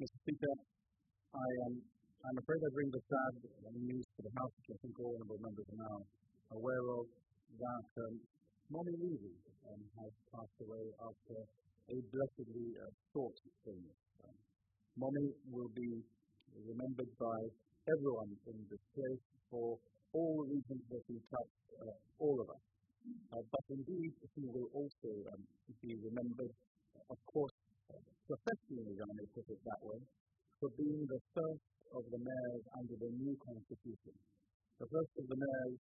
Mr. Speaker, I'm afraid I bring the sad news to the House, which I think all honourable members are now aware of, that Mommy Levy has passed away after a blessedly short illness. Mommy will be remembered by everyone in this place for all the reasons that he touched all of us. But indeed, he will also be remembered, of course, professionally, I may put it that way, for being the first of the mayors under the new constitution. The first of the mayors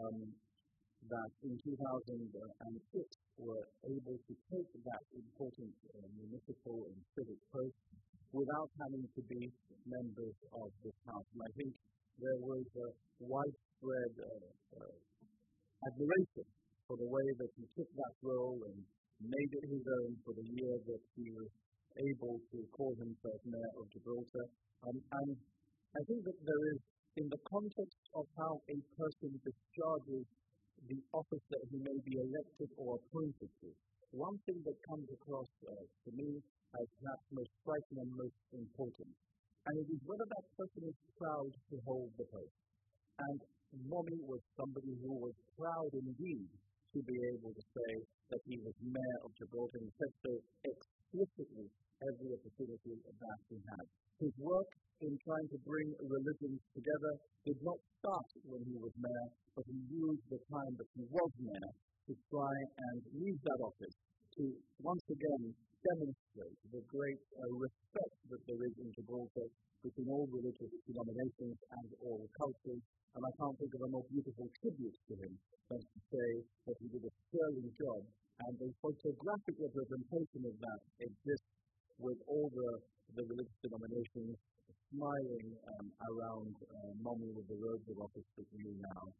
that in 2006 were able to take that important municipal and civic post without having to be members of this House. And I think there was a widespread admiration for the way that he took that role and made it his own for the year that he was able to call himself Mayor of Gibraltar. And I think that there is, in the context of how a person discharges the office that he may be elected or appointed to, one thing that comes across to me as perhaps most striking and most important, and it is whether that person is proud to hold the post. And Mommy was somebody who was proud indeed to be able to say that he was Mayor of Gibraltar, and said so explicitly every opportunity that he had. His work in trying to bring religions together did not start when he was Mayor, but he used the time that he was Mayor to try and use that office to once again demonstrate the great respect that there is in Gibraltar between all religious denominations and all cultures. And I can't think of a more beautiful tribute to him than to say that he did a sterling job, and a photographic representation of that exists with all the religious denominations smiling around Mommy with the robes of office that you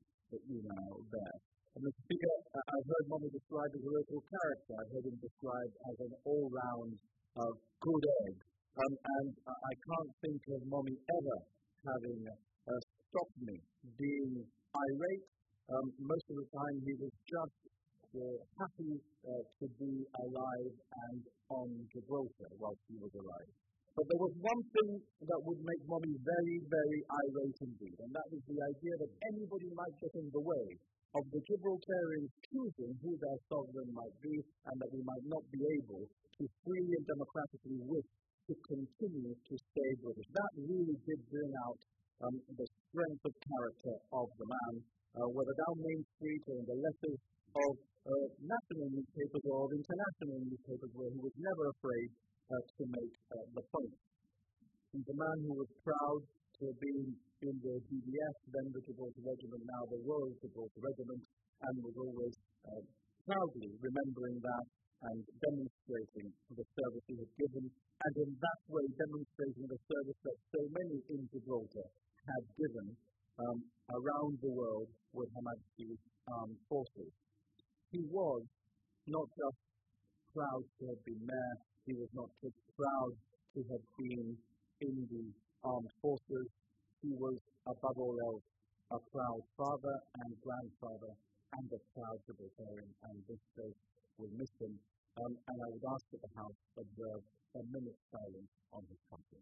now bear. And Mr. Speaker, I've heard Mommy described as a local character. I've heard him described as an all-round good egg. And I can't think of Mommy ever having stopped me being irate. Most of the time he was just happy to be alive and on Gibraltar whilst he was alive. But there was one thing that would make Mommy very, very irate indeed, and that was the idea that anybody might get in the way of the Gibraltarians choosing who their sovereign might be, and that we might not be able to freely and democratically wish to continue to stay British. That really did bring out the strength of character of the man, whether down Main Street or in the letters of national newspapers or of international newspapers, where he was never afraid to make the point. He's a man who was proud to have been in the GDS, then the Gibraltar Regiment, now the Royal Gibraltar Regiment, and was always proudly remembering that and demonstrating the service he had given, and in that way demonstrating the service that so many in Gibraltar had given around the world with Her Majesty's Armed Forces. He was not just proud to have been Mayor, he was not just proud to have been in the Armed Forces, he was above all else a proud father and grandfather and a proud Gibraltarian, and this state will miss him. And I would ask that the House observe a minute's silence on his passing.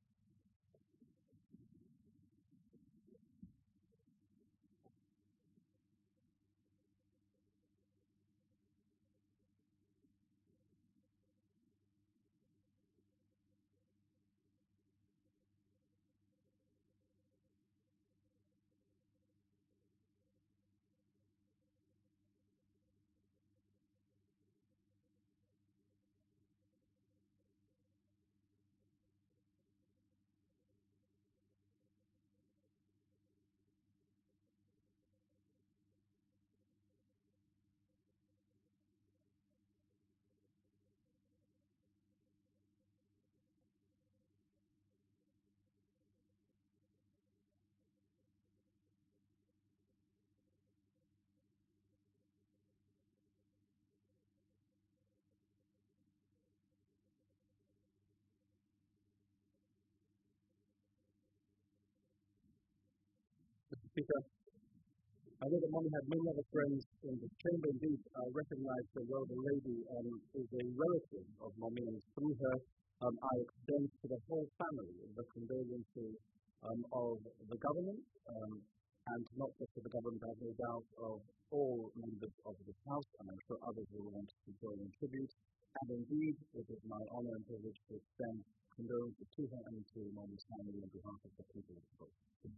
Mr. Speaker, I know that Mommy had many other friends in the chamber. Indeed, I recognize the Royal Lady is a relative of Mommy, and through her I extend to the whole family the condolences of the government, and not just of the government, I have no doubt, of all members of this House, and I'm sure others will want to join in tribute. And indeed, it is my honour and privilege to extend condolences to her and to Mommy's family on behalf of the people of the book.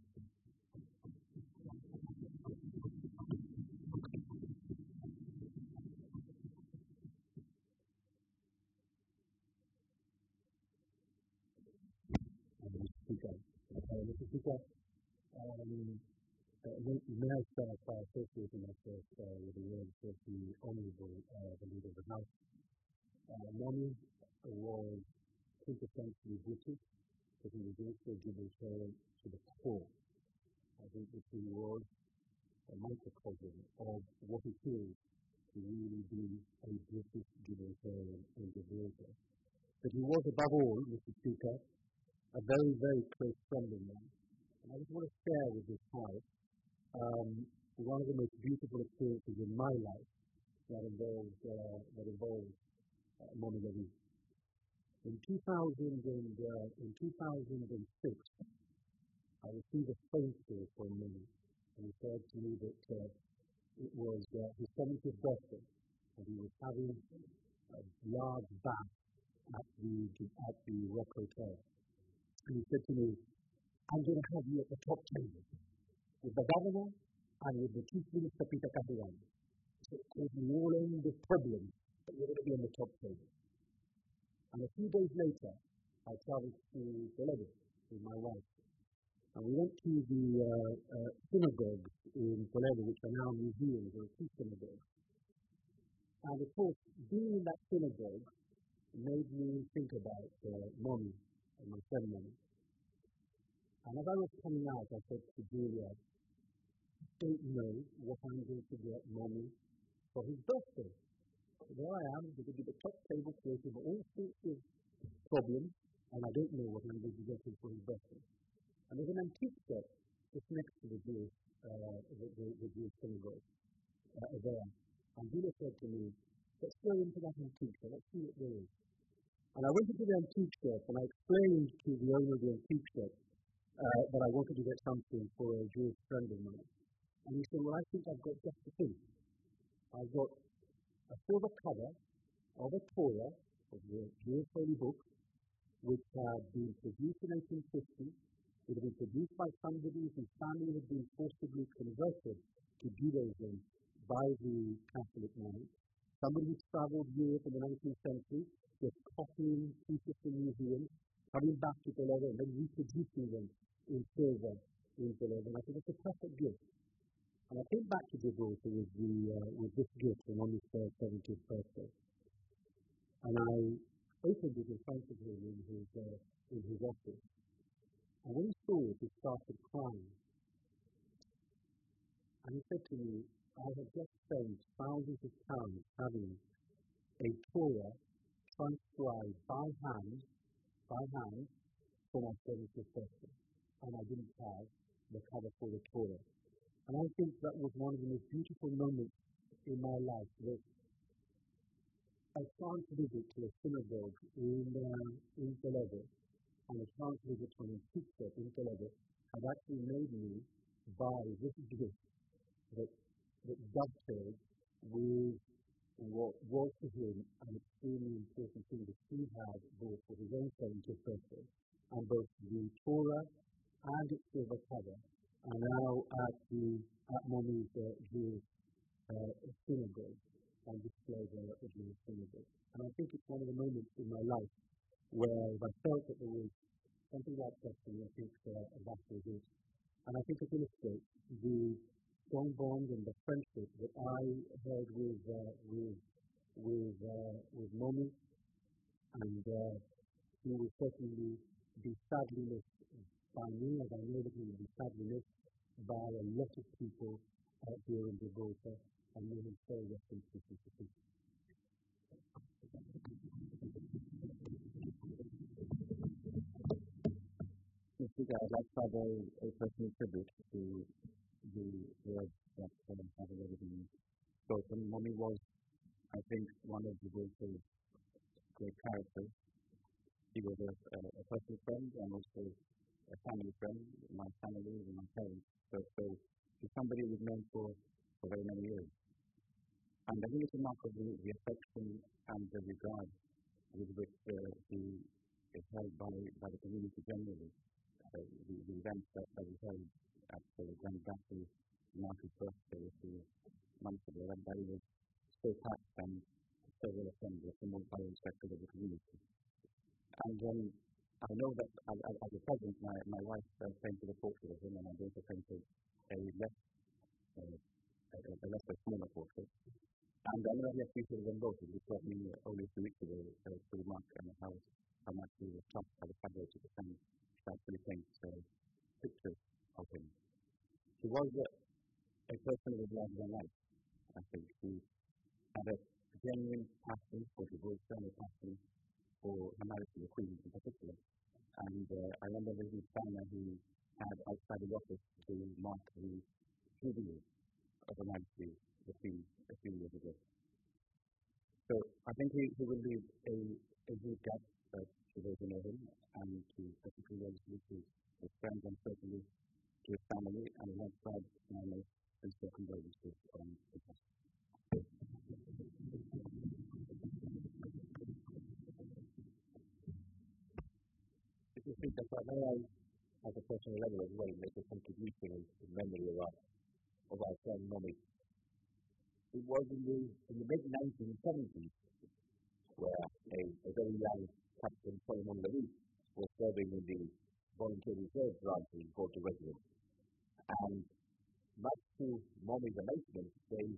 Mr. Speaker, may I start by associating myself with the words of the Honourable the Leader of the House. Mommy was quintessentially British, but he was also Gibraltarian to the core. I think that he was a microcosm of what it is to really be a British Gibraltarian in Gibraltar. But he was above all, Mr. Speaker, a very, very close friend of mine. And I just want to share with this House one of the most beautiful experiences in my life that involves Mommy Louise. In 2006, I received a phone call from Mommy, and he said to me that it was his 70th birthday, and he was having a large bath at the Rock Hotel. And he said to me, I'm going to have you at the top table with the governor and with the Chief Minister, Peter Kahiran. So it caused me all end of problems, but you're going to be on the top table. And a few days later, I travelled to Toledo with my wife. And we went to the synagogues in Toledo, which are now museums, or two synagogues. And of course, being in that synagogue made me think about Mommy and my friend Mommy. And as I was coming out, I said to Julia, I don't know what I'm going to get Mommy for his birthday. So there I am, going to be the top table creating all sorts of problems, and I don't know what I'm going to get him for his birthday. And there's an antique shop just next to the Jewish synagogue there. And Julia said to me, let's go into that antique shop, let's see what there is. And I went into the antique shop and I explained to the owner of the antique shop that I wanted to get something for a Jewish friend of mine. And he said, well, I think I've got just the thing. I've got a silver cover of a Torah, of the Jewish holy book, which had been produced in 1850. It had been produced by somebody whose family had been forcibly converted to Judaism by the Catholic Knights. Somebody who traveled Europe in the 19th century, just copying pieces from museums, coming back to Toledo and then reproducing them in silver in Toledo. And I said, it's a perfect gift. And I came back to Gibraltar with this gift on his 70th birthday. And I opened it in front of him in his office. And when he saw it, he started crying. And he said to me, I have just spent thousands of pounds having a Torah transcribed by hand for my 70th birthday. And I didn't have the cover for the Torah. And I think that was one of the most beautiful moments in my life, that a chance visit to a synagogue in Toledo and a chance visit to an antique shop in Toledo had actually made me buy this gift that dovetailed with what was to him an extremely important thing that he had bought for his own 70th birthday, and both the Torah and its silver cover are now at Mommy's Jewish synagogue and displayed there at the Jewish synagogue. And I think it's one of the moments in my life where I felt that there was something like destiny. I think that was it. And I think it illustrates the strong bond and the friendship that I had with Mommy, and he will certainly be sadly missed by me, as I know that he will be sadly missed by a lot of people here in Gibraltar, and may him stay rest in peace. Mr. Speaker, I'd like to add a personal tribute to the words that have already been spoken. Mommy was, I think, one of Gibraltar's great characters. He was a personal friend and also a family friend, my family and my parents. So he's somebody we've known for very many years. And I think it's remarkable the affection and the regard with which he is held by the community generally. The events that we held at Grand Battery Marcus birthday a few months ago, that was so packed and so well attended from all sectors of the community. And I know that as a present, my wife painted a portrait of him, and I also painted a lesser, smaller portrait. And I know he appreciated them both. He brought me only a few weeks ago to remark how much he was touched by the fact that he actually paint pictures of him. He was a person with larger than life, I think. He had a genuine passion for Gibraltar and a passion for Her Majesty the Queen in particular. And I remember there was a banner he had outside the office to mark the jubilee of Her Majesty the Queen a few years ago. So I think he will leave a good gap to those who know him, and to particularly to his friends, and certainly to his family, and alongside my most sincere condolences on the past. If you think that may I, at a personal level as well, make a contribution in memory of our friend Mommy. It was in the mid-1970s where a very young Captain Solomon Lavie was serving in the Volunteer Reserve branch in Porto Regiment. And much to Mommy's amazement,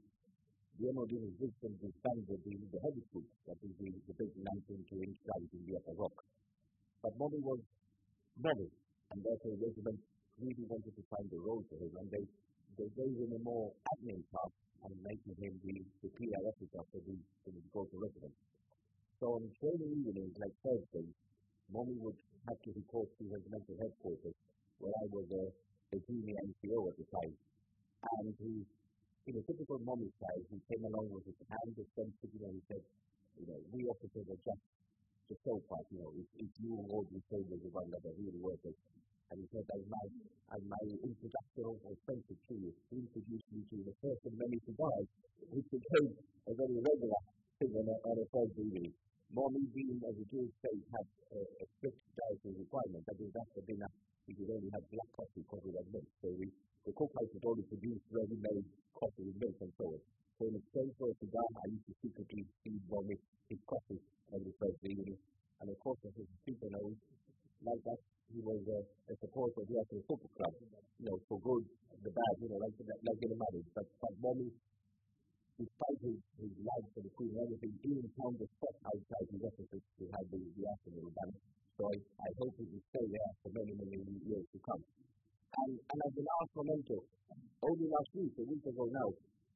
the MOD has recently disbanded the heavy troops, that is the big 19-inch guns in the upper rock. But Mommy was Mommy, and therefore the regiment really wanted to find a role for him, and they gave him a more admin task and making him the PR officer for the Porto Regiment. So on training evenings, like Thursdays, Mommy would have to report to regimental headquarters, where I was a junior NCO at the time. And he, in a typical Mommy style, he came along with his hand extended, he said, we officers are just the show part, it's you and all the soldiers the one that are really workers. And he said, as my introduction or friendship to you, he introduced me to the first of many cigars, which became a very regular thing on a Thursday evening. Mommy, being as a Jewish state, had a strict dietary requirement. That is, after dinner, we could only have black coffee with milk. So the cookhouse would only produce ready-made coffee with milk and so on. So in exchange for a cigar, I used to secretly feed Mommy his coffee every Thursday evening. And of course, as his speaker knows, like that, he was a supporter of the Arsenal Football Club, for good, the bad, like in a marriage. But Mommy, despite his love for the Queen and everything, he even found the spot outside his offices to have the Arsenal banner. So I hope he will stay there for many, many years to come. And as an art memento, only last week, a week ago now,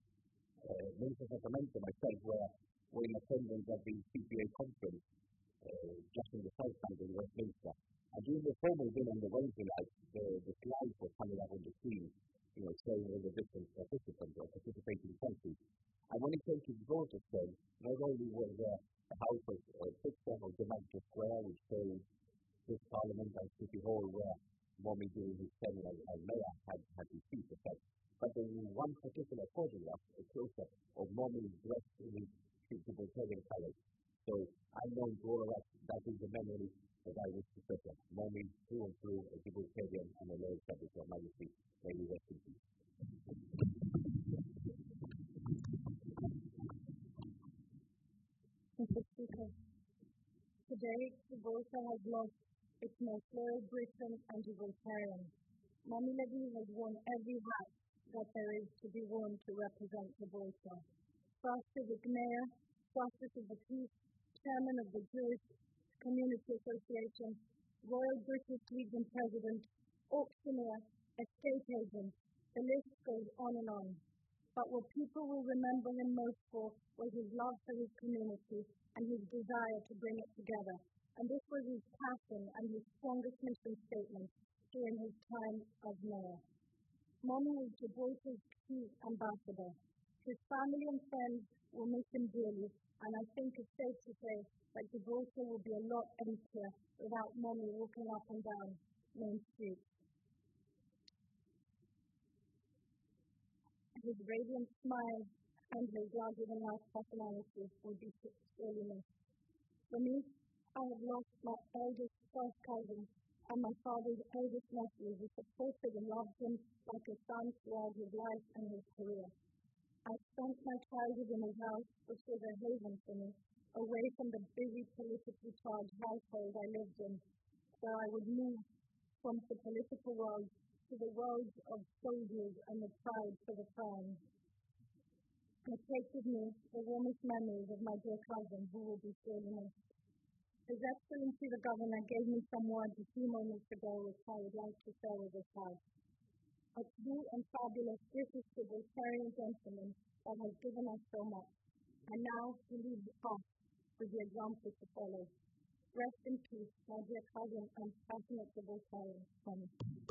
Minister Sacramento and myself were in attendance at the CPA conference just in the South Bank in Westminster. And during the formal dinner on the Wednesday night, the slides were coming up on the screen, showing all the different participants or participating countries. And when it came to Gibraltar's turn, not only was there a house of picture of Jamaica Square, which showed this Parliament and City Hall where Mommy during his tenure as mayor had his seat set, but there was one particular photograph, a close-up of Mommy dressed in his Gibraltarian colours. So I know to all of us that is the memory that I wish to treasure. Mommy through and through a Gibraltarian and a loyal subject of Her Majesty. May we rest in peace. Mr. Speaker, today Gibraltar has lost its most loyal Briton and Gibraltarian. Mommy Lavie has worn every hat that there is to be worn to represent Gibraltar. First Civic Mayor, Justice of the Peace, Chairman of the Jewish Community Association, Royal British Legion President, auctioneer, estate agent. The list goes on and on. But what people will remember him most for was his love for his community and his desire to bring it together. And this was his passion and his strongest mission statement during his time as mayor. Mommy was Gibraltar's key ambassador. His family and friends will miss him dearly, and I think it's safe to say that Gibraltar will be a lot emptier without Mommy walking up and down Main Street. His radiant smile and his larger-than-life personality will be sorely missed. For me, I have lost my eldest first cousin and my father's eldest nephew who supported and loved him like a son throughout his life and his career. I spent my childhood in his house, which was a haven for me, away from the busy politically charged household I lived in, where I would move from the political world to the worlds of soldiers and the pride for the crown. I take with me the warmest memories of my dear cousin, who will be sorely missed. His Excellency the Governor gave me some words a few moments ago which I would like to share with this House. A true and fabulous British Gibraltarian gentleman that has given us so much, and now he leaves us with the example to follow. Rest in peace, my dear cousin and passionate Gibraltarian, Tommy.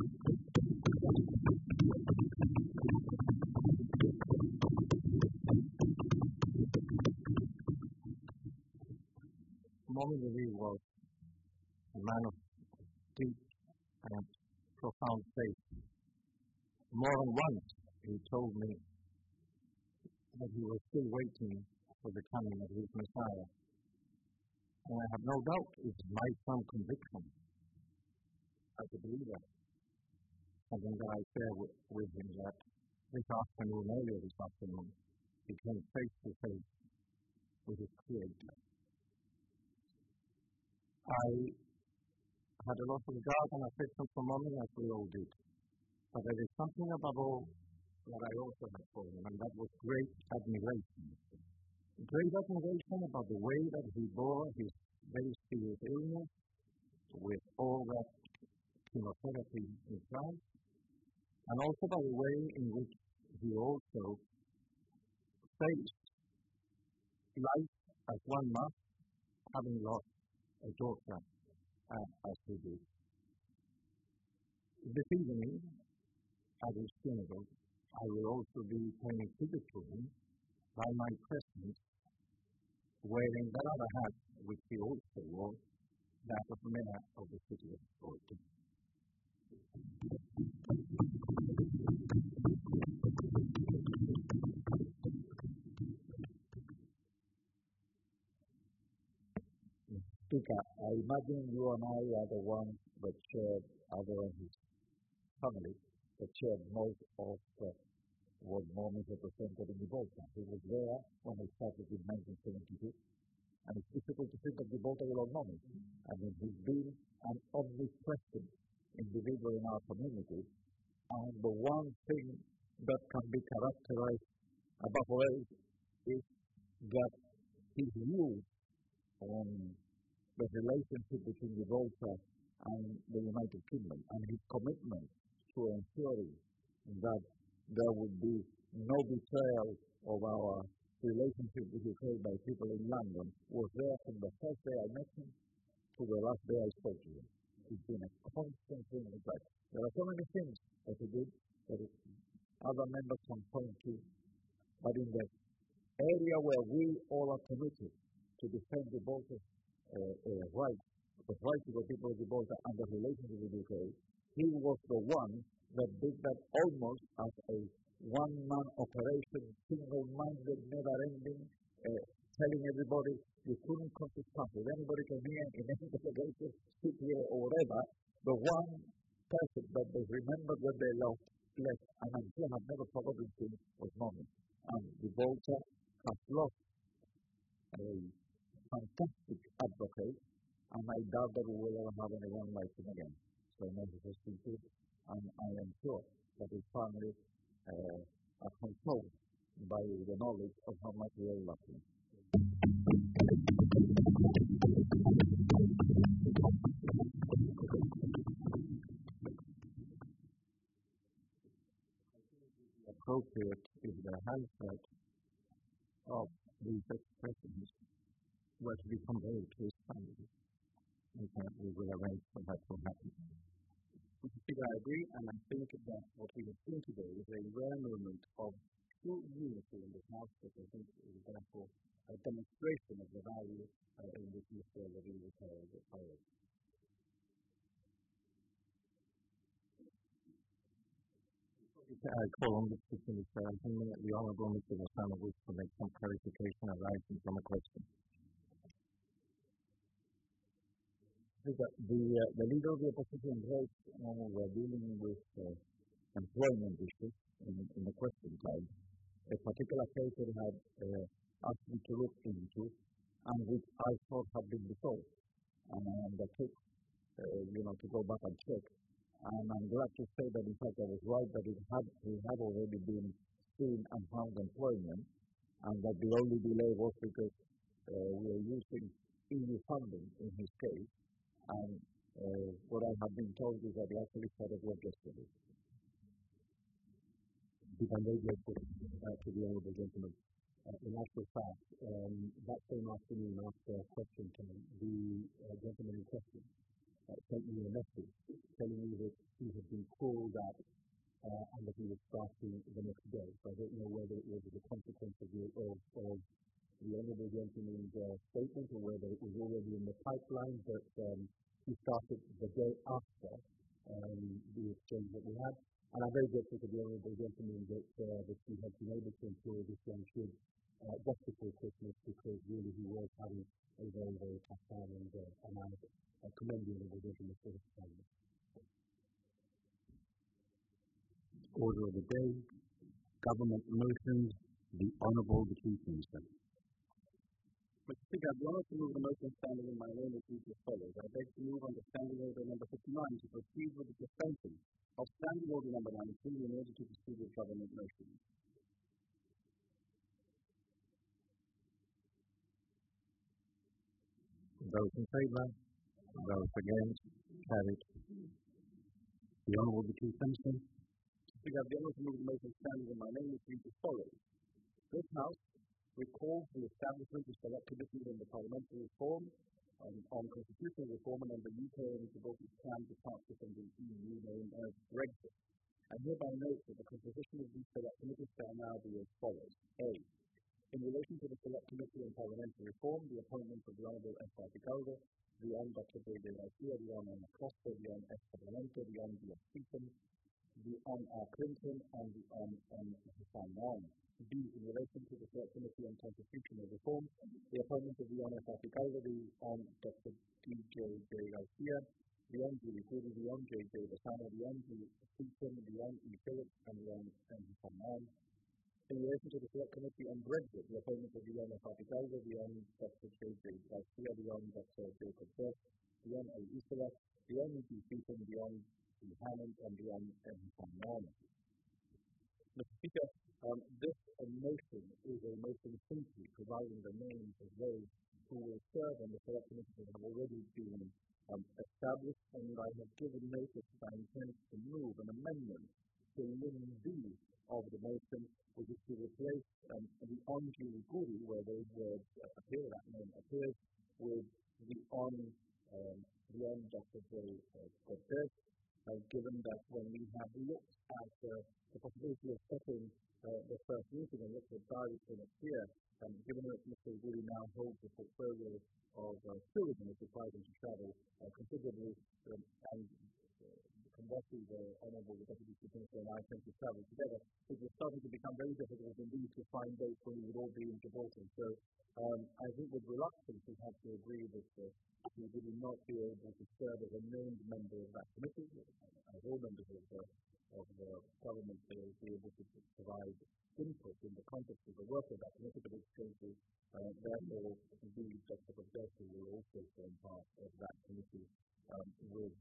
Mommy Louis was a man of deep and profound faith. More than once, he told me that he was still waiting for the coming of his Messiah. And I have no doubt it's my firm conviction as a believer, something that I share with him, that earlier this afternoon, he came face to face with his Creator. I had a lot of regard and affection for Mommy, as we all did. But there is something above all that I also had for him, and that was great admiration. Great admiration about the way that he bore his very serious illness with all that chemotherapy implies, and also by the way in which he also faced life as one must, having lost a daughter as he did. This evening, at his funeral, I will also be paying tribute to him by my presence, wearing that other hat which he also wore, that of Mayor of the City of Gibraltar. Speaker, I imagine you and I are the ones that shared, other than his family, that shared most of what Mommy represented in Gibraltar. He was there when I started in 1972, and it's difficult to think of Gibraltar without Mommy. I mean, he's been an omnipresent individual in our community, and the one thing that can be characterized above all else is that his view on the relationship between Gibraltar and the United Kingdom, and his commitment to ensuring that there would be no betrayal of our relationship with UK by people in London, was there from the first day I met him to the last day I spoke to him. It's been a constant thing in fact. There are so many things that he did that other members can point to, but in the area where we all are committed to defend Gibraltar's rights, the rights of the people of Gibraltar and the relationship with the UK, he was the one that did that almost as a one-man operation, single-minded, never-ending, telling everybody you couldn't come to Trump. If anybody came here in any delegation, sit here or whatever, the one person that they remembered when they left, and I'm sure have never forgotten him, was Mommy. And Gibraltar has lost a fantastic advocate, and I doubt that we will ever have anyone like him again. So may he rest in peace, and I am sure that his family are consoled by the knowledge of how much we all love him. Appropriate if the handset of these expressions were to be conveyed to his family. We will arrange for that to happen. I agree, and I think that what we have seen today is a rare moment of full unity in this House, which I think is therefore a demonstration of the value in which Mr. Levy was held at Powell. I call on this question, Mr. Anthony. The Honourable Mr. Lozano wishes to make some clarification arising from a question. The leader of the opposition wrote we're dealing with employment issues in the question time. A particular case that had asked me to look into and which I thought had been resolved. And I took, to go back and check. And I'm glad to say that in fact I was right that we had already been seen and found employment, and that the only delay was because we are using EU funding in his case, and what I have been told is that he actually started work yesterday. If I may get to the Honourable Gentleman, in actual fact, that same afternoon after question time, the gentleman in question sent me a message telling me that he had been called up and that he was starting the next day. So I don't know whether it was as a consequence of the Honourable Gentleman's statement or whether it was already in the pipeline, but he started the day after the exchange that we had. And I'm very grateful to the Honourable Gentleman that he has been able to employ this young kid just before Christmas, because really he was having a very, very tough time, and I commend the Honourable Gentleman for his time. Order of the day, government motions, the Honourable the Chief Minister. Mr. Speaker, I have the honour to move the motion standing in my name as follows. I beg to move under Standing Order number 59 to proceed with the suspension of Standing Order number 19 in order to proceed with government motions. Those in favour? Those against? Carried. The Honourable the Chief Minister. We have the honour to move the motion standing in my name which reads as follows. This House recalls the establishment of select committees on the parliamentary reform, on constitutional reform, and on the UK and Gibraltar's planned departure from the EU known as Brexit. I hereby note that the composition of these select committees shall now be as follows. A. In relation to the Select Committee on Parliamentary Reform, the appointment of the Honourable F. Picaldo, the Hon. Dr. David Garcia, the Hon. Ana Costa, the Hon. S. Parlamento, the Hon. D.S. Stephen, the Hon. R. Clinton, and the Hon. M. Hussain. B. In relation to the Select Committee on Constitutional Reform, the appointment of the Hon. F. Picaldo, the Hon. Dr. D.J. Garcia, the Hon. Julie Cooley, the Hon. J.J. Lozano, the Hon. D. Stephen, the Hon. E. Phillips, and the Hon. M. Hussain. In relation to the Select Committee on Brexit, the appointment of the Hon. F. Picaldo, the Hon. Dr. J.J. Garcia, the Hon. Dr. Jacob Burke, the Hon. A. Isola, the Hon. D. Stephen, the Hon. D. Hammond, and the Hon. M. Hussain. Mr. Speaker, this motion is a motion simply providing the names of those who will serve on the Select Committee that have already been established, and I have given notice that I intend to move an amendment to limb B of the motion, which is to replace the Hon. Julie Cooley, where those words appear, that name appears, with the Hon. Dr. J. Cortez, given that when we have looked at the possibility of setting the first meeting and looked at diaries for next year, given that Mr. Cooley now holds a portfolio of tourism, which requires him to travel considerably, and conversely, the Honourable Deputy Chief Minister and I tend to travel together, it was starting to become very difficult indeed to find dates when we would all be in Gibraltar. So I think with reluctance we have to agree that we will not be able to serve as a named member of that committee, as all members of the government will be able to provide input in the context of the work of that committee, but it's going to therefore the Dr. Cortez will also form part of that committee with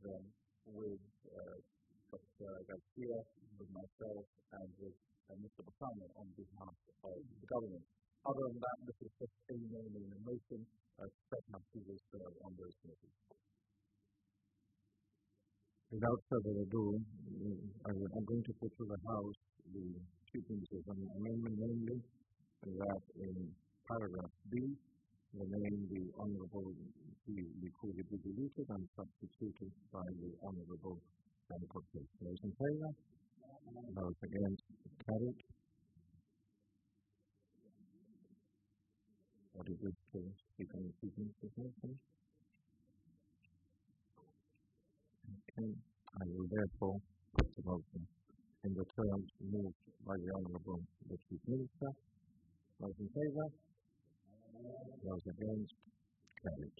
Dr. Garcia, with myself, and with Mr. Bacano on behalf of the government. Other than that, this is just a name in a motion, Fredman who will serve on those committees. Without further ado, I'm going to put to the House the two things of an amendment, namely that in paragraph B, the name the Honourable be Cooley be deleted and substituted by the Honourable Cortez. Those in favour? Those against? Carried. and I will therefore put the motion in the terms moved by the Honourable the Chief Minister. Those in favour? Those against? Carried.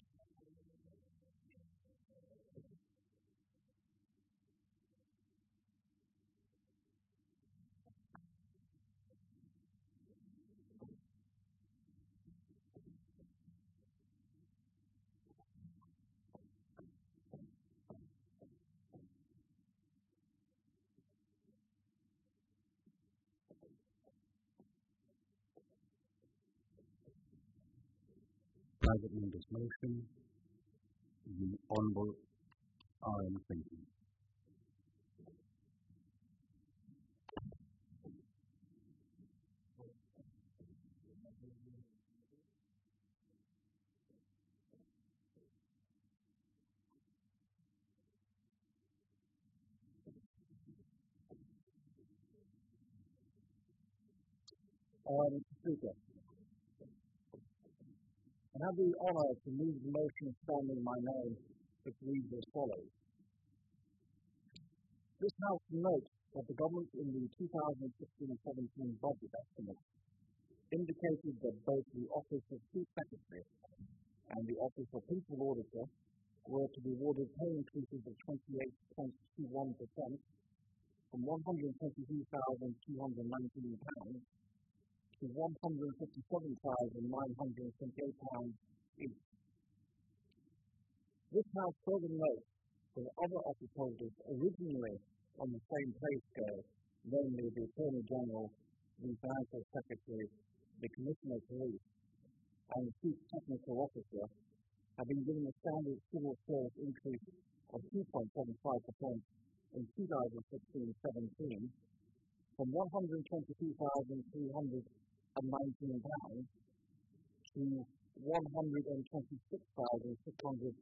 Private member's motion. The Honourable R.M. Clinton. Speaker, I have the honour to move the motion standing my name, which reads as follows. This House notes that the government in the 2016-17 budget estimate indicated that both the Office of Chief Secretary and the Office of Principal Auditor were to be awarded pay increases of 28.21% from £122,219 to £157,928 each. This House further notes that other office holders originally on the same pay scale, namely the Attorney General, the Financial Secretary, the Commissioner of Police, and the Chief Technical Officer, have been given a standard civil service increase of 2.75% in 2016-17 from £122,319 to £126,608.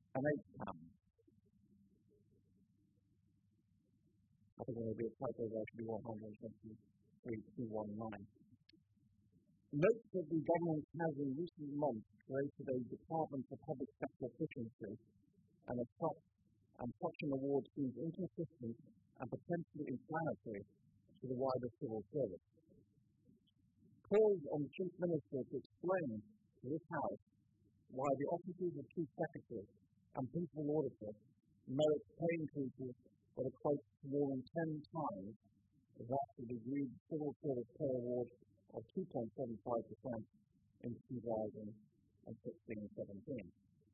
I think there will be a typo there, should be 123,219. Note that the government has in recent months created a Department for Public Sector Efficiency, and such an award seems inconsistent and potentially inflammatory to the wider civil service. Calls on the Chief Minister to explain to this House why the offices of Chief Secretary and Principal Auditor merit pay increases that equate to more than 10 times that of the agreed civil service pay award of 2.75% in 2016-17.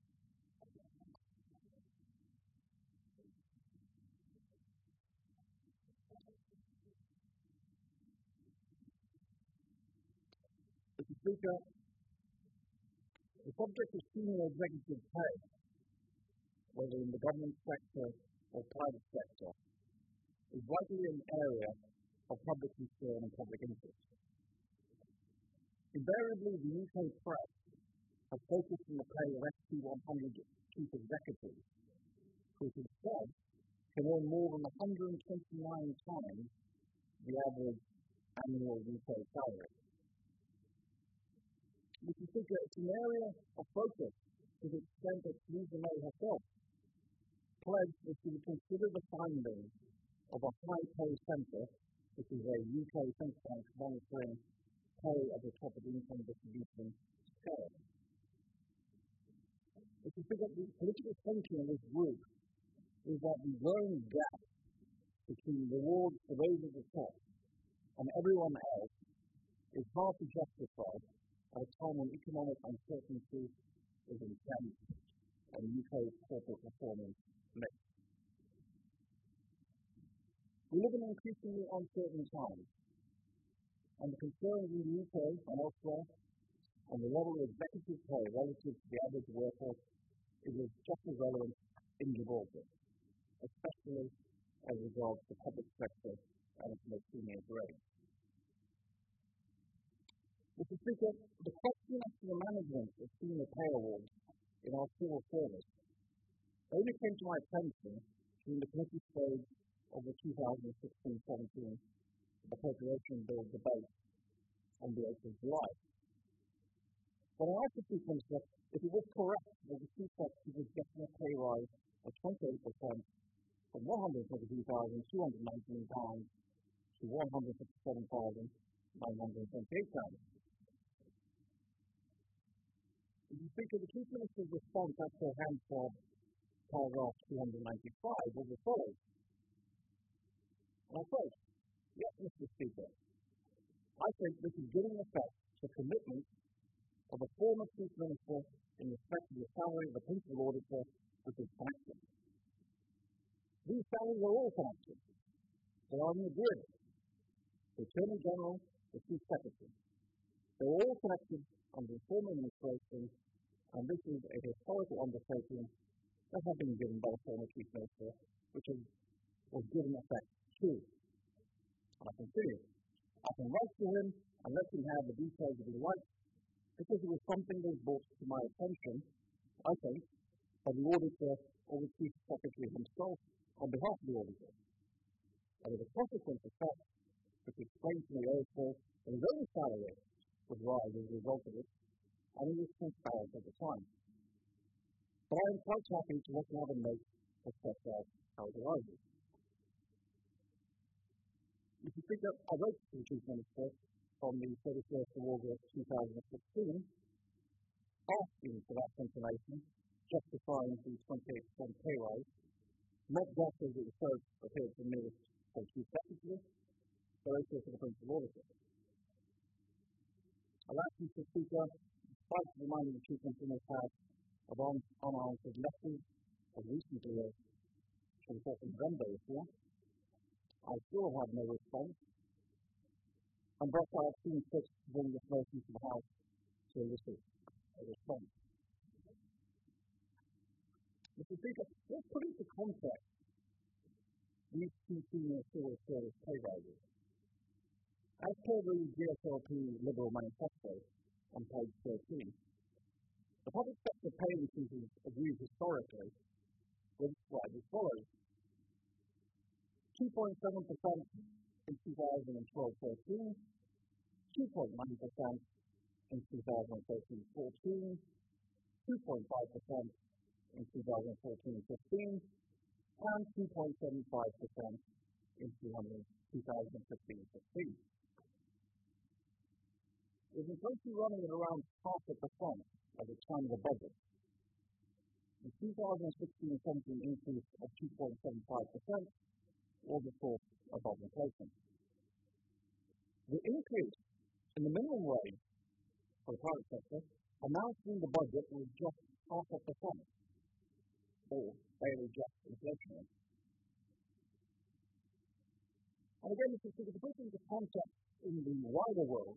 Mr. Speaker, the subject of senior executive pay, whether in the government sector or private sector, is likely an area of public concern and public interest. Invariably, the UK press has focused on the pay of ST100 chief executives, who instead can earn more than 129 times the average annual UK salary. Mr. Speaker, it's an area of focus to the extent that Theresa May herself pledged that she would consider the findings of a high pay centre, which is a UK think tank monitoring pay at the top of the income distribution scale. Mr. Speaker, the political thinking of this group is that the growing gap between rewards for those at the top and everyone else is hard to justify at a time when economic uncertainty is intense and UK's corporate performance mixed. We live in increasingly uncertain times, and the concerns in the UK and elsewhere on the level of executive pay relative to the average worker is just as relevant in Gibraltar, especially as regards the public sector and its most senior grades. Mr. Speaker, the question as to the management of senior pay awards in our civil service only came to my attention during the committee stage of the 2016-17 appropriation bill debate on the 8th of July. But I asked the Chief Minister if it was correct that the Chief Secretary was getting a pay rise of 28% from £122,219 to £157,928. If you think of the Chief Minister's response after Hansard paragraph 295 was as follows. And I quote, "Yes, Mr. Speaker, I think this is giving effect to commitment of a former Chief Minister in respect to the salary of the Principal Auditor, which is sanctioned. These salaries are all sanctioned. They are in the grid. The Attorney General, the Chief Secretary. They are all connected under the former administration, and this is a historical undertaking that has been given by the former Chief Minister, which was given effect to." And I continue. "I can write to him and let him have the details of his rights, because it was something that was brought to my attention, I think, by the Auditor or the Chief Secretary himself on behalf of the Auditor. And as a consequence of that, which explains to me also that his own salary would rise as a result of it, and he was transparent at the time. But I am quite happy to let another note that sets out how it arises." If you think that I wrote to the Chief Minister on the 31st of August 2016, asking for that information, justifying the 28% pay rise, not just as it was first appeared to me as Chief Secretary, but also to the Principal Auditor. Alas, Mr. Speaker, despite reminding the Chief Minister has of unanswered letters as recently as 24th of November this year, I still have no response, and thus I have seen fit to bring this motion to the House to elicit a response. Mr. Speaker, let's put into context these two senior civil service pay rises. As per the GSLP Liberal Manifesto on page 13, the public sector pay increases agreed historically were described as follows. 2.7% in 2012-13, 2.9% in 2013-14, 2.5% in 2014-15, and 2.75% in 2015-16. With inflation running at around 0.5% at the time of the budget, the 2016-17 increase of 2.75% was of course above inflation. The increase in the minimum wage for the private sector announced in the budget was just 0.5%, or barely just inflationary. And again, to put into context in the wider world,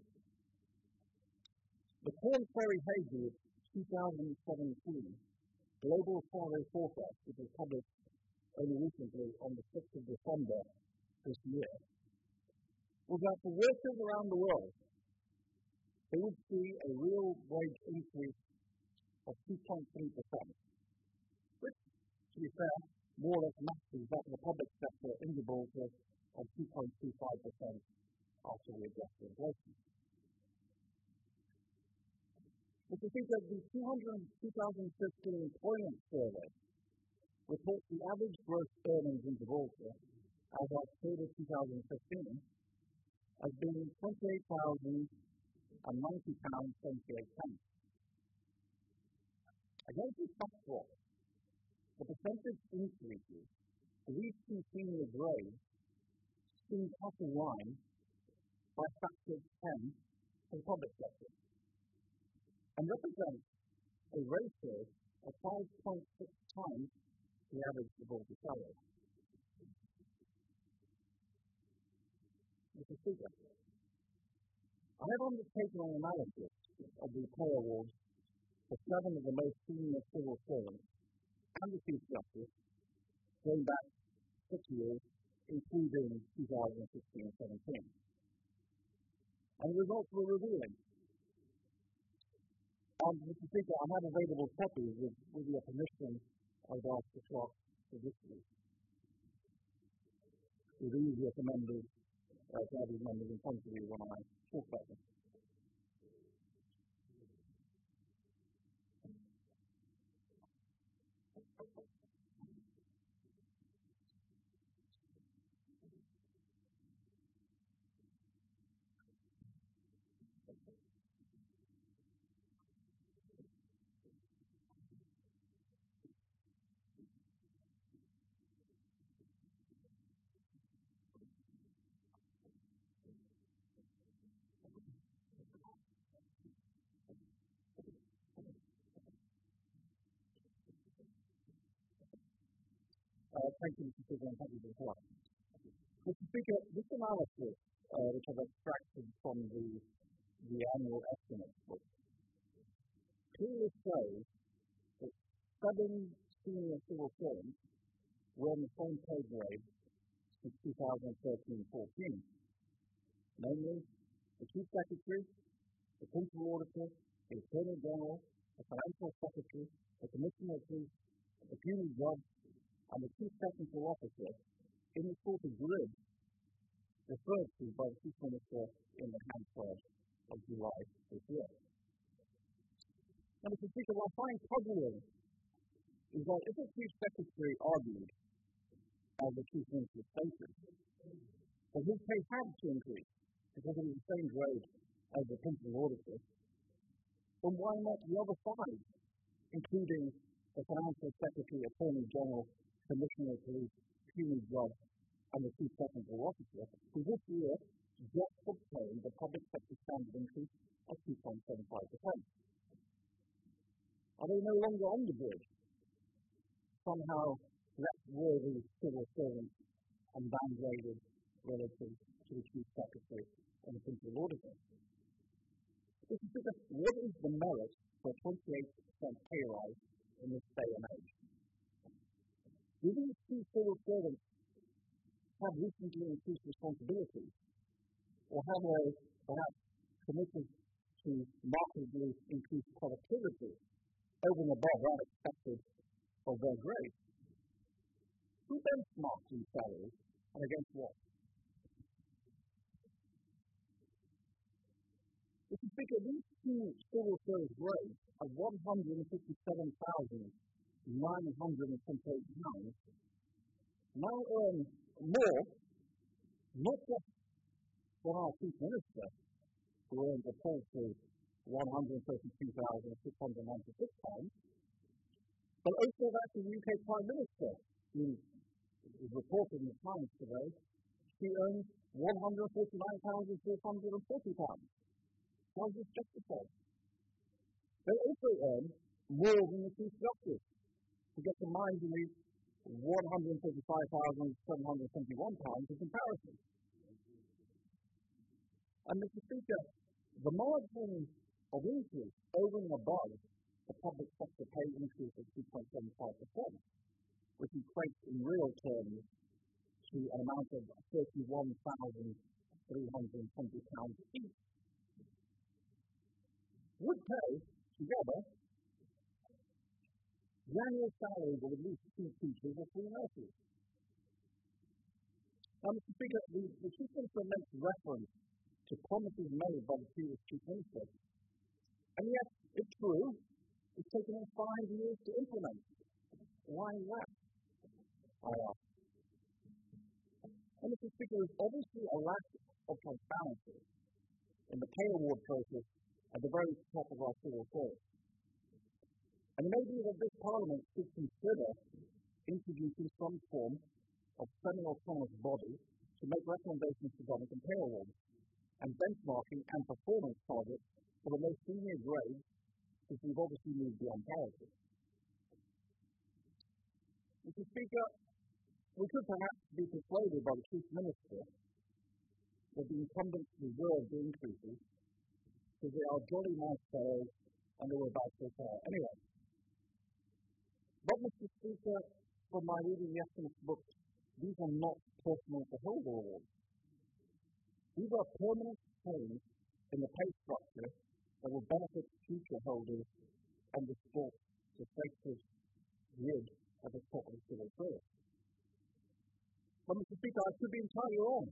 the Korn Ferry Hayes 2017 Global Salary Forecast, which was published only recently on the 6th of December this year, was that for workers around the world, they would see a real wage increase of 2.3%, which, to be fair, more or less matches that of the public sector in Gibraltar of 2.25% after we adjust for inflation. If you think of the 2015 Employment Survey, reports the average gross earnings in Gibraltar as of October 2015 as being £28,090.78. Against this backdrop, the percentage increases for these two senior grades seem out of line by a factor of 10 for the public sector, and represents a ratio of 5.6 times the average Gibraltar salary. Mr. Speaker, I have undertaken an analysis of the pay awards for 7 of the most senior civil servants and the Chief Justice going back 6 years, including 2016-17. And the results were revealing. And Mr. Speaker, I have available copies with your permission. I would ask the clerk to distribute. It is easier for members to have these members in front of you when I talk about them. Thank you, Mr. Speaker, and thank you for the floor. Mr. Speaker, this analysis, which I've extracted from the annual estimates book, clearly shows that 7 senior civil servants were on the same pay grade since 2013-14, namely the Chief Secretary, the Principal Auditor, the Attorney General, the Financial Secretary, the Commissioner of Police, the Puny Judge, and the Chief Technical Officer in the sort of grid referred to by the Chief Minister in the Hansard of July this year. Now, Mr. Speaker, what I find puzzling is that if the Chief Secretary argued, as the Chief Minister stated, that his pay had to increase because it was the same grade as the Principal Auditor, then why not the other side, including the Financial Secretary, Attorney General, Commissioner of Police, Puny Judge, and the Chief Technical Officer, who this year just obtained the public sector standard increase of 2.75%? Are they no longer on the grid? Somehow less worthy civil servants and downgraded relative to the Chief Secretary and the Principal Auditor? Mr. Speaker, what is the merit for a 28% pay rise in this day and age? Do these two civil servants have recently increased responsibilities, or have they perhaps committed to markedly increased productivity over and above that expected of their grade? Who benchmarks these salaries and against what? Mr. Speaker, these two civil service grades of £157,928 now earn more, not just than our Chief Minister, who earns a paltry £132,696, but also that the UK Prime Minister, who is reported in the Times today, she earns £149,440. How is this justified? They also earn more than the Chief Justice, to get to mindly £135,771 in comparison. And Mr. Speaker, the margin of increase over and above the public sector pay increase of 2.75%, which equates in real terms to an amount of £31,320 each, would pay together the annual salaries of at least 2 teachers or 3 nurses. Now, Mr. Speaker, the Chief Minister makes reference to promises made by the previous Chief Minister, and yet, it's true, it's taken them 5 years to implement. Why is that, I ask? And Mr. Speaker, there's obviously a lack of transparency in the pay award process at the very top of our civil service. And it may be that this Parliament should consider introducing some form of semi-autonomous body to make recommendations to government and pay awards, and benchmarking and performance targets for the most senior grades, which we've obviously moved beyond parity. Mr. Speaker, we could perhaps be persuaded by the Chief Minister that the incumbents deserve the increases because they are jolly nice fellows and they were about to retire anyway. But, Mr. Speaker, from my reading the estimates book, these are not personal beholder awards. These are permanent change in the pay structure that will benefit future holders and restore the sacred grid at the top of the civil service. But, Mr. Speaker, I could be entirely wrong.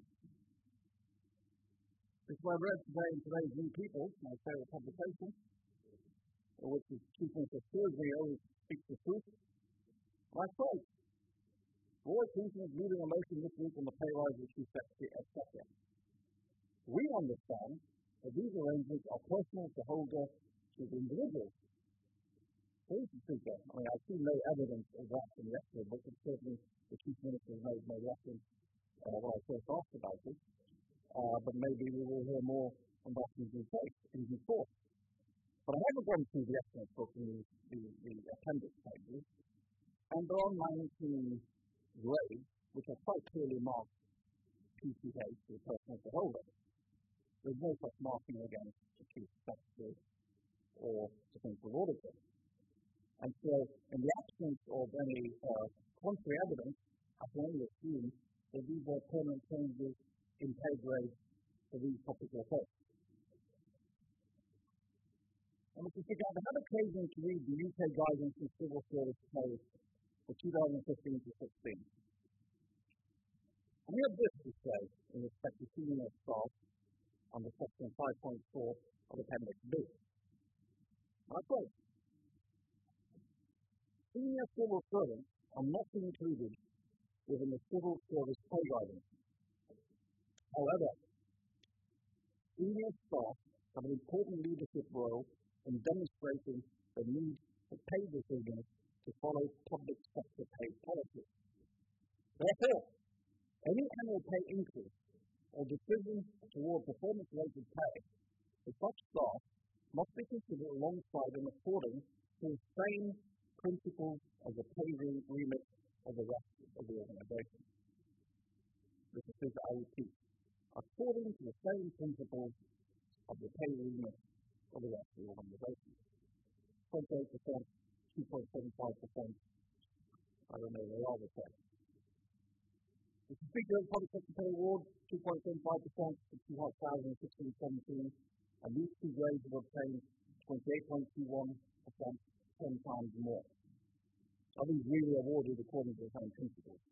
This is what I read today in today's New People, my favourite publication, which is Chief Minister Thursday always speaks the truth. I quote, Roy Keating is moving a motion this week on the pay rise of the Chief Secretary, etc. We understand that these arrangements are personal to holder to the individual. So, Mr. Speaker, I see no evidence of that in the estimate book, but certainly the Chief Minister has made no reference when I first asked about it. But maybe we will hear more on that in due course. But I haven't gone through the estimate book in the appendix pages, and there are 19 grades, which are quite clearly marked PCH, the person of the holder. There's no such marking against the chief secretary or the principal auditor. And so, in the absence of any contrary evidence, I can only assume that these are permanent changes in pay grades for these particular posts. And if you figure out, I had occasion to read the UK guidance in civil service pay for 2015 to 16. And we have this to say in respect to senior staff under section 5.4 of Appendix B. I quote, senior civil servants are not included within the civil service pay guidance. However, senior staff have an important leadership role in demonstrating the need for pay decisions to follow public sector pay policy. Therefore, any annual pay increase or decision toward performance-related pay for such staff must be considered alongside and according to the same principles as the pay remit of the rest of the organisation. This is, I repeat, according to the same principles of the pay remit of the rest of the organisation. 28%, 2.75%, I don't know, they are the same. The Speaker of the Public Sector Pay Award, 2.75% for 2016-17, and these two grades have obtained 28.21%, 10 times more. Are these really awarded according to the same principles?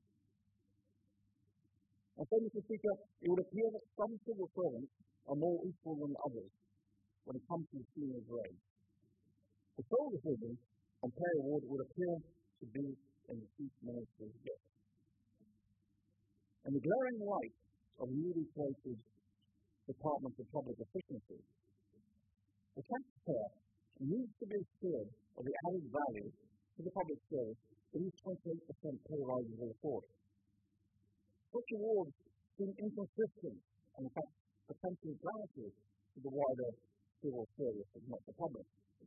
And so, Mr. Speaker, it would appear that some civil servants are more equal than others when it comes to the senior grade. The sole decision on pay award would appear to be in the Chief Minister's gift. In the glaring light of the newly created Department of Public Efficiency, the taxpayer needs to be assured of the added value to the public service that these 28% pay rises will afford. Such awards seem inconsistent and, in fact, potentially damaging to the wider civil service and not the public.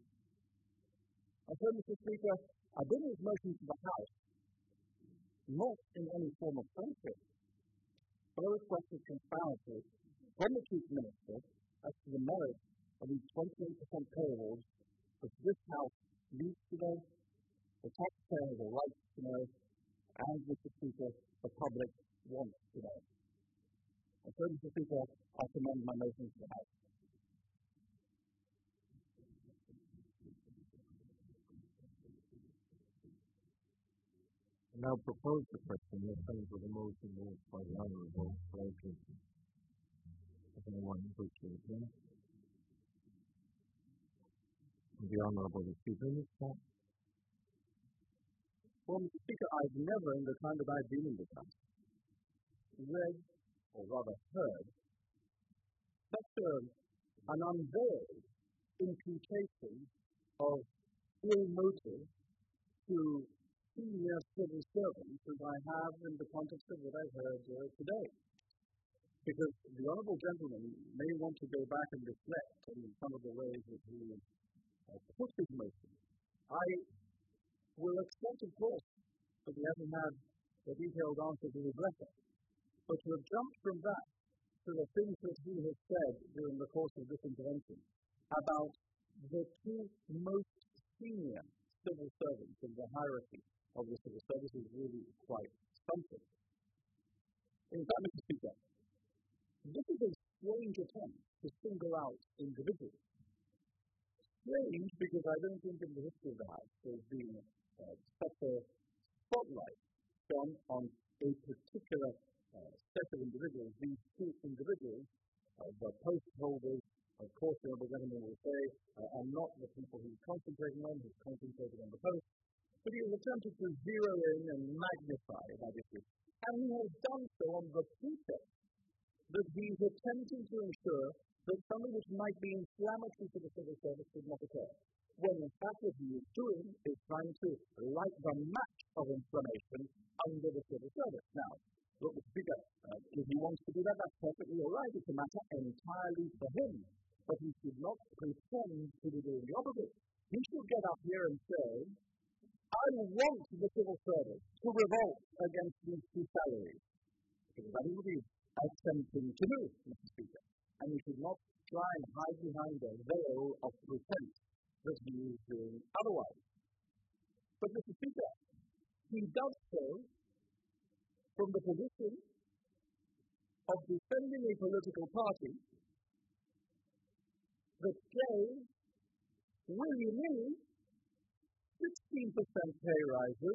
I so, Mr. Speaker, I bring this motion to the House not in any form of friendship, but a request of transparency from the Chief Minister as to the merit of these 28% pay awards, which this House needs to know, the taxpayer has a right to know, and, Mr. Speaker, the public wants to know. And so, Mr. Speaker, I commend my motion to the House. I now propose the question in terms of the motion moved by the Honourable Claire Clinton. Does anyone wish to reply? The Honourable Chief Minister. Well, Mr. Speaker, I've never, in the time that I've been in the House, read, or rather heard, such an unveiled imputation of ill motive to senior civil servants as I have in the context of what I've heard today. Because the Honourable Gentleman may want to go back and reflect on some of the ways that he put his motion. I will accept, of course, that he hasn't had a detailed answer to his letter. But to have jumped from that to the things that he has said during the course of this intervention about the two most senior civil servants in the hierarchy of the civil service is really quite something. In fact, Mr. Speaker, this is a strange attempt to single out individuals. Strange because I don't think in the history of the House there's been such a spotlight shone on a particular set of individuals. These two individuals, the post holders, of course, the Honourable Gentleman will say, are not the people he's concentrating on, he's concentrating on the post, but he has attempted to zero in and magnify that issue. And he has done so on the pretext that he's attempting to ensure that something which might be inflammatory to the civil service did not occur. When in fact what he is doing is trying to light the match of inflammation under the civil service. Now, look, Mr. Speaker, if he wants to do that, that's perfectly all right. It's a matter entirely for him. But he should not pretend to be doing the opposite. He should get up here and say, I want the civil service to revolt against these two salaries. Because that is what he's attempting to do, Mr. Speaker. And you should not try and hide behind a veil of pretense that he is doing otherwise. But Mr. Speaker, he does so from the position of defending a political party that gave willy-nilly 16% pay rises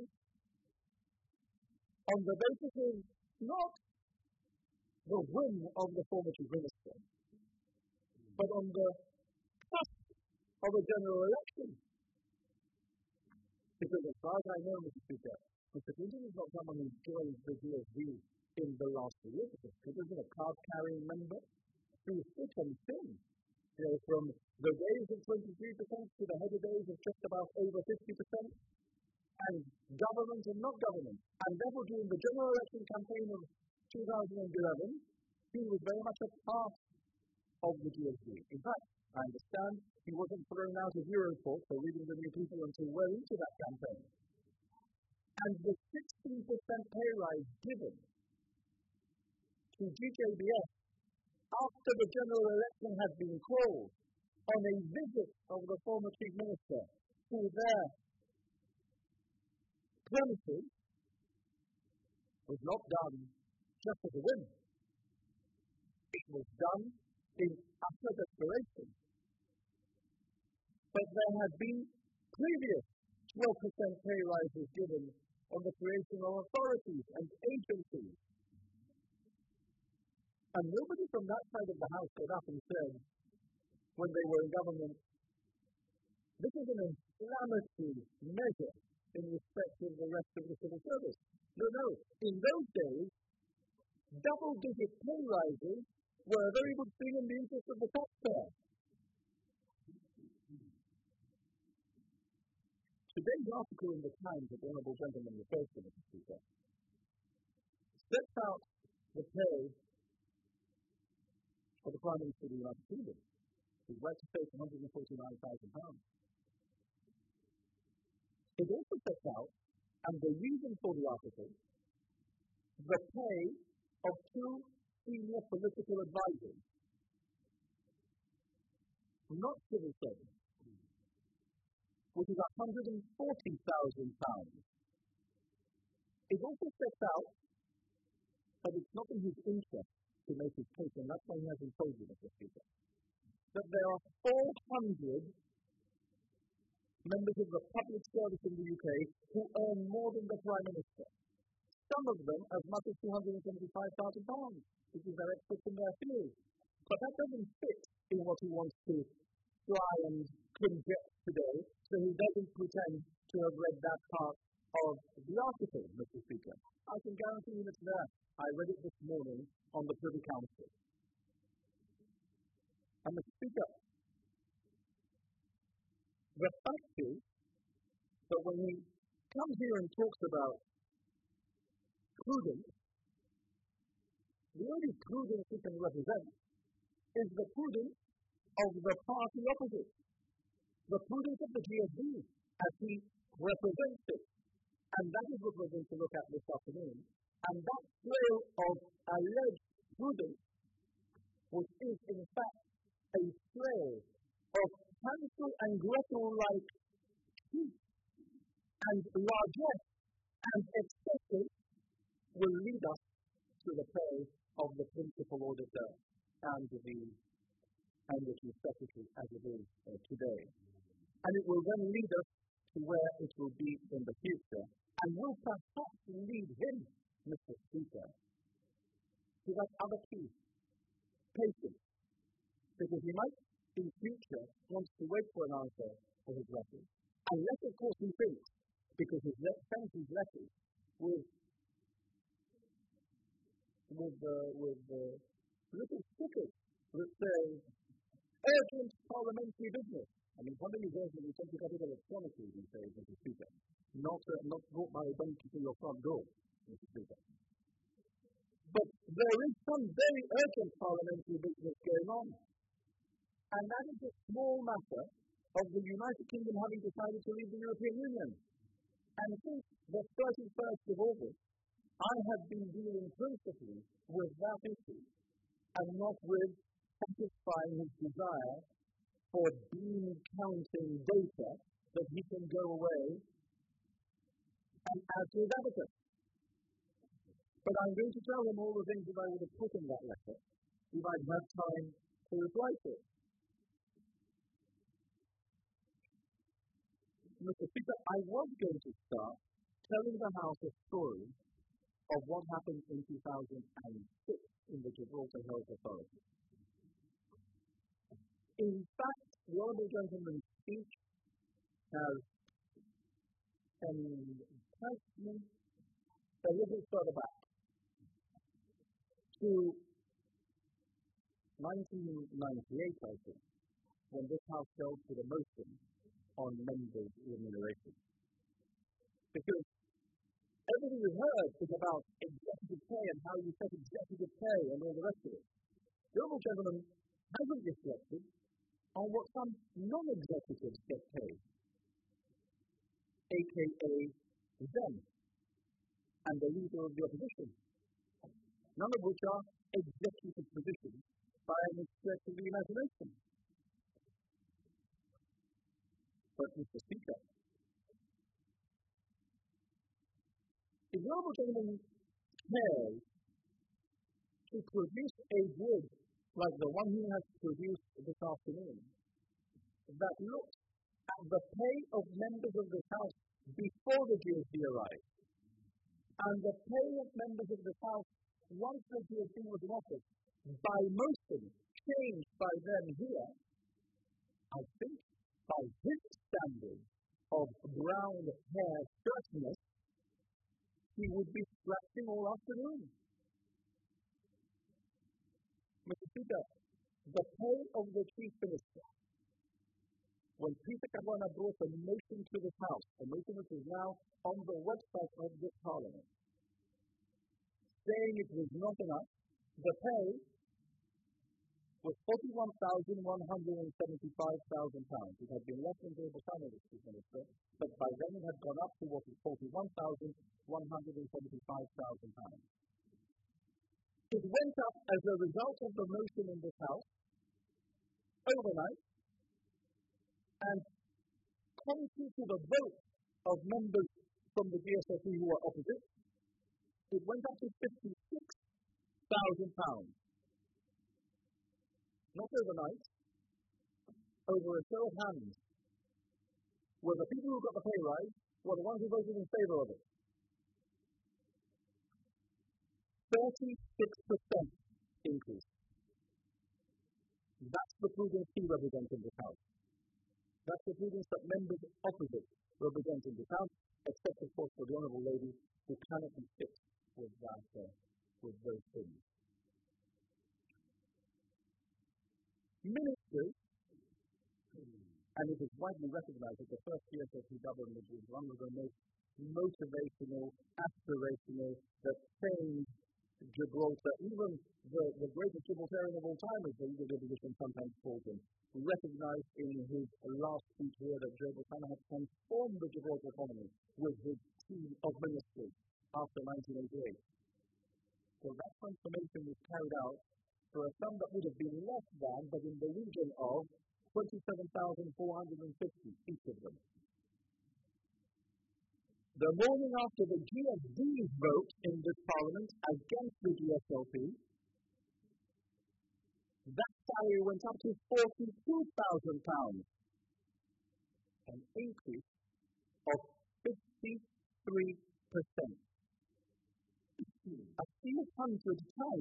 on the basis of not the whim of the former Chief Minister, but on the cusp of a general election. Because as far as I know, Mr. Speaker, Mr. Clinton is not someone who joined the DSD in the last 2 years. Mr. Clinton has been a card-carrying member through thick and thin. You know, from the days of 23% to the heady days of just about over 50%, and government and not government. And therefore, during the general election campaign of 2011, he was very much a part of the DSD. In fact, I understand he wasn't thrown out of Europort for leading the new people until well into that campaign. And the 16% pay rise given to GKBS after the general election had been called on a visit of the former Chief Minister to their premises was not done just as a whim. It was done in utter desperation. But there had been previous 12% pay rises given on the creation of authorities and agencies. And nobody from that side of the House got up and said, when they were in government, this is an inflammatory measure in respect of the rest of the civil service. No. In those days, double-digit pay rises were a very good thing in the interest of the taxpayer. Today's article in the Times that the Honourable Gentleman refers to, Mr. Speaker, sets out the pay of the Prime Minister of the United Kingdom, who's right to take £149,000. It also sets out, and the reason for the article, the pay of two senior political advisors, not civil servants, which is £140,000. It also sets out that it's not in his interest to make his case, and that's why he hasn't told you, Mr. Speaker, that there are 400 members of the public service in the UK who earn more than the Prime Minister. Some of them as much as £275,000, which is their experts in their field. But that doesn't fit in what he wants to try and conject today, so he doesn't pretend to have read that part of the article, Mr. Speaker. I can guarantee you it's there. I read it this morning on the Privy Council. And Mr. Speaker, the fact is that when he comes here and talks about prudence, the only prudence he can represent is the prudence of the party opposite, the prudence of the DSD as he represents it. And that is what we're going to look at this afternoon. And that trail of alleged prudence, which is in fact a trail of Hansel and Gretel-like truth and largesse and excesses, will lead us to the pay of the principal auditor and the Chief Secretary as it is today. And it will then lead us to where it will be in the future, and will perhaps lead him, Mr. Speaker, to that other key, patience. Because he might, in future, want to wait for an answer for his letters. Unless, of course, he thinks, because he sends his letters with little stickers that say, urgent parliamentary business. I mean, how many days do we tend to get it electronically these days, Mr. Speaker? Not brought by a donkey to your front door, Mr. Speaker. But there is some very urgent parliamentary business going on. And that is a small matter of the United Kingdom having decided to leave the European Union. And since the 31st of August, I have been dealing principally with that issue and not with satisfying his desire for bean counting data that he can go away and add to his appetite. But I'm going to tell him all the things that I would have put in that letter if I'd had time to reply to it. Mr. Speaker, I was going to start telling the House a story of what happened in 2006 in the Gibraltar Health Authority. In fact, the Honourable Gentleman's speech has enticed me a little further back to 1998, I think, when this House dealt with a motion on members' remuneration. Because everything we've heard is about executive pay and how you set executive pay and all the rest of it. The Honourable Gentleman hasn't reflected on what some non-executives get paid, a.k.a. them, and the leader of the opposition, none of which are executive positions by any stretch of the imagination. But, Mr. Speaker, if the Honourable Gentleman cares to produce a good like the one he has produced this afternoon, that looks at the pay of members of this House before the GSB arrived, and the pay of members of this House once the GSB was in office, by motion changed by them here, I think by his standard of brown hair shirtness, he would be scratching all afternoon. Mr. Speaker, the pay of the Chief Minister, when Peter Caruana brought a motion to this House, a motion which is now on the website of this Parliament, saying it was not enough, the pay was £41,175,000. It had been less than the time of the Chief Minister, but by then it had gone up to what is £41,175,000. It went up as a result of the motion in this House overnight, and contrary to the vote of members from the GSFE who were opposite, it went up to £56,000. Not overnight, over a show of hands, were the people who got the pay rise were the ones who voted in favour of it. 36% increase. That's the prudence he represents in this House. That's the prudence that members opposite represent in this House, except, of course, for the Honourable Lady, who cannot be fit with those things. Ministers, and it is widely recognised that the first GSFE government was one of the most motivational, aspirational, that changed Gibraltar, even the greatest Gibraltarian of all time, as the leader of the opposition sometimes calls him, recognized in his last speech here that Gibraltar had transformed the Gibraltar economy with his team of ministers after 1988. So that transformation was carried out for a sum that would have been less than, but in the region of 27,450, each of them. The morning after the GSB's vote in this Parliament against the GSLP, that salary went up to £42,000, an increase of 53%. A few hundred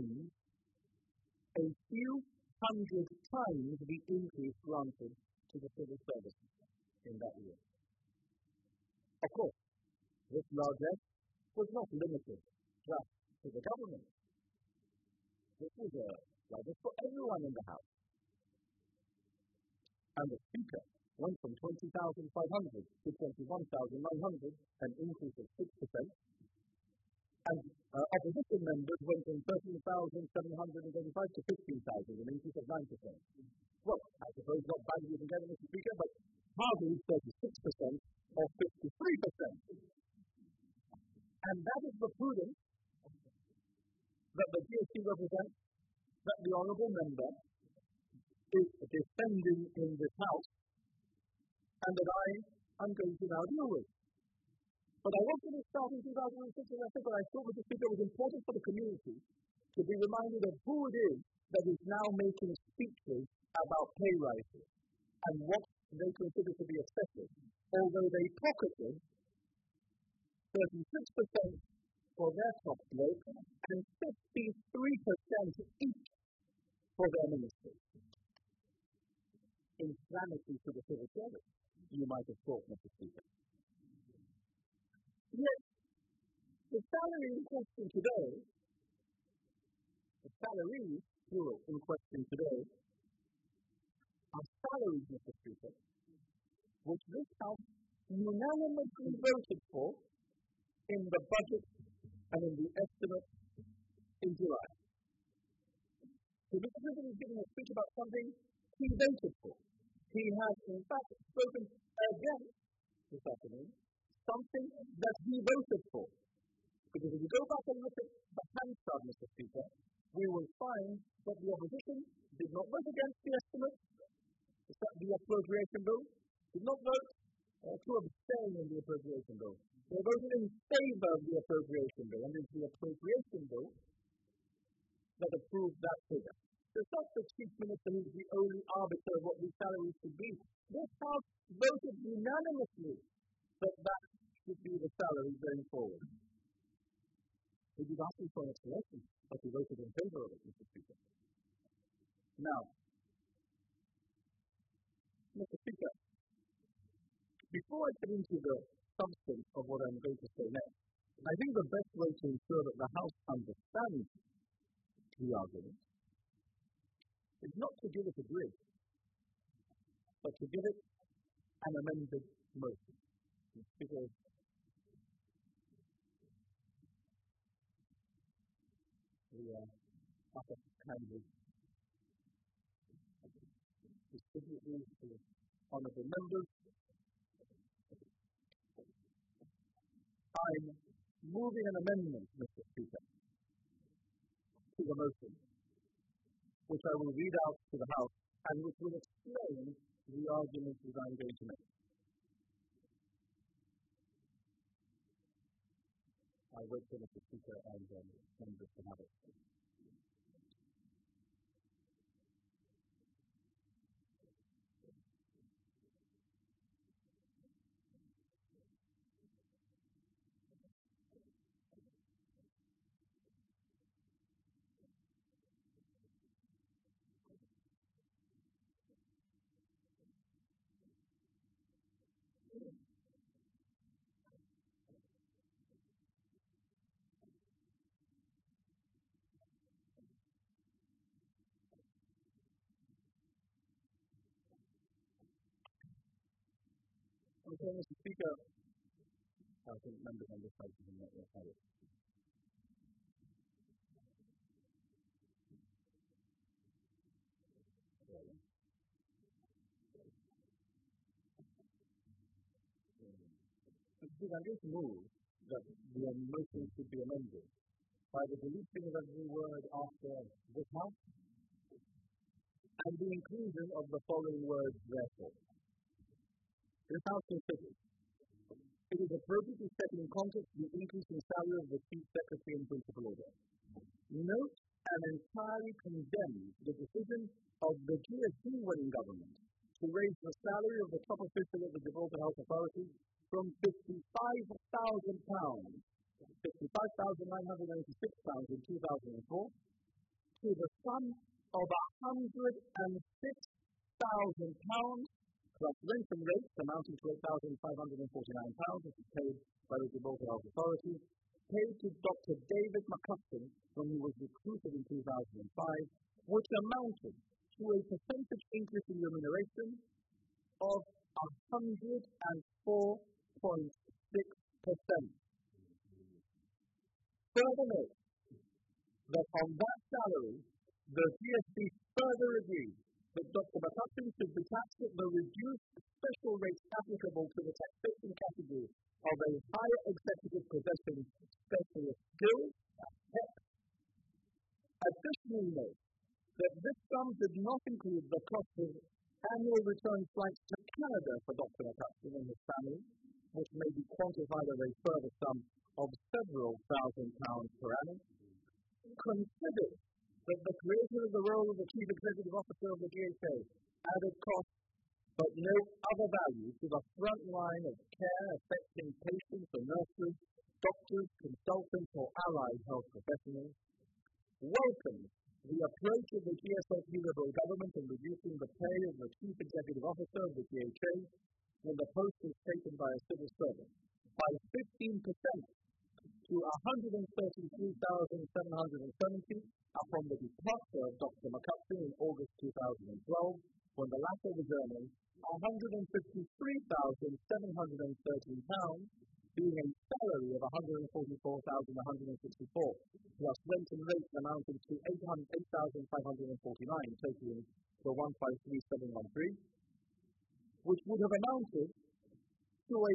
times the increase granted to the civil service in that year. Of course, this largesse was not limited just to the government. This was a largesse for everyone in the House. And the Speaker went from 20,500 to 21,900, an increase of 6%. And opposition members went from 13,735 to 15,000, an increase of 9%. Well, I suppose not badly you can get, Mr. Speaker, but hardly 36% or 53%. And that is the prudence that the GSC represents, that the honourable member is defending in this House, and that I am going to now deal with. But I wanted to start in 2006, and I said that I thought, Mr. Speaker, it was important for the community to be reminded of who it is that is now making speeches about pay rises and what they consider to be excessive, although they pocketed 36% for their top bloke and 53% each for their ministers. Insanity to the civil service, you might have thought, Mr. Speaker. Yet, the salary in question today, the salaries, plural, in question today, are salaries, Mr. Speaker, which this House unanimously voted for in the budget and in the estimate in July. So Mr. President is giving a speech about something he voted for. He has, in fact, spoken again this afternoon, something that he voted for. Because if you go back and look at the Hansard, Mr. Speaker, we will find that the opposition did not vote against the estimate, the appropriation bill, did not vote to abstain in the appropriation bill. They voted in favour of the appropriation bill, and it's the appropriation bill that approved that figure. So it's not the Chief Minister who's the only arbiter of what these salaries should be. This House voted unanimously that that should be the salary going forward. We did ask for an explanation, but we voted in favour of it, Mr. Speaker. Now, Mr. Speaker, before I get into the substance of what I'm going to say next, I think the best way to ensure that the House understands the argument is not to give it a grid, but to give it an amended motion. Because the upper kindly distribute these to honourable members. I'm moving an amendment, Mr. Speaker, to the motion, which I will read out to the House and which will explain the arguments that I'm going to make. I wait for Mr. Speaker and members to have it. Okay, Mr. Speaker, I think members on this side will not yet have it. I'm going to move that the motion should be amended by the deletion of every word after this House and the inclusion of the following words, therefore. This House considers it is appropriate to set in context the increase in salary of the Chief Secretary and Principal Order. Note and entirely condemns the decision of the GSC winning government to raise the salary of the top official of the Gibraltar Health Authority from £55,000, £55,996 in 2004, to the sum of £106,000 plus rent and rates amounting to £8,549, which is paid by the Gibraltar Health Authority, paid to Dr. David McCusker when he was recruited in 2005, which amounted to a percentage increase in remuneration of 104.6%. Further note that on that salary, the GSC further agreed that Dr. McCusker should be taxed at the reduced special rates applicable to the taxation category of a higher executive possessing specialist skills, HEP. Additionally, note that this sum did not include the cost of annual return flights to Canada for Dr. McCutcheon and his family, which may be quantified as a further sum of several £1,000s per annum. Consider that the creation of the role of the Chief Executive Officer of the GHA added cost but no other value to the front line of care affecting patients or nurses, doctors, consultants, or allied health professionals. Welcome the approach of the GSLP Liberal government in reducing the pay of the Chief Executive Officer of the GHA when the post is taken by a civil servant by 15% to $133,770 upon the departure of Dr. McCutcheon in August 2012, when the latter was earning £153,713, being a salary of $144,164, plus rent and rates amounting to $8,549, totaling the $153,713, which would have amounted to a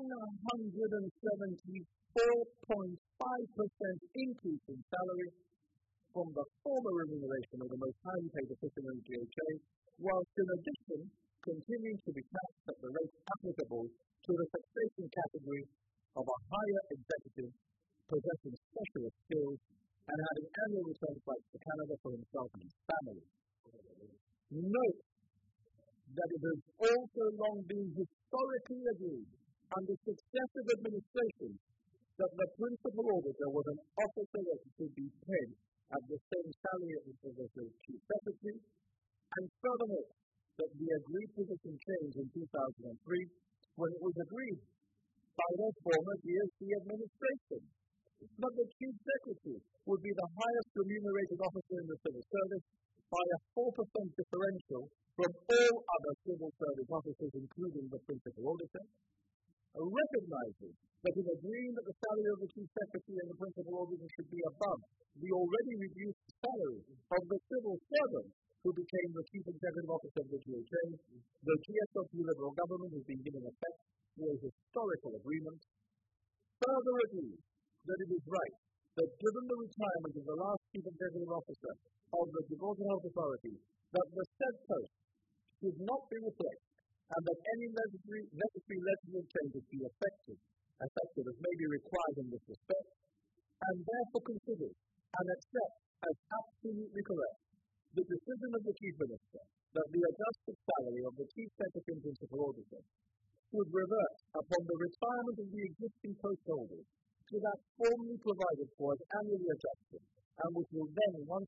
174.5% increase in salary from the former remuneration of the most highly paid official in GHA, whilst in addition continuing to be taxed at the rate applicable to the taxation category of a higher executive possessing specialist skills and having annual return flights to Canada for himself and his family. Note that it has also long been historically agreed under successive administrations that the principal auditor was an officer that should be paid at the same salary as the chief secretary, and furthermore, that the agreed position changed in 2003 when it was agreed by the former GSC administration that the chief secretary would be the highest remunerated officer in the civil service by a 4% differential from all other civil service officers, including the principal auditor. Recognizing that in agreeing that the salary of the chief secretary and the principal auditor should be above the already reduced salary of the civil servant who became the chief executive officer of the GHA, the GSLP Liberal government has been given effect to a historical agreement. Further agrees that it is right that given the retirement of the last chief executive officer of the Gibraltar Health Authority, that the said post should not be replaced, and that any necessary legislative changes be effective as may be required in this respect, and therefore considers and accepts as absolutely correct the decision of the Chief Minister that the adjusted salary of the Chief Secretary and Principal Auditor should revert upon the retirement of the existing post holders to that formerly provided for as annually adjusted, and which will then once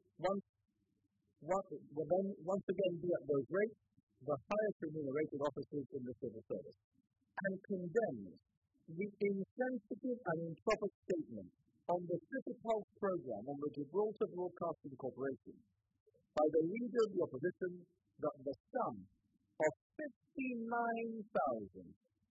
again be at those rates the highest remunerated officers in the civil service, and condemns the insensitive and improper statement on the City Pulse program on the Gibraltar Broadcasting Corporation by the leader of the opposition that the sum of £59,831,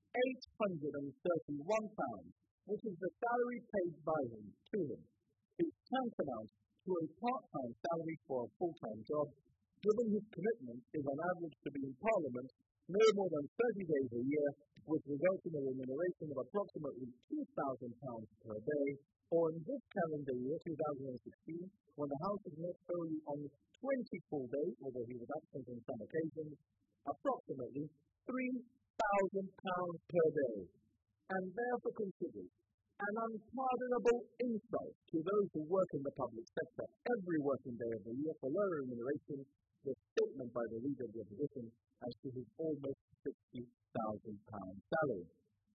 which is the salary paid by him to him, is tantamount to a part-time salary for a full-time job, given his commitment is on average to be in Parliament no more than 30 days a year, which results in a remuneration of approximately £2,000 per day, or in this calendar year, 2016, when the House is met only on 20 full days, although he was absent on some occasions, approximately £3,000 per day, and therefore considered an unpardonable insult to those who work in the public sector every working day of the year for lower remuneration, the statement by the leader of the opposition as to his almost £60,000 salary.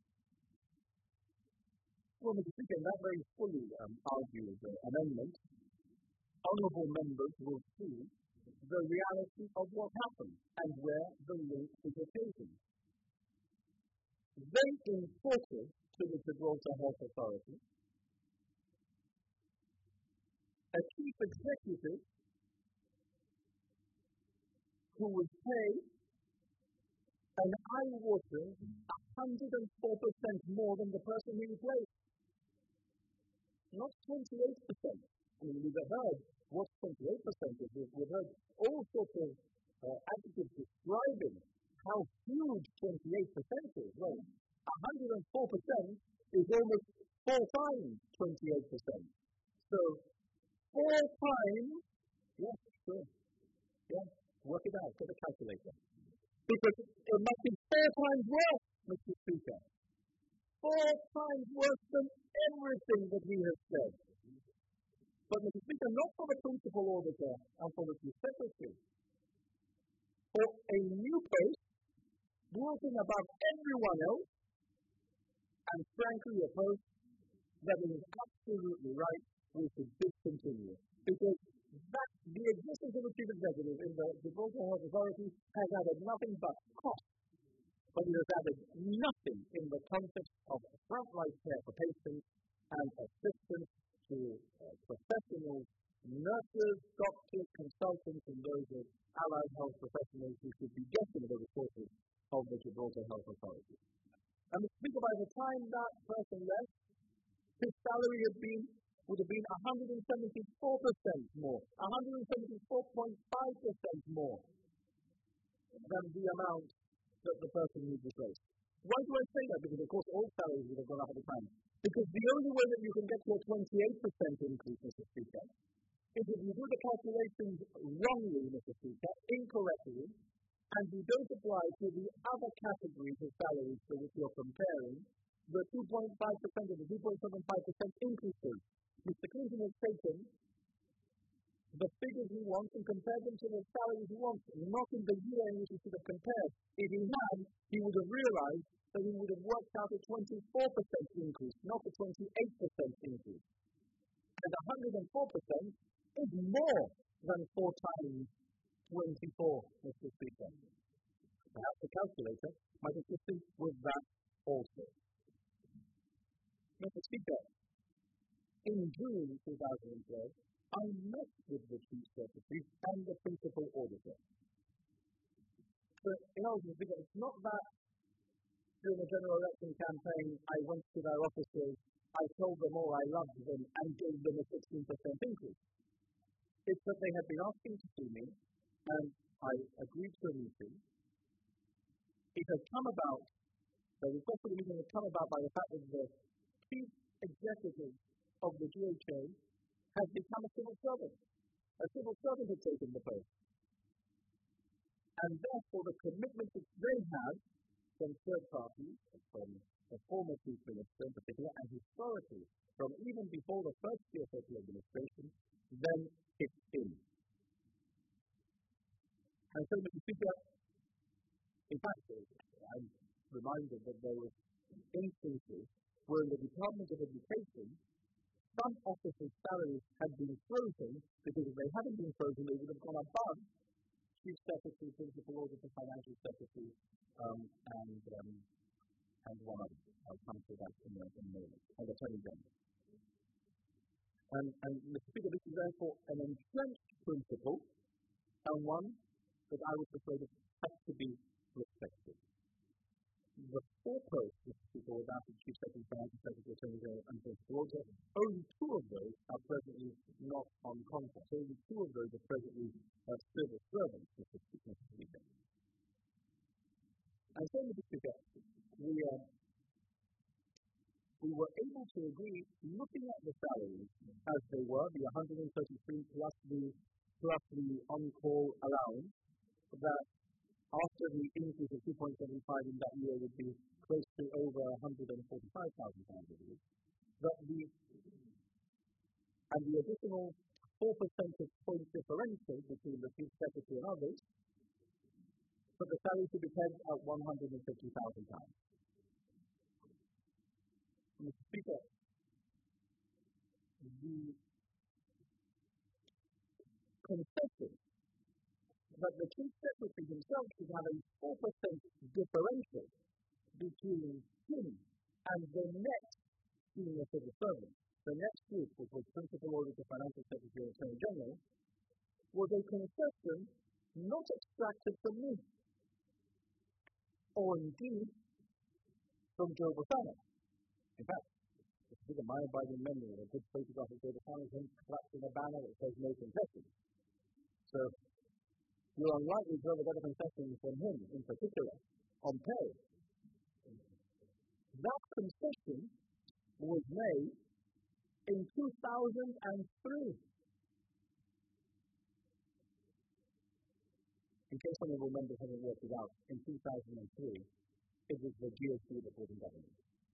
Well, Mr. Speaker, that very fully argues the amendment. Honourable members will see the reality of what happened and where the link is occasioned. They imported to the Gibraltar Health Authority a chief executive who was paid an eye-watering 104% more than the person he replaced. Not 28%. I mean, we've heard what 28% is. We've heard all sorts of adjectives describing how huge 28% is. Well, 104% times, yes, sure, yeah, work it out, get a calculator. Because it must be 4 times worse, Mr. Speaker. 4 times worse than everything that we have said. But Mr. Speaker, not for the principal auditor and for the chief secretary. For a new post, working above everyone else, and frankly a post that is absolutely right, we should discontinue. Because that the existence of the chief executive in the Gibraltar Health Authority has added nothing but cost. But it has added nothing in the context of frontline care for patients and assistance to professionals, nurses, doctors, consultants, and those of allied health professionals who should be getting the resources of the Gibraltar Health Authority. And think about the time that person left, his salary would have been 174% more, 174.5% more than the amount that the person needs replaced. Why do I say that? Because, of course, all salaries would have gone up at the time. Because the only way that you can get to a 28% increase, Mr. Speaker, is if you do the calculations wrongly, Mr. Speaker, incorrectly, and you don't apply to the other categories of salaries for which you're comparing the 2.5% and the 2.75% increases. Mr. Clinton has taken the figures he wants and compared them to the salaries he wants, not in the year in which he should have compared. If he had, he would have realized that he would have worked out a 24% increase, not a 28% increase. And 104% is more than 4 times 24, Mr. Speaker. Perhaps the calculator might assist him with that also. Mr. Speaker, in June 2012, I met with the Chief Secretary and the Principal Auditor. But, Mr. Speaker, it's not that during the general election campaign I went to their offices, I told them all I loved them and gave them a 16% increase. It's that they had been asking to see me, and I agreed to a meeting. It had come about, the request for the meeting had come about by the fact that the Chief Executive of the GHA has become a civil servant. A civil servant had taken the post. And therefore the commitment that they have from third parties, from the former Chief Minister in particular, and historically, from even before the first CSOP administration, then kicked in. And so, Mr. Speaker, in fact, I'm reminded that there were instances where in the Department of Education, some officers' salaries had been frozen because if they hadn't been frozen, they would have gone above Chief Secretary, Principal Auditor, Financial Secretary, and one other. I'll come to that in a moment. And Attorney General. And Mr. Speaker, this is therefore an entrenched principle, and one that I would persuade has to be respected. The 4 posts, Mr. Speaker, without the Chief Secretary, Financial Secretary, Attorney General, and Principal Auditor, only 2 of those are presently not on contract. Only 2 of those are presently civil servants, Mr. Speaker. And so, Mr. Speaker, we were able to agree, looking at the salaries as they were, the 133 plus the on-call allowance, that after the increase of 2.75 in that year would be close to over £145,000 a year. And the additional 4 percentage point differential between the Chief Secretary and others, but the salary to be paid at £150,000. Mr. Speaker, the concession that the Chief Secretary himself should have a 4% differential between him and the next senior civil servant, the next group, which was Principal Auditor, Financial Secretary, and Attorney General, was a concession not extracted from me, or indeed from Joe Bosano. In fact, this is my abiding memory, a good photograph of Joe Bosano is him collapsing a banner that says no concession. So, you're unlikely to have a better concession from him, in particular, on pay. That concession was made in 2003. In case honourable members haven't worked it out, in 2003, it was the GSB that was in government.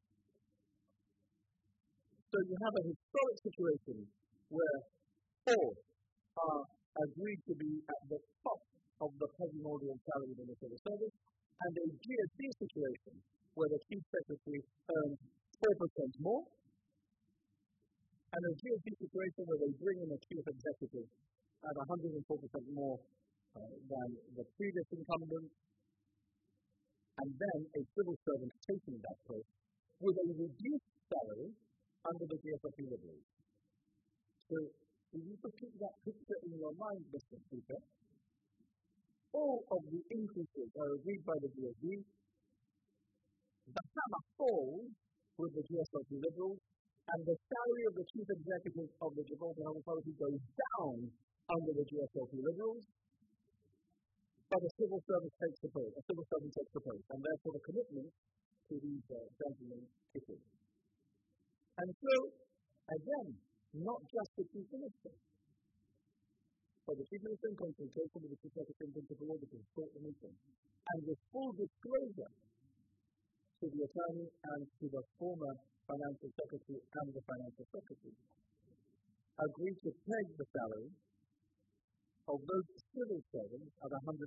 So you have a historic situation where four are agreed to be at the top of the primordial salary in the civil service, and a GSB situation where the chief secretary earns 4% more, and a GSB situation where they bring in a chief executive at 104% more than the previous incumbent, and then a civil servant taking that post with a reduced salary under the GSFP Liberals. So, if you could keep that picture in your mind, Mr. Speaker, all of the increases are agreed by the GSB. The hammer falls with the GSFP Liberals, and the salary of the chief executive of the Gibraltar Health Authority goes down under the GSFP Liberals, but a civil servant takes the post, and therefore the commitment to these gentlemen kick in. And so, again, not just the Chief Minister, but the Chief Minister in consultation with the Chief Secretary and Principal Auditor sought the meeting, and with full disclosure to the Attorney and to the former Financial Secretary and the Financial Secretary, agreed to peg the salary of those civil servants at 150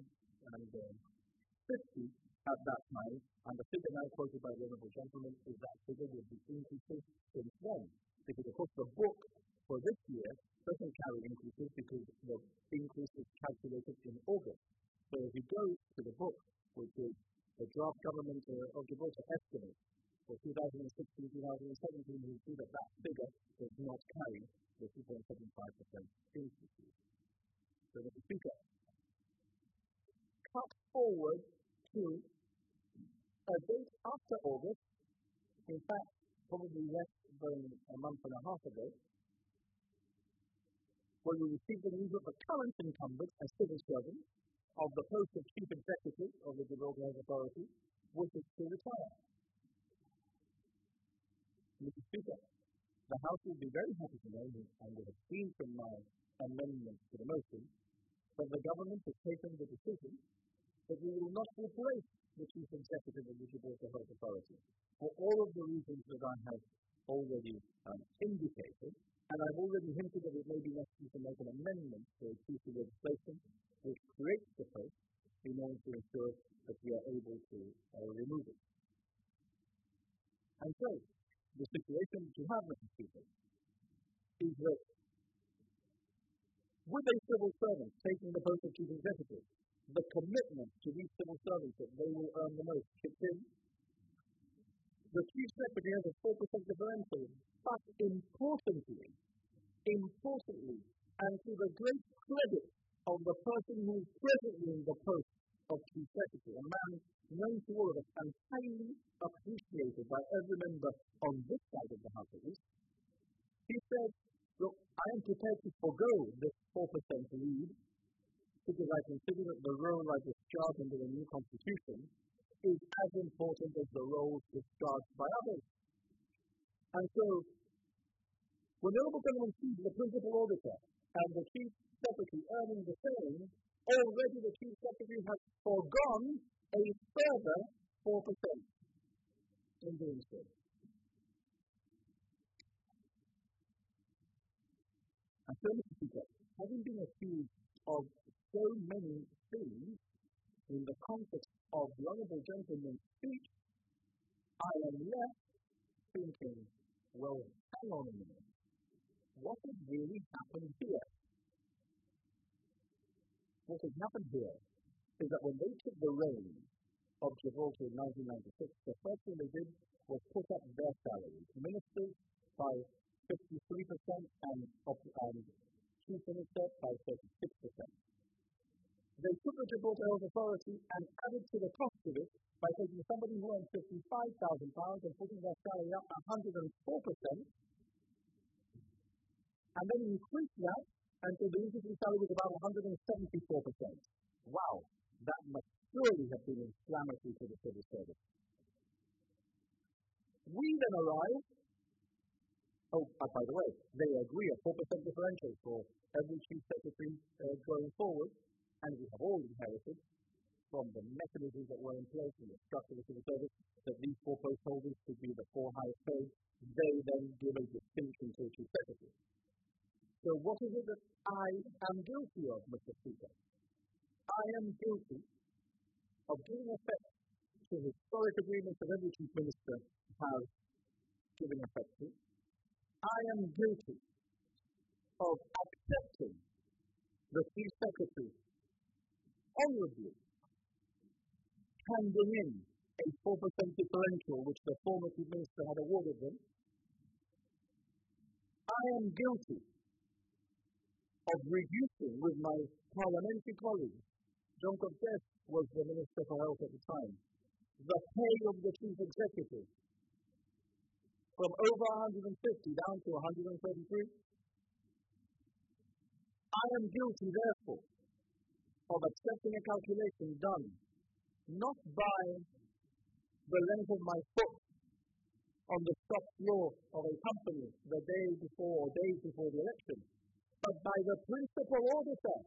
at that time, and the figure now quoted by the Honourable Gentleman is that figure with the increases since then. Because, of course, the book for this year doesn't carry increases because the increase is calculated in August. So if you go to the book, which is the draft government of Gibraltar estimate for 2016-2017, you'll see that that figure does not carry the 2.75% increase. So, Mr. Speaker, cut forward to a date after August, in fact, probably less than a month and a half ago, where we received the news that the current incumbent, a civil servant, of the post of Chief Executive of the Gibraltar Health Authority, wishes to retire. Mr. Speaker, the House will be very happy to know, and will have seen from my amendments to the motion, that the government has taken the decision that we will not replace the Chief Executive of the Gibraltar Health Authority for all of the reasons that I have already indicated, and I've already hinted that it may be necessary to make an amendment to a piece of legislation which creates the post in order to ensure that we are able to remove it. And so, the situation that you have, Mr. Speaker, is that with a civil servant taking the post of Chief Executive, the commitment to these civil servants that they will earn the most kicks in. The Chief Secretary has a 4% differential, but importantly, and to the great credit of the person who is presently in the post of Chief Secretary, a man known to all of us and highly appreciated by every member on this side of the House at least, he said, look, I am prepared to forego this 4% lead because I consider that the role I discharge under the new Constitution is as important as the role discharged by others. And so, when the Honourable Gentleman sees the Principal Auditor and the Chief Secretary earning the same, already the Chief Secretary has foregone a further 4% in doing so. And so, Mr. Speaker, having been accused of so many things in the context of the Honourable Gentleman's speech, I am left thinking, well, hang on a minute. What has really happened here? What has happened here is that when they took the reins of Gibraltar in 1996, the first thing they did was put up their salaries. Ministers by 53% and Chief Minister by 36%. They took the Gibraltar Health Authority and added to the cost of it by taking somebody who earned £55,000 and putting their salary up 104%, and then increased that until the increasing salary was about 174%. Wow, that must surely have been inflammatory to the civil service. We then arrive. By the way, they agree a 4% differential for every Chief Secretary going forward. and we have all inherited from the mechanisms that were in place in the structure of the civil service, that these four post holders could be the four highest paid. They then give a distinction to a chief secretary. So what is it that I am guilty of, Mr. Speaker? I am guilty of giving effect to historic agreements that every chief minister has given effect to. I am guilty of accepting the chief secretary honorably handing in a 4% differential which the former chief minister had awarded them. I am guilty of reducing with my parliamentary colleagues, John Cortes was the Minister for Health at the time, the pay of the chief executive from over 150 down to 133. I am guilty, therefore, of accepting a calculation done not by the length of my foot on the shop floor of a company the day before or days before the election, but by the principal auditor,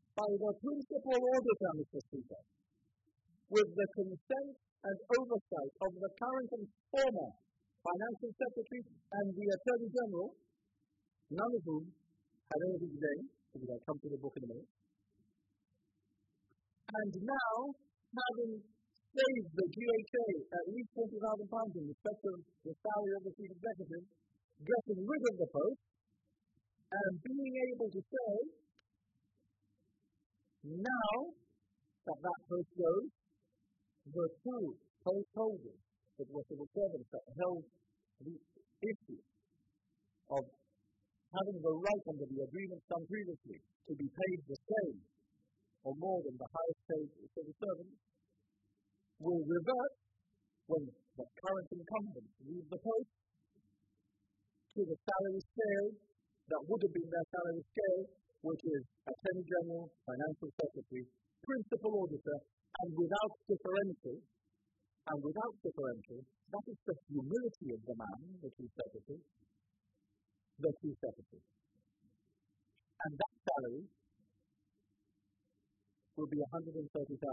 Mr. Speaker, with the consent and oversight of the current and former Financial Secretary and the Attorney General, none of whom had anything to say, because I'll come to the book in a minute. And now, having saved the GHA at least £40,000 in respect of the salary of the chief executive, getting rid of the post, and being able to say, now that that post goes, the two post holders that were civil servants that held the issue of having the right under the agreements done previously to be paid the same or more than the highest paid civil servants will revert when the current incumbents leave the post to the salary scale that would have been their salary scale, which is Attorney General, Financial Secretary, Principal Auditor, and without differential, that is the humility of the man, the Chief Secretary, and that salary will be £130,000,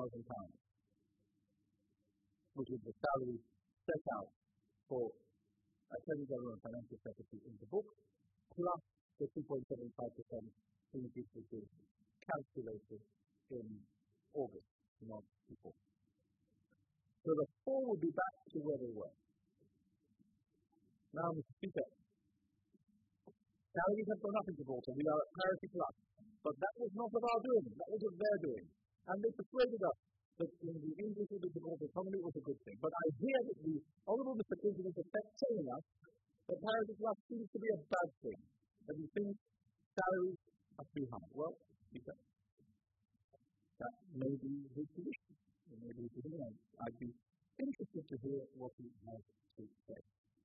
which is the salary set out for Attorney General and Financial Secretary in the book, plus the 2.75% increase which is calculated in August, not before. So the four will be back to where they were. Now, Mr. Speaker, salaries have gone up in Gibraltar. We are at parity plus. But that was not of our doing. That was of their doing. And they persuaded us that in the English of the Gibraltar economy it was a good thing. But I hear that the Honourable Mr. Clinton is telling us that parity plus seems to be a bad thing. That he thinks salaries are too high. Well, Speaker, that may be his position. Maybe his position. I'd be interested to hear what he has to say.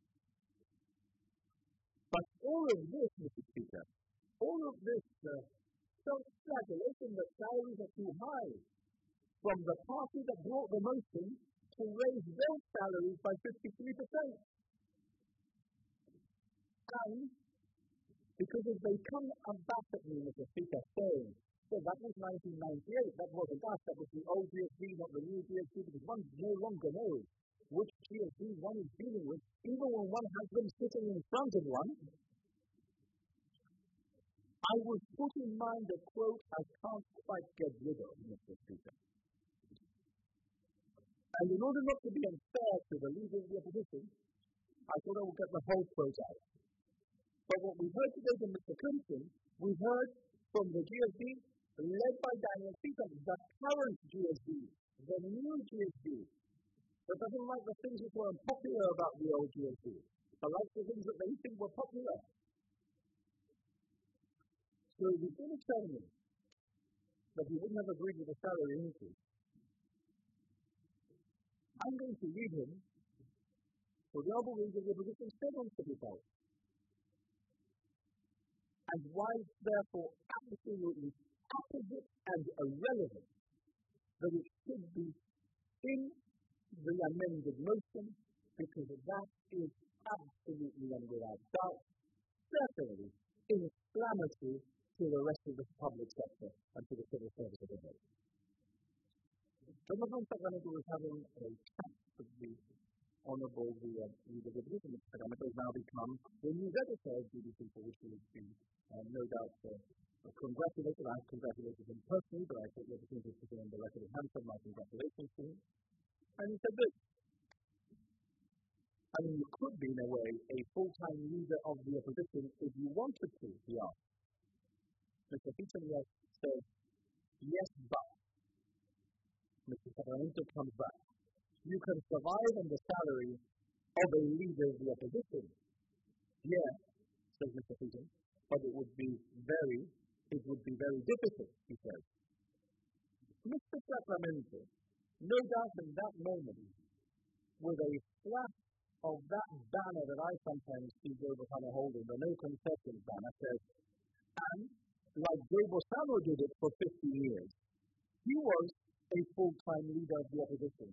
But all of this, Mr. Speaker, all of this self-flagellation that salaries are too high from the party that brought the motion to raise their salaries by 53%. And because if they come back at me, Mr. Speaker, saying, well, that was 1998, that wasn't us, that was the old GSB, not the new GSB, because one no longer knows which GSB one is dealing with, even when one has them sitting in front of one. I was put in mind a quote I can't quite get rid of, Mr. Speaker. And in order not to be unfair to the leader of the opposition, I thought I would get the whole quote out. But what we heard today from Mr. Clinton, we heard from the GSB led by Daniel Peter, the current GSB, the new GSB, that doesn't like the things which were unpopular about the old GSB, but likes the things that they think were popular. So he's going to tell me that he wouldn't have agreed with the salary increase. I'm going to read him for the honourable reason the opposition said on civil power. And why it's therefore absolutely opposite and irrelevant that it should be in the amended motion, because that is absolutely and without doubt, certainly inflammatory to the rest of the public sector and to the civil service of the day. Muslim Sacramento was having a chat with the Honorable Leader of the Muslim Sacramento has now become the news editor of BBC, for which he has been, no doubt, congratulated. I have congratulated him personally, but I take the opportunity to put him on the record of handsome my congratulations to him. And he said this: I mean, you could be, in a way, a full-time leader of the opposition if you wanted to, he asked. Mr. Peter said, yes, but. Mr. Sacramento comes back. You can survive on the salary of a leader of the opposition. Yeah, says Mr. Peter, but it would be very difficult, he says. Mr. Sacramento, no doubt in that moment, with a flash of that banner that I sometimes see Joe Bosano holding, the No Concessions banner, says, and like Joe Bosano did it for 50 years, he was a full-time leader of the opposition.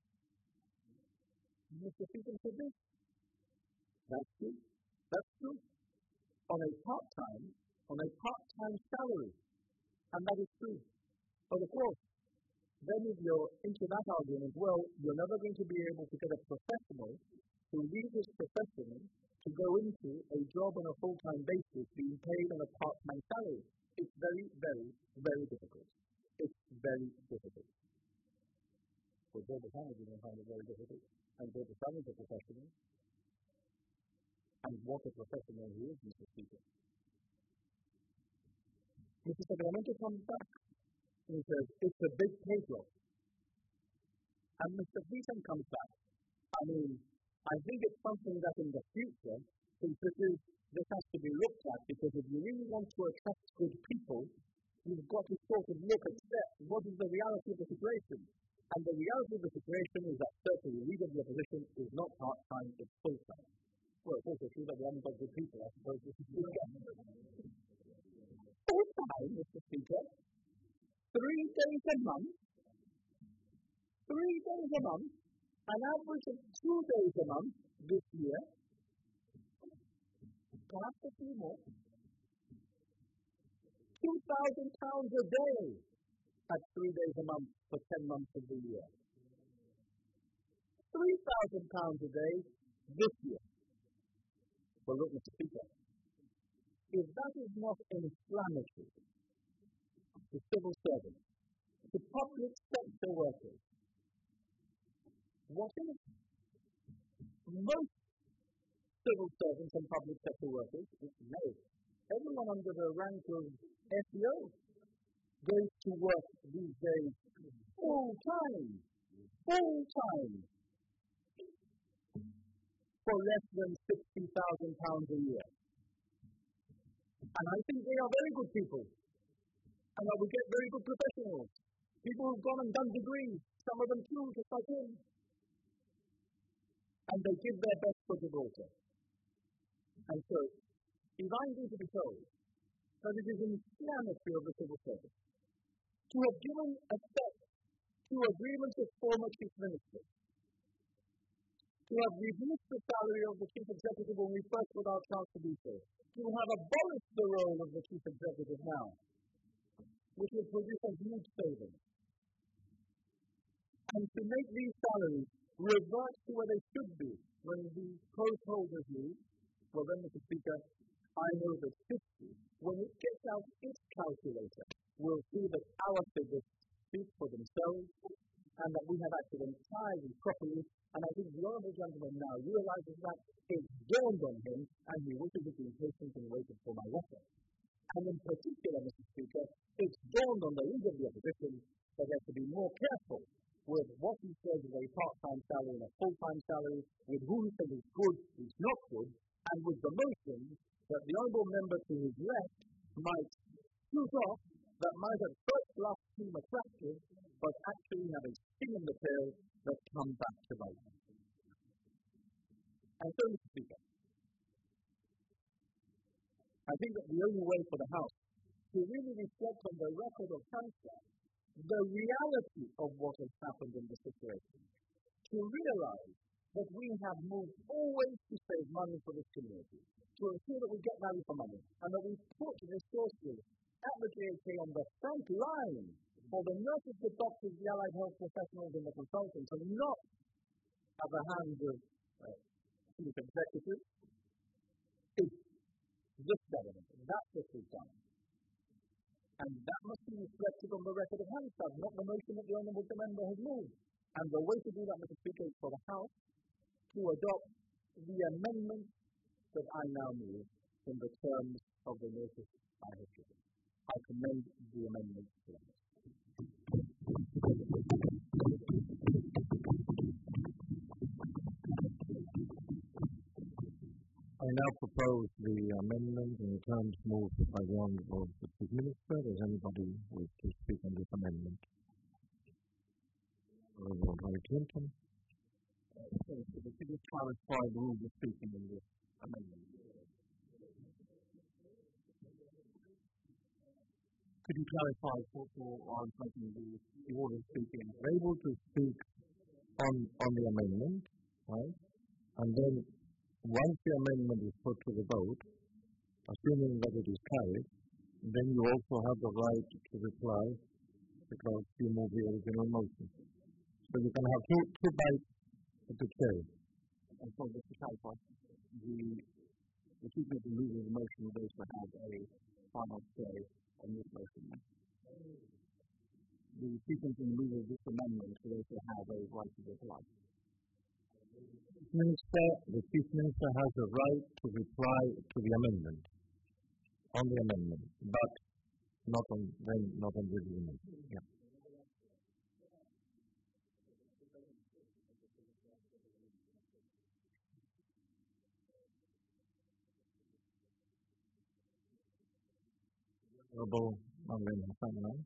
Mr. Peter said this. That's true. That's true. On a part-time salary. And that is true. But of course, then if you're into that argument, well, you're never going to be able to get a professional who leaves his profession to go into a job on a full-time basis being paid on a part-time salary. It's very, very, very difficult. It's very difficult. For Joe Bosano, you may find it very difficult. And Joe Bosano is a professional. And what a professional he is, Mr. Speaker. Mr. Sacramento comes back and he says, it's a big pay drop. And Mr. Beaton comes back. I mean, I think it's something that in the future, since this has to be looked at, because if you really want to attract good people, you've got to sort of look at what is the reality of the situation. And the reality of the situation is that certainly the leader of the opposition is not part-time, it's full-time. Well, it's also true that we haven't got good people, I suppose, Mr. Speaker. Full-time, Mr. Speaker. 3 days a month. 3 days a month. An average of 2 days a month this year. Perhaps a few more. £2,000 a day at 3 days a month for 10 months of the year. £3,000 a day this year. Well, look, Mr. Speaker, if that is not inflammatory to civil servants, to public sector workers, what is? Most civil servants and public sector workers, no, everyone under the rank of SEO goes to work these days full-time, for less than £60,000 a year. And I think they are very good people. And I will get very good professionals. People who've gone and done degrees, some of them too, just like him. And they give their best for Gibraltar. And so, if I'm going to be told that it is inflammatory of the civil service to have given effect to agreements of former chief ministers, to have reduced the salary of the chief executive when we first got our chance to do so, to have abolished the role of the chief executive now, which will produce a huge savings, and to make these salaries revert to where they should be when the post holders leave, well then, Mr. Speaker, I know that history, when it gets out its calculator, will see that our figures speak for themselves, and that we have acted entirely properly. And I think the honourable gentleman now realises that it dawned on him, and he wishes to be patient and waited for my letter. And in particular, Mr. Speaker, it's dawned on the leader of the opposition that they have to be more careful with what he says is a part-time salary and a full-time salary, with who he says is good, is not good, and with the motion that the honourable member to his left might shoot off, that might at first blush seem attractive, but actually have a sting in the tail that comes back to bite them. And so, Mr. Speaker, I think that the only way for the House to really reflect on the record of cancer, the reality of what has happened in this situation, to realize that we have moved always to save money for this community, to ensure that we get value for money and that we put resources at the GHA on the front line for the nurses, the doctors, the allied health professionals and the consultants, and not at the hands of chief executives. It's this government. That's what we've done. And that must be reflected on the record of Hansard, not the motion that the Honourable Member has moved. And the way to do that, Mr. Speaker, is for the House to adopt the amendment that I now move in the terms of the notice I have given. I commend the amendment to the House. I now propose the amendment in the terms moved by the Honourable Chief Minister. Does anybody wish to speak on this amendment? Honourable Harry Clinton. Could you clarify the rules of speaking in this amendment? Could you clarify for our making the order of speaking? Able to speak on the amendment, right? And then once the amendment is put to the vote, assuming that it is carried, then you also have the right to reply because you move the original motion. So you can have two bites at the cherry. And so just to clarify, the Chief Minister moving the motion will also have a final say on this motion. The Chief Minister moving this amendment will also have a right to reply. The Chief Minister has a right to reply to the amendment, on the amendment, but not on the amendment. Yeah. Honourable Mangan Hassan now.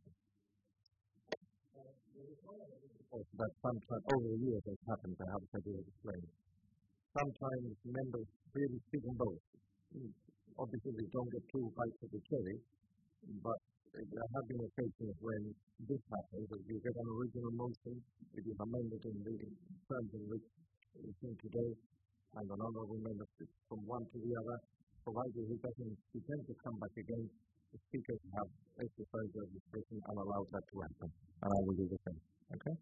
That sometimes, over the years has happened, perhaps I will explain. Sometimes members really speak on both. Obviously, they don't get two bites of the cherry, but there have been occasions when this happens, that you get an original motion, it is amended in the terms in which we think today, and an honourable member speaks from one to the other, provided he doesn't pretend to come back again. The speakers have exercised their discretion and allowed that to happen, and I will do the same. Okay?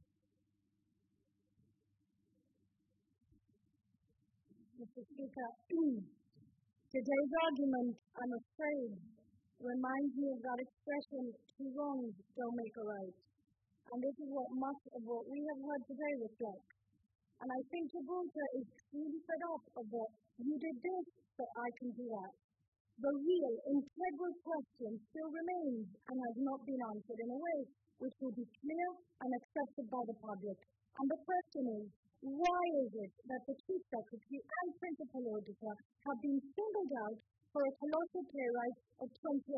Mr. Speaker, today's argument, I'm afraid, reminds me of that expression, two wrongs don't make a right. And this is what much of what we have heard today reflects. And I think Gibraltar is truly fed up of the, you did this, so I can do that. The real, integral question still remains and has not been answered in a way which will be clear and accepted by the public. And the question is, why is it that the Chief Secretary and Principal Auditor have been singled out for a colossal pay rise of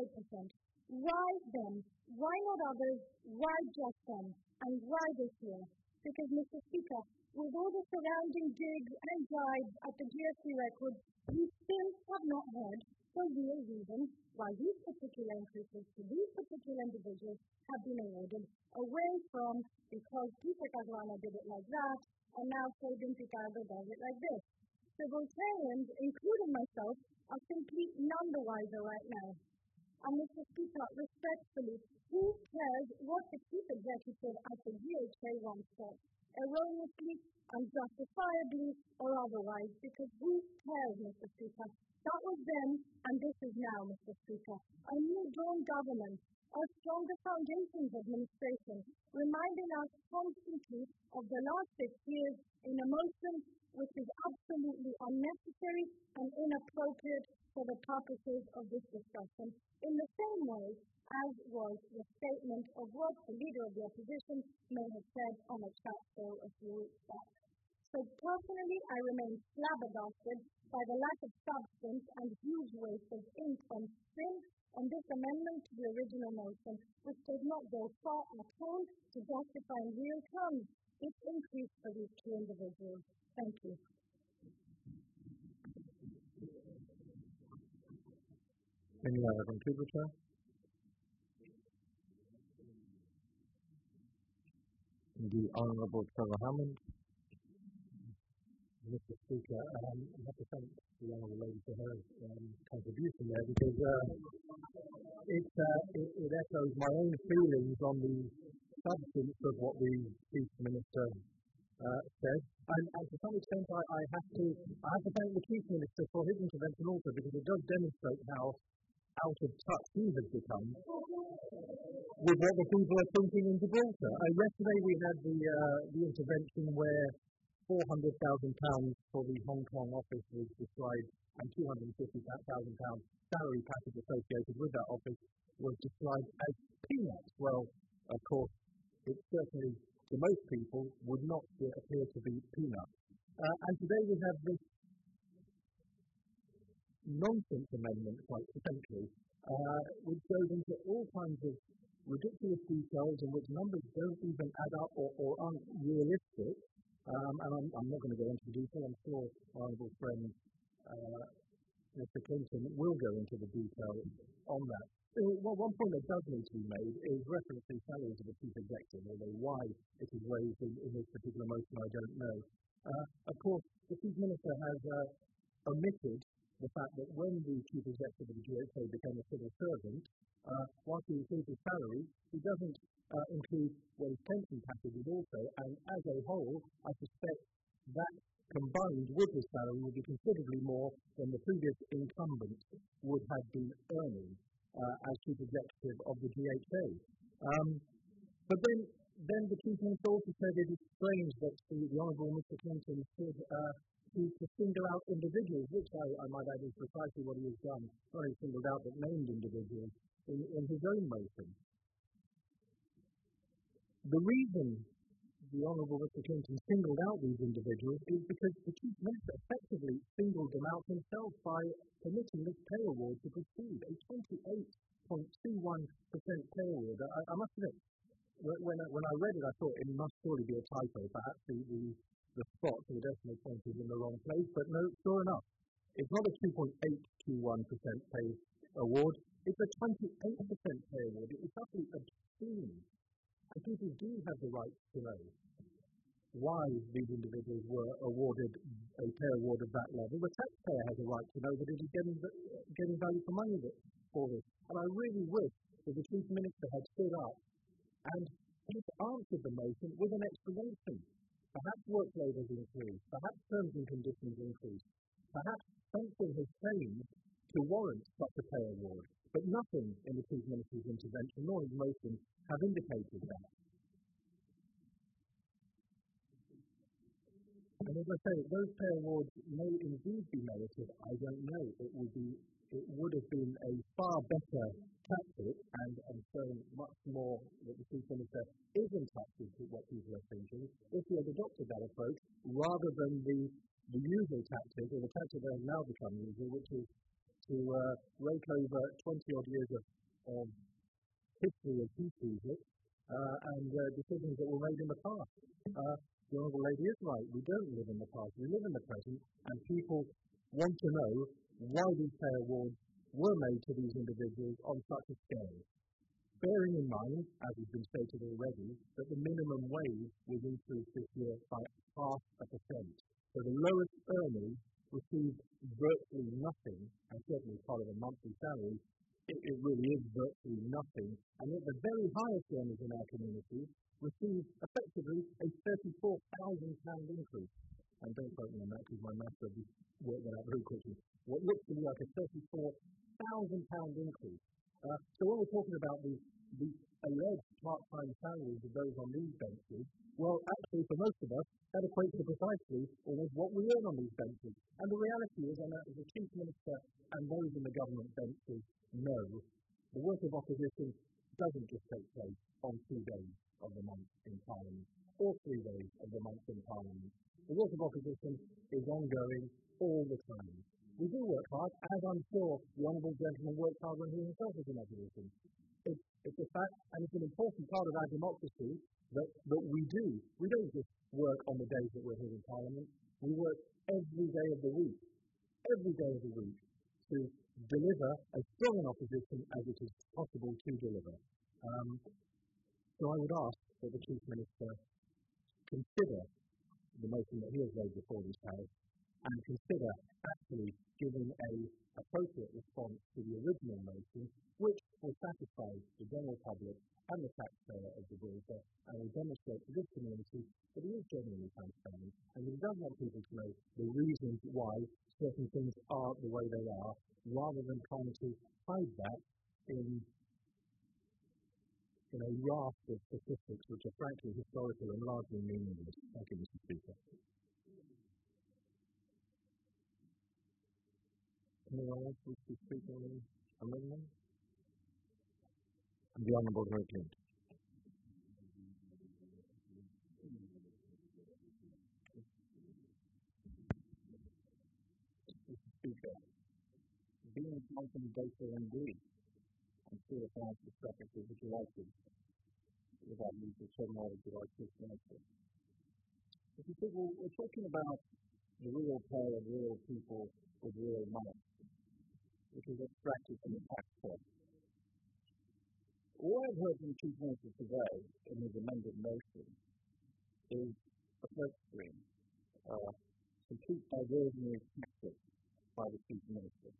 28%? Why them? Why not others? Why just them? And why this year? Because, Mr. Speaker, with all the surrounding digs and dives at the GST records, we still have not heard the real reason why these particular increases to these particular individuals have been awarded, away from because Peter Caruana did it like that, and now Fabian Picardo does it like this. Gibraltarians, including myself, are simply none the wiser right now. And Mr. Speaker, respectfully, who cares what the Chief Executive at the GHA once said, erroneously, unjustifiably, or otherwise, because who cares, Mr. Speaker? That was then, and this is now, Mr. Speaker. A new dawn government, a stronger foundations administration, reminding us constantly of the last 6 years in a motion which is absolutely unnecessary and inappropriate for the purposes of this discussion, in the same way as was the statement of what the Leader of the Opposition may have said on a chat show a few weeks back. So personally, I remain flabbergasted by the lack of substance and huge waste of ink and strength on this amendment to the original motion, which does not go far at all to justify in real terms its increase for these two individuals. Thank you. Any other contributor? The Honourable Trevor Hammond. Mr. Speaker. I have to thank the Honourable Lady for her contribution there, because it echoes my own feelings on the substance of what the Chief Minister said. And to some extent, I have to thank the Chief Minister for his intervention also, because it does demonstrate how out of touch he has become with what the people are thinking in Gibraltar. Yesterday we had the intervention where £400,000 for the Hong Kong office was described, and £250,000 salary package associated with that office was described as peanuts. Well, of course, it certainly, to most people, would not appear to be peanuts. And today we have this nonsense amendment, quite essentially, which goes into all kinds of ridiculous details in which numbers don't even add up or aren't realistic. And I'm not going to go into the detail. I'm sure my honourable friend, Mr. Clinton, will go into the detail on that. Well, one point that does need to be made is reference to salaries of the Chief Executive, although why it is raised in this particular motion I don't know. Of course, the Chief Minister has omitted the fact that when the Chief Executive of the GHA became a civil servant, whilst he includes his salary, he doesn't include what his pension package is also, and as a whole, I suspect that combined with his salary would be considerably more than the previous incumbent would have been earning as Chief Executive of the GHA. But then the Chief Minister also said it is strange that the Honourable Mr. Clinton should choose to single out individuals, which I might add is precisely what he has done, not only singled out but named individuals in his own motion. The reason the Honourable Mr. Clinton singled out these individuals is because the Chief Minister effectively singled them out himself by permitting this pay award to proceed, a 28.21% pay award. I must admit, when I read it, I thought it must surely be a typo. Perhaps the spot for the decimal point is in the wrong place, but no, sure enough, it's not a 2.821% pay award, it's a 28% pay award. It's utterly obscene. And people do have the right to know why these individuals were awarded a pay award of that level. The taxpayer has a right to know that it is getting value for money for this. And I really wish that the Chief Minister had stood up and just answered the motion with an explanation. Perhaps workload has increased, perhaps terms and conditions increased, perhaps something has changed to warrant such a pay award. But nothing in the Chief Minister's intervention nor his motion have indicated that. And as I say, those pay awards may indeed be merited. I don't know. It would have been a far better tactic, and showing much more that the Chief Minister is in touch with what people are thinking, if he had adopted that approach, rather than the usual tactic, or the tactic that has now become usual, which is to rake over 20-odd years of history as he sees it, and decisions that were made in the past. The Honourable Lady is right. We don't live in the past. We live in the present, and people want to know why these pay awards were made to these individuals on such a scale. Bearing in mind, as has been stated already, that the minimum wage was increased this year by 0.5%. So the lowest earners received virtually nothing, and certainly part of a monthly salary, it really is virtually nothing. And yet the very highest earners in our community received effectively a £34,000 increase. And don't quote me on that, because my maths will work that out very quickly. What looks to me like a £34,000 increase. So when we're talking about the alleged part-time salaries of those on these benches, well, actually, for most of us, that equates to precisely almost what we earn on these benches. And the reality is, and as the Chief Minister and those in the government benches know, the work of opposition doesn't just take place on 2 days of the month in Parliament, or 3 days of the month in Parliament. The work of opposition is ongoing all the time. We do work hard, as I'm sure the Honourable Gentleman works hard when he himself is in opposition. It's a fact, and it's an important part of our democracy that we do. We don't just work on the days that we're here in Parliament. We work every day of the week, to deliver as strong an opposition as it is possible to deliver. So I would ask that the Chief Minister consider the motion that he has laid before this House notify the general public and the taxpayer of Gibraltar, and will demonstrate to this community that he is genuinely transparent, and he does want people to know the reasons why certain things are the way they are, rather than trying to hide that in a raft of statistics which are frankly historical and largely meaningless. Thank you, Mr. Speaker. Anyone else wish to speak on the amendment? The Honourable Hercliffe. Mr. Speaker, being something data indeed, and still found discrepancies which are likely without use of terminology like this nature. If you think, well, we're talking about the real pay of real people with real money, which is extracted from the taxpayer. All I've heard from the Chief Minister today in his amended motion is a smoke screen, complete diversionary tactics by the Chief Minister.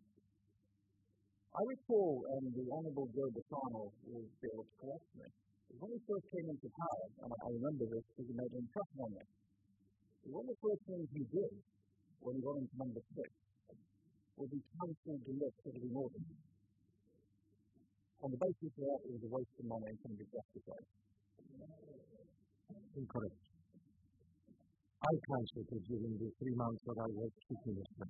I recall, and the Honourable Joe Bassano will be able to correct me, when he first came into power, and I remember this because he made an impression on me, one of the first things he did when he got into number 6 was he cancelled the list of the orders. On the basis that it was a waste of money and can be justified. Incorrect. I cancelled it during the 3 months that I was Chief Minister.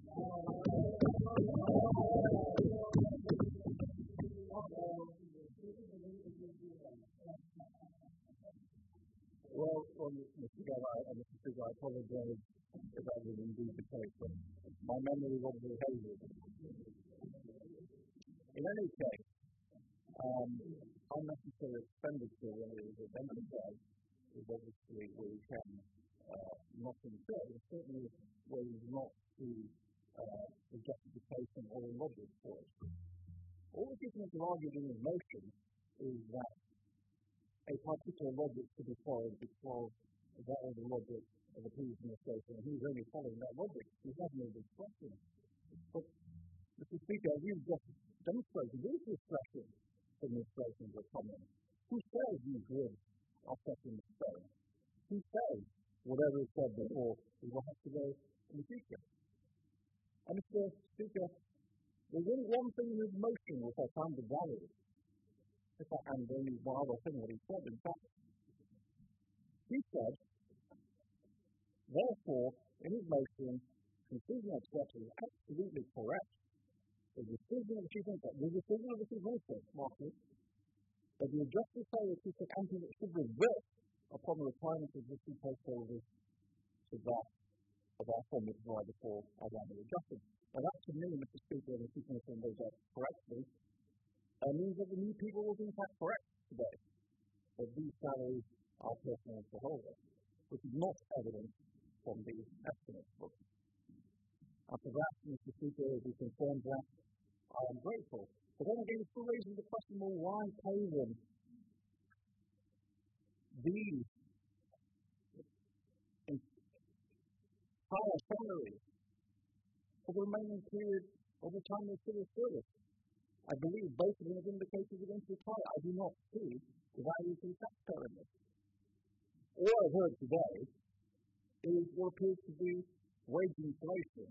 Well, Mr. Speaker, I apologize if that was indeed the case, but my memory was very hazy. In any case, unnecessary expenditure when it is identified is obviously where you can not incur. There certainly ways not to the justification or the logic for it. All the people who argued in his motion is that a particular logic should be followed because that was the logic of the previous administration, and he's only following that logic. He has no discretion. But, Mr. Speaker, as you've just demonstrated, there is discretion for administrations that come in. Who says these words are set in stone? Who says whatever is said before we will have to go in the future? And Mr. Speaker, there isn't one thing in his motion which I found to value. And only one other thing that he said, in fact. He said, therefore, in his motion, conclusion of steps is absolutely correct. The decision of the Chief Minister, the decision of the Chief Minister, Marcus, that the adjusted salary should revert upon the requirements of existing post-holders to that of our formula provided for as annually adjusted. Now that to me, Mr. Speaker, and the Chief Minister knows that correctly, means that the new people will be in fact correct today, that these salaries are personal to holder, which is not evident from the estimates book. And for that, Mr. Speaker, if you confirm that, I am grateful. But then again, it still raises the question, well, why pay them these higher salaries for the remaining period of the time they still service? I believe both of them have indicated against retire. I do not see the value to the taxpayer in this. All I've heard today is what appears to be wage inflation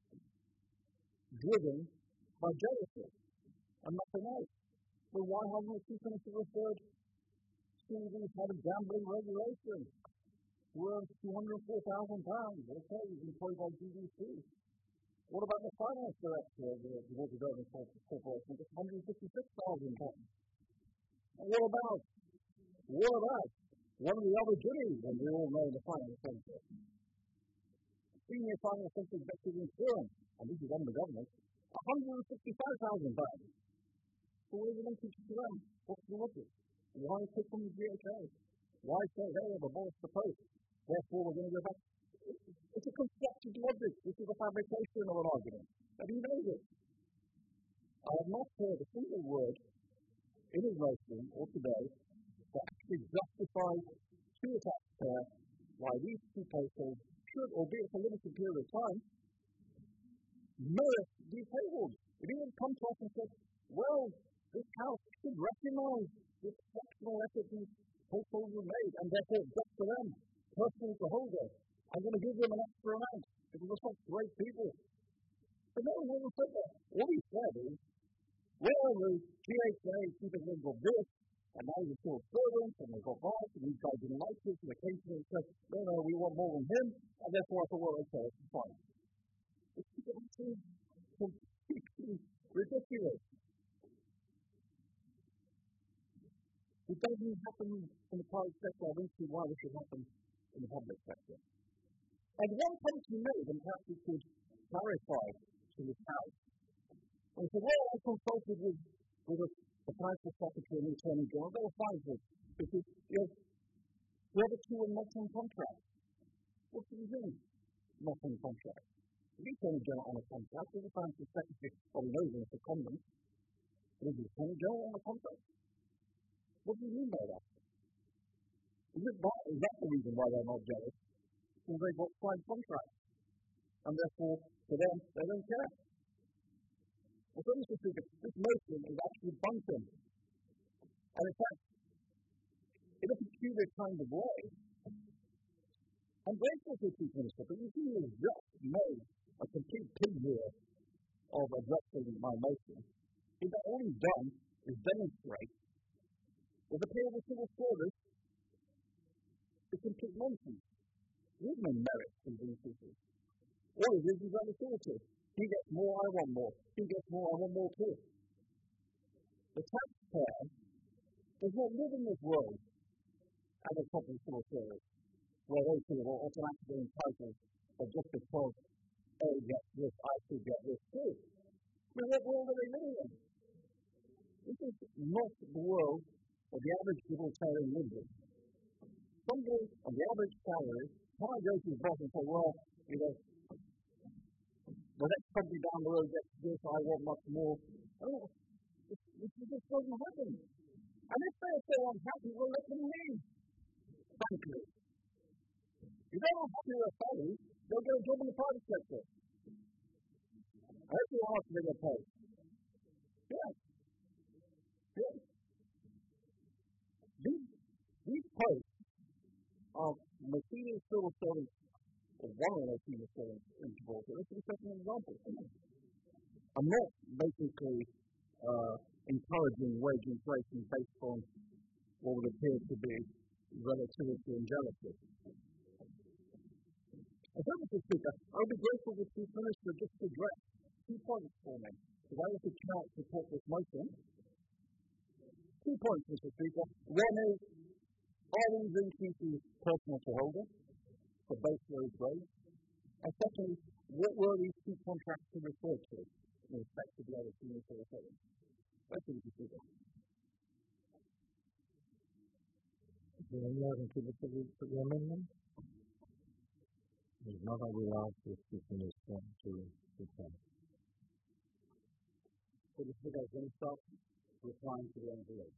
driven by jealousy and nothing else. So why haven't the Chief Minister referred to the kind of gambling regulation worth £204,000? Okay, he's employed by GDC. What about the finance director of the Water Development Corporation? It's £156,000. And what about one of the other Jimmies, and we all know the finance centre? Senior finance centre executive insurance, and this is on the government, £165,000. So what is the linkage to them? What's the logic? Why pick from the GHA? Why say, hey, I've abolished the post, therefore we're going to go back? It's a constructed logic. This is a fabrication of an argument. And he knows it. I have not heard a single word in his motion or today that actually justifies to the taxpayer why these two postholders should, albeit for a limited period of time, merit these payrolls. It didn't come to us and said, well, this house recognize the exceptional effort these householders made, and therefore, just for them, personally to Holger, I'm going to give them an extra amount because they're such great people. But no, he hasn't said that. All he said is, well, the GHA people have got this, and now you're still servants, and they've got that, and these guys didn't like this, and the came to me and said, no, we want more than him, and therefore I thought, well, okay, it's fine. It's actually completely ridiculous. It doesn't happen in the private sector. I don't see why this should happen in the public sector. And one point he made, and perhaps we could clarify to this house, and he said, well, I consulted with the financial secretary and the attorney general. They were fine with it because the other two are not on contract. What do you mean, not on contract? The attorney general on a contract, the financial secretary, well, he knows it's a convent. Is the attorney general on a contract? What do you mean by that? Is that the reason why they're not jealous? Well, they've got signed contracts. And therefore, for them, they don't care. Well, so Mr. Speaker, this motion is actually bunkum. And in fact, in a peculiar kind of way, I'm grateful to the Chief Minister, but you see, he has just made a complete pig here of addressing my motion. In that all he's done is demonstrate that the period of civil service is complete nonsense. There's no merit in these people. All it is unauthoritative. He gets more, I want more. He gets more, I want more too. The taxpayer does not live in this world as a public civil service, where those people are automatically entitled, but just because A gets this, I should get this too. I mean, what world are they living in? This is not the world of the average gibraltarian lives in. Somebody on the average salary can't go to his boss and say, well, the next company down the road gets this, I want much more. This just doesn't happen. And if they're so unhappy, well, let them leave. Frankly. If they're not happy with their salary, they'll get a job in the private sector. I hope you'll ask me their pay. Yeah. These posts are Mercedes civil servants, or one of those civil servants in Gibraltar. This is just an example. I'm not basically encouraging wage inflation based on what would appear to be relativity and jealousy. As Mr. Speaker, I would be grateful if the Chief Minister just address 2 points for me, because I also cannot support this motion. 2 points, Mr. Speaker. One is, are these increases personal to Holger for both those grades? And second, what were these 2 contracts referred to in respect to the other senior civil servants? Thank you, Mr. Speaker. Is there any other people for the amendment? If not, I will ask the Chief Minister to reply. So, Mr. Speaker, I'm going to start replying to the envelope.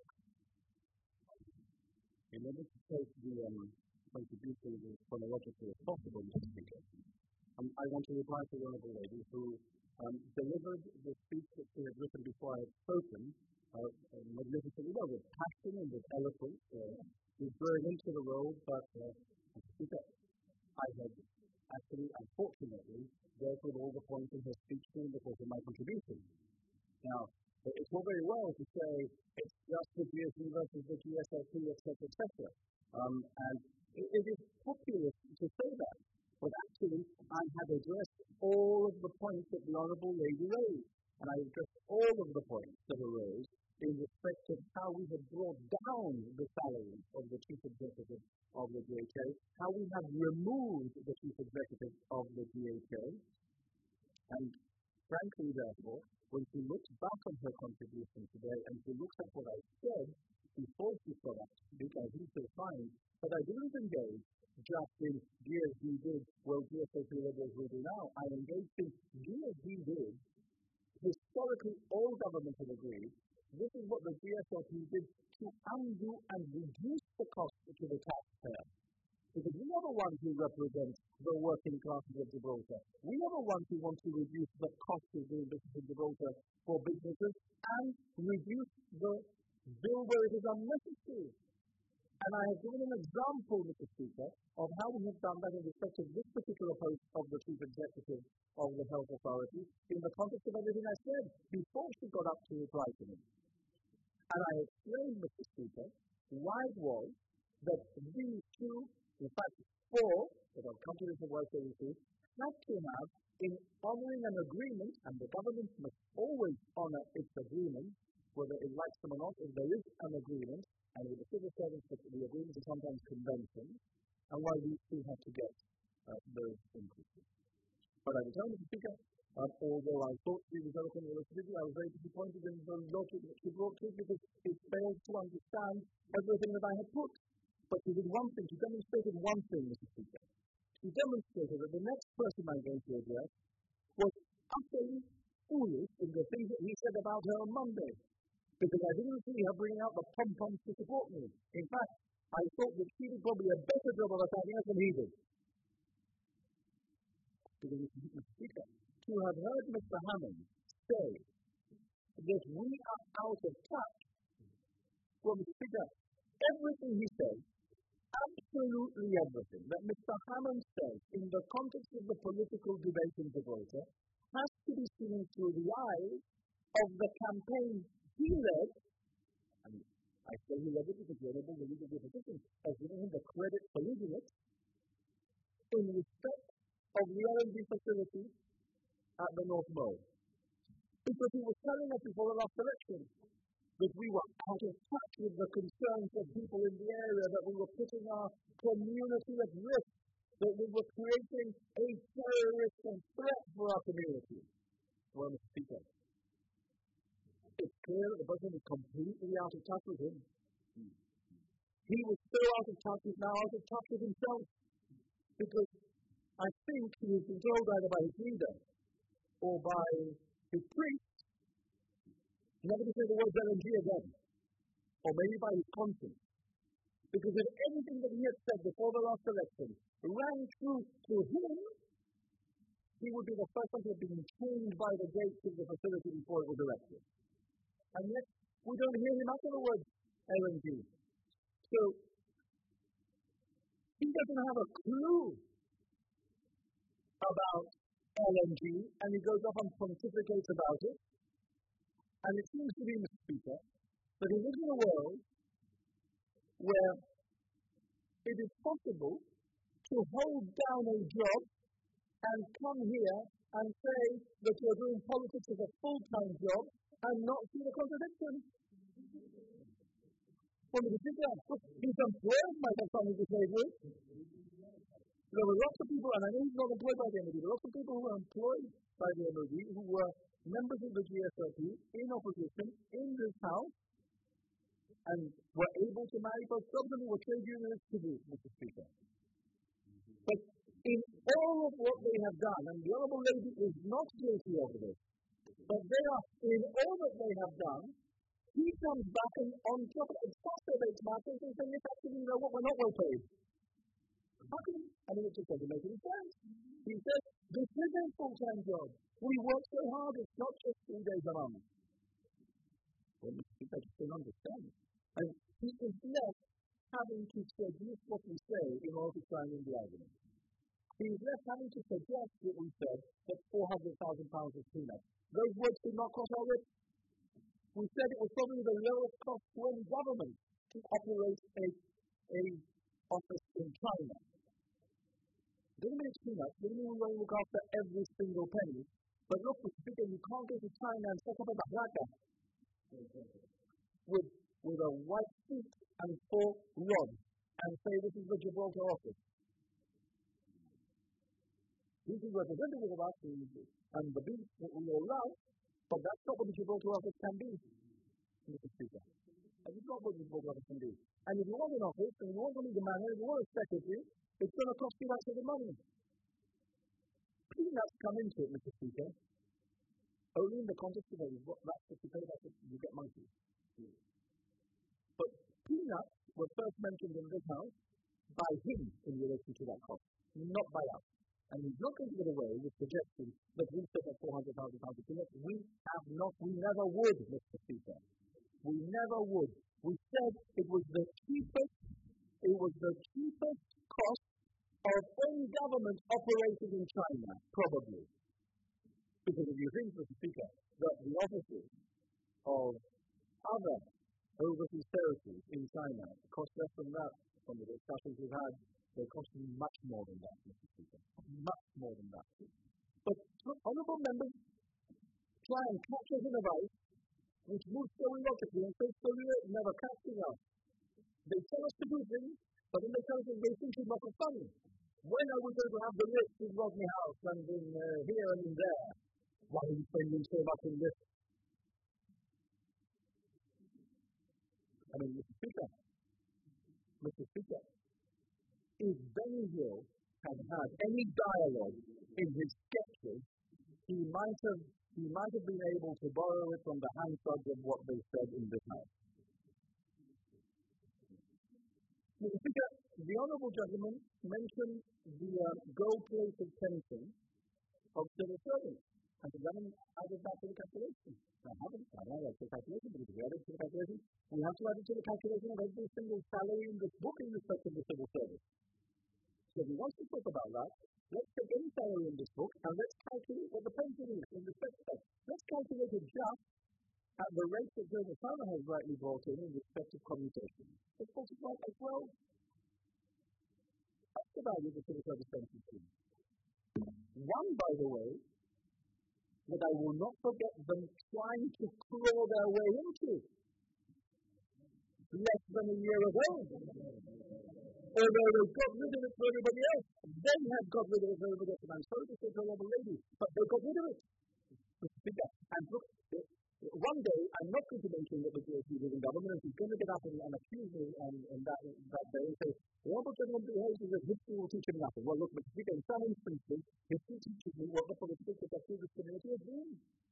In order to take the contributions as chronologically as possible, Mr. Speaker, I want to reply to the Honourable Lady who delivered the speech that she had written before I had spoken magnificently well, with passion and with eloquence. She was growing into the role, but Mr. Speaker, I had actually, unfortunately, dealt with all the points in her speech during the course of my contribution. Now, it's all very well to say it's just the GSE versus the GSLP, etc., and it is popular to say that. But actually, I had addressed all of the points that the Honourable Lady raised, and I addressed all of the points that arose in respect of how we have brought down the salary of the Chief Executive of the GHA, how we have removed the Chief Executive of the GHA, and frankly, therefore, when she looks back on her contribution today and she looks at what I said before she got up to speak, I think she'll find that I didn't engage just in GSD did, well, GSOP Liberals will do now. I engaged in GSD did. Historically, all governments have agreed this is what the GSOP did to undo and reduce the cost to the taxpayer. Because we are the ones who represent the working classes of Gibraltar. We are the ones who want to reduce the cost of doing business in Gibraltar for businesses and reduce the unnecessary. And I have given an example, Mr. Speaker, of how we have done that in respect of this particular post of the Chief Executive of the Health Authority in the context of everything I said before she got up to reply to me. And I explained, Mr. Speaker, why it was that these two, in fact, four, that I'll come to this in West Agency, had to have, in honouring an agreement, and the government must always honour its agreement, whether it likes them or not, if there is an agreement, and with the civil servants, the agreements are sometimes conventions, and why these two have to get those increases. But I will tell Mr. Speaker, although I thought she was eloquent in this video, I was very disappointed in the logic that she brought to it because it failed to understand everything that I had put. But she did one thing, she demonstrated one thing, Mr. Speaker. She demonstrated that the next person I'm going to address was utterly foolish in the things that he said about her on Monday. Because I didn't see her bringing out the pom-poms to support me. In fact, I thought that she did probably a better job of attacking us than he did. Because, Mr. Speaker, to have heard Mr. Hammond say that we are out of touch, well, Mr. Speaker, everything he said, absolutely everything that Mr. Hammond says in the context of the political debate in Gibraltar has to be seen through the eyes of the campaign he led, and I say he led it because the Honourable Leader of the Opposition has given him the credit for leading it, in respect of the LNG facility at the North Mole. Because he was telling us before the last election that we were out of touch with the concerns of people in the area, that we were putting our community at risk, that we were creating a terrorist threat for our community. Well, Mr. Speaker, it's clear that the President is completely out of touch with him. He was so out of touch, he's now out of touch with himself. Because I think he has been told either by his leader or by his priest never to say the words LNG again. Or maybe by his conscience. Because if anything that he had said before the last election rang true to him, he would be the first one to have been chained by the gates of the facility before it was erected. And yet, we don't hear him utter the word LNG. So, he doesn't have a clue about LNG, and he goes off and pontificates about it. And it seems to be, Mr. Speaker, that he lives in a world where it is possible to hold down a job and come here and say that you're doing politics as a full-time job and not see the contradiction. Well, Mr. Speaker, he's employed by the family disabled. There were lots of people, and I know he's not employed by the MOD, there were lots of people who were employed by the MOD who were members of the GSRP in opposition in this House and were able to marry both jobs and were trade unionists to do, Mr. Speaker. But in all of what they have done, and the Honourable Lady is not guilty of this, but they are, in all that they have done, he comes back and on top of it, exacerbates matters and saying, yes, actually, you know what, we're not well paid. How can he? I mean, it just doesn't make any sense. He says, this is a full-time job. We work so hard, it's not just 3 days a month. Well, Mr. Speaker, I just don't understand. And he is left having to suggest what we say in order to try and win the argument. He is left having to suggest what we said, that £400,000 is peanuts. Those words did not cross our lips. We said it was probably the lowest cost to any government to operate a office in China. It doesn't mean it's peanuts, it doesn't mean we won't look after every single penny. But look, Mr. Speaker, you can't go to China and set up a barraca with a white seat and 4 rods and say this is the Gibraltar office. This is representative of us and the beach that we all love, but that's not what the Gibraltar office can be, Mr. Speaker. And it's not what the Gibraltar office can be. And if you want an office, and you want to lead a manager, if you want a secretary, it's going to cost you that sort of money. Peanuts come into it, Mr. Speaker, only in the context of that's what you pay, that's what you get money. But peanuts were first mentioned in this House by him in relation to that cost, not by us. And he's not going to get away with suggesting that we set up £400,000 of peanuts. We have not, we never would, Mr. Speaker. We never would. We said it was the cheapest cost of any government operating in China, probably. Because if you think, Mr. Speaker, that the offices of other overseas territories in China cost less than that, from the discussions we've had, they cost much more than that, Mr. Speaker. Much more than that. But honourable members try and catch us in a vice which moves so illogically and so slowly it never catches us. They tell us to do things, but then they tell us that they think it's not funny. When are we going to have the list in Rodney House and in here and in there? Why are you spending so much on this? I mean, Mr. Speaker, if Benny Hill had had any dialogue in his sketches, he might have been able to borrow it from the handsugs of what they said in this house. Mr. Speaker, the honourable gentleman mentioned the gold-plated pension of civil servants. And the government added that to the calculation. I haven't added to the calculation, because if we add it to the calculation, we have to add it to the calculation of every single salary in this book in respect of the civil service. So if he wants to talk about that, let's take any salary in this book and let's calculate what the pension is in respect of that. Let's calculate it just at the rate that Joseph Farmer has rightly brought in respect of commutation. It's multiplied by 12. That's the value of the civil service pension scheme. One, by the way, that I will not forget them trying to claw their way into less than a year ago. Although they got rid of it for everybody else, they have got rid of it for everybody else. And I'm sorry to say to a lot of ladies, but they got rid of it. And look, one day, I'm not going to mention that the GOP was in government, and she's going to get up and accuse me and that day and say, the honourable gentleman behaves as if history will teach him nothing. Well, look, Mr. Speaker, in some instances, history teaches me what the political trajectory of this community has been.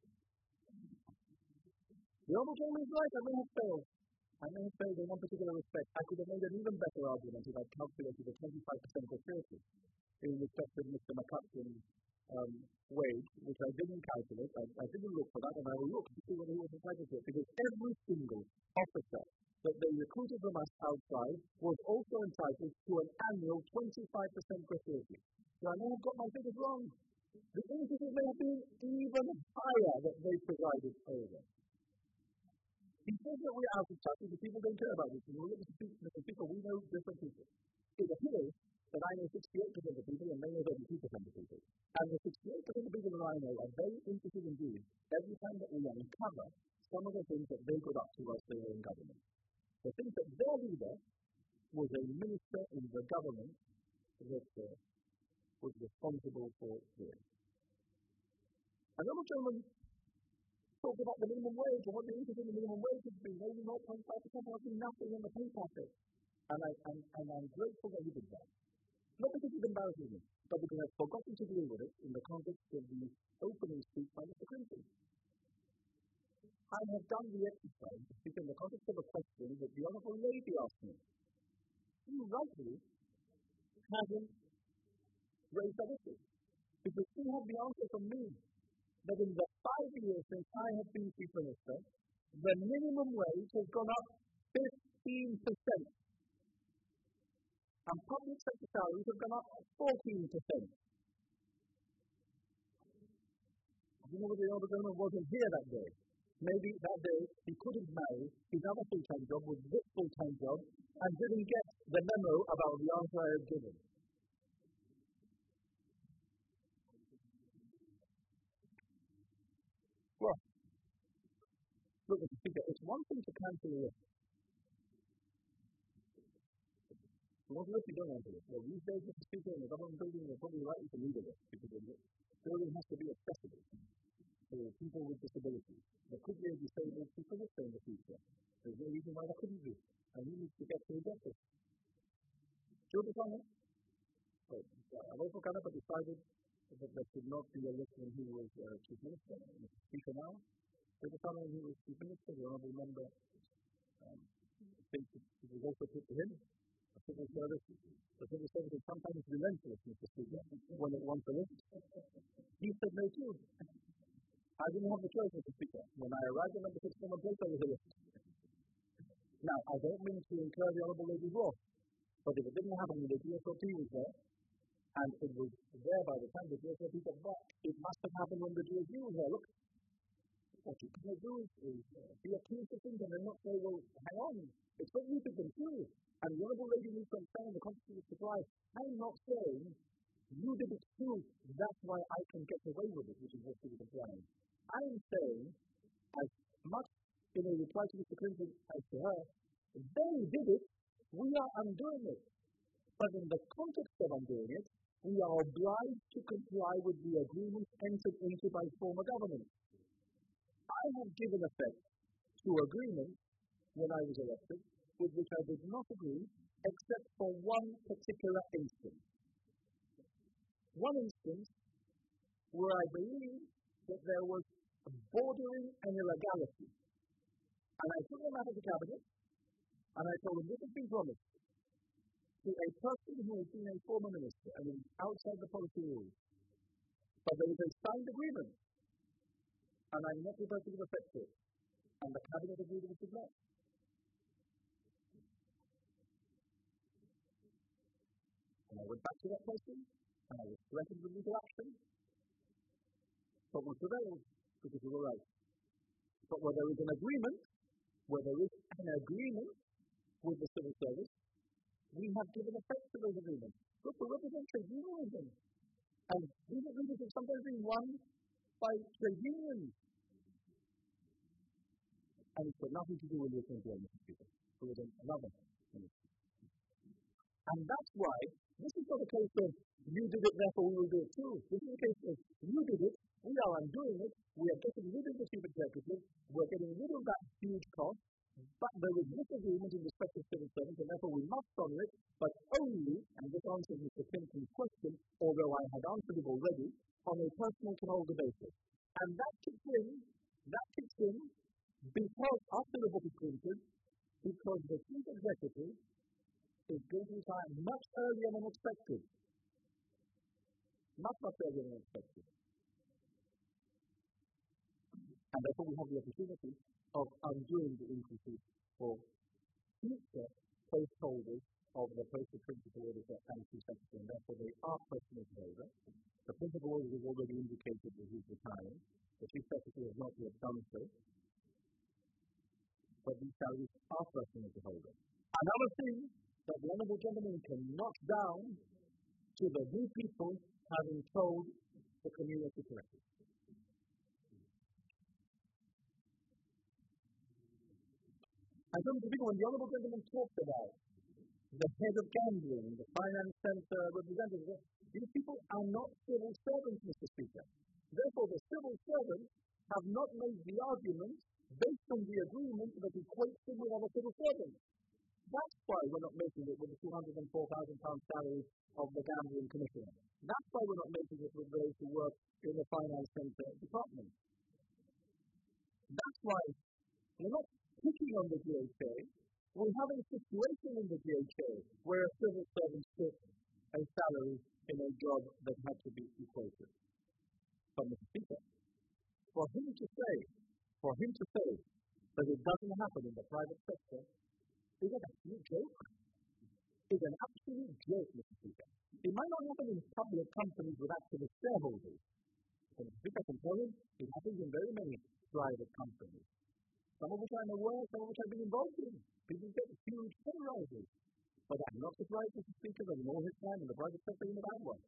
The honourable gentleman is right, I may have failed. I may have failed in one particular respect. I could have made an even better argument if I'd calculated a 25% gratuity in respect of Mr. McCutcheon's wage, which I didn't calculate. I didn't look for that, and I will look to see whether he was entitled to it, because every single officer that they recruited from us outside was also entitled to an annual 25% gratuity. So I may have got my figures wrong. The increases may have been even higher that they provided over. He says that we're out of touch because people don't care about this. And we're looking at people, we know different people. It appears that I know 68% of people and they know 32% of people. And the 68% of people that I know are very interested in doing every time that we uncover some of the things that they got up to whilst they were in government. The things that their leader was a minister in the government that was responsible for doing. And the gentleman talked about the minimum wage and what the increase in the minimum wage has been, maybe 0.5%, I've seen nothing in the pay packet. And I'm grateful that he did that. Not because it embarrasses me, but because I've forgotten to deal with it in the context of the opening speech by Mr. Clinton. I have done the exercise in the context of a question that the Honourable Lady asked me. She rightly hasn't raised that issue. Because she had the answer from me that in the 5 years since I have been Chief Minister, the minimum wage has gone up 15%. And public sector salaries have gone up 14%. You know what the Honourable Gentleman wasn't here that day. Maybe that day he couldn't marry his other full-time job with this full-time job and didn't get the memo about the answer I had given. Well, look, Mr. Speaker, it's one thing to cancel a list. Most of us don't want to list. Well, these days, Mr. Speaker, in the government building, they're probably likely to need a list because the building has to be accessible for people with disabilities. There could be a disabled people in the future. There's no reason why that couldn't be. And we need to get to the justice. George Farmer, Adolfo Canapa decided that there should not be a list when he was Chief Minister, Mr. Speaker now. George Farmer, when he was Chief Minister, the Honourable Member, I think it was also put to him. The civil service is sometimes relentless, Mr. Speaker, when it wants a list. He said no too. I didn't have the choice, Mr. Speaker. When I arrived at number 6, someone placed on the list. Now, I don't mean to incur the Honourable Lady's wrath, but if it didn't happen when the GSOP was there, and it was there by the time the GSOP got back, it must have happened when the GSU was there. Look, what you can't do is be accused of things and then not say, well, hang on, it's what you think and true. And the Honourable Lady needs to understand the constitutional supply. I'm not saying you did it too, that's why I can get away with it, which is what she was implying. I'm saying, as much in a reply to Mr. Clinton as to her, they did it, we are undoing it. But in the context of undoing it, we are obliged to comply with the agreements entered into by former governments. I have given effect to agreements when I was elected with which I did not agree, except for one particular instance. One instance where I believe that there was bordering an illegality. And I took them out of the cabinet, and I told them, this has been promised to a person who has been a former minister and is outside the policy rules. But there is a signed agreement, and I'm not prepared to give effect to it. And the cabinet agreed that it should not. And I went back to that person, and I was threatened with legal action. But we prevailed, because we were right. But where there is an agreement, with the civil service, we have given effect to those agreements. Look, we represent trade unionism. And these agreements have sometimes been won by trade unions. And it's got nothing to do with the Attorney Mr. Speaker. It was another minister. And that's why this is not a case of you did it, therefore we will do it too. This is a case of you did it, we are undoing it, we are getting rid of the chief executive, we're getting rid of that huge cost, but there is disagreement in respect of civil servants, and therefore we must honour it, but only, and this answers Mr. Clinton's question, although I had answered it already, on a personal to holder basis. And that kicks in because after the book is printed, because the chief executive is going to retire much earlier than expected. Much earlier than expected. And therefore we have the opportunity of undoing the increases for future post holders of the post of principal auditor and chief secretary, and therefore they are personal to holder. The principal auditor has already indicated that he's retiring. The chief secretary has not yet done so. But these salaries are personal to holder. Another thing that the honourable gentleman can knock down to the new people having told the community correctly. And so, Mr. Speaker, when the honourable gentleman talked about the head of gambling, the finance centre representative, these people are not civil servants, Mr. Speaker. Therefore, the civil servants have not made the argument based on the agreement that equates them with other civil servants. That's why we're not making it with the £204,000 salary of the gambling commissioner. That's why we're not making it with those who work in the finance centre department. That's why we're not picking on the DHA. We have a situation in the DHA where a civil servant took a salary in a job that had to be equated. But Mr. Speaker, for him to say that it doesn't happen in the private sector is an absolute joke. It's an absolute joke, Mr. Speaker. It might not happen in public companies with activist shareholders. But Mr. Speaker, I can tell you, it happens in very many private companies. Some of which I'm aware, some of which I've been involved in. People get huge pay rises. But I'm not surprised, Mr. Speaker, that in all his time in the private sector, in the bad one.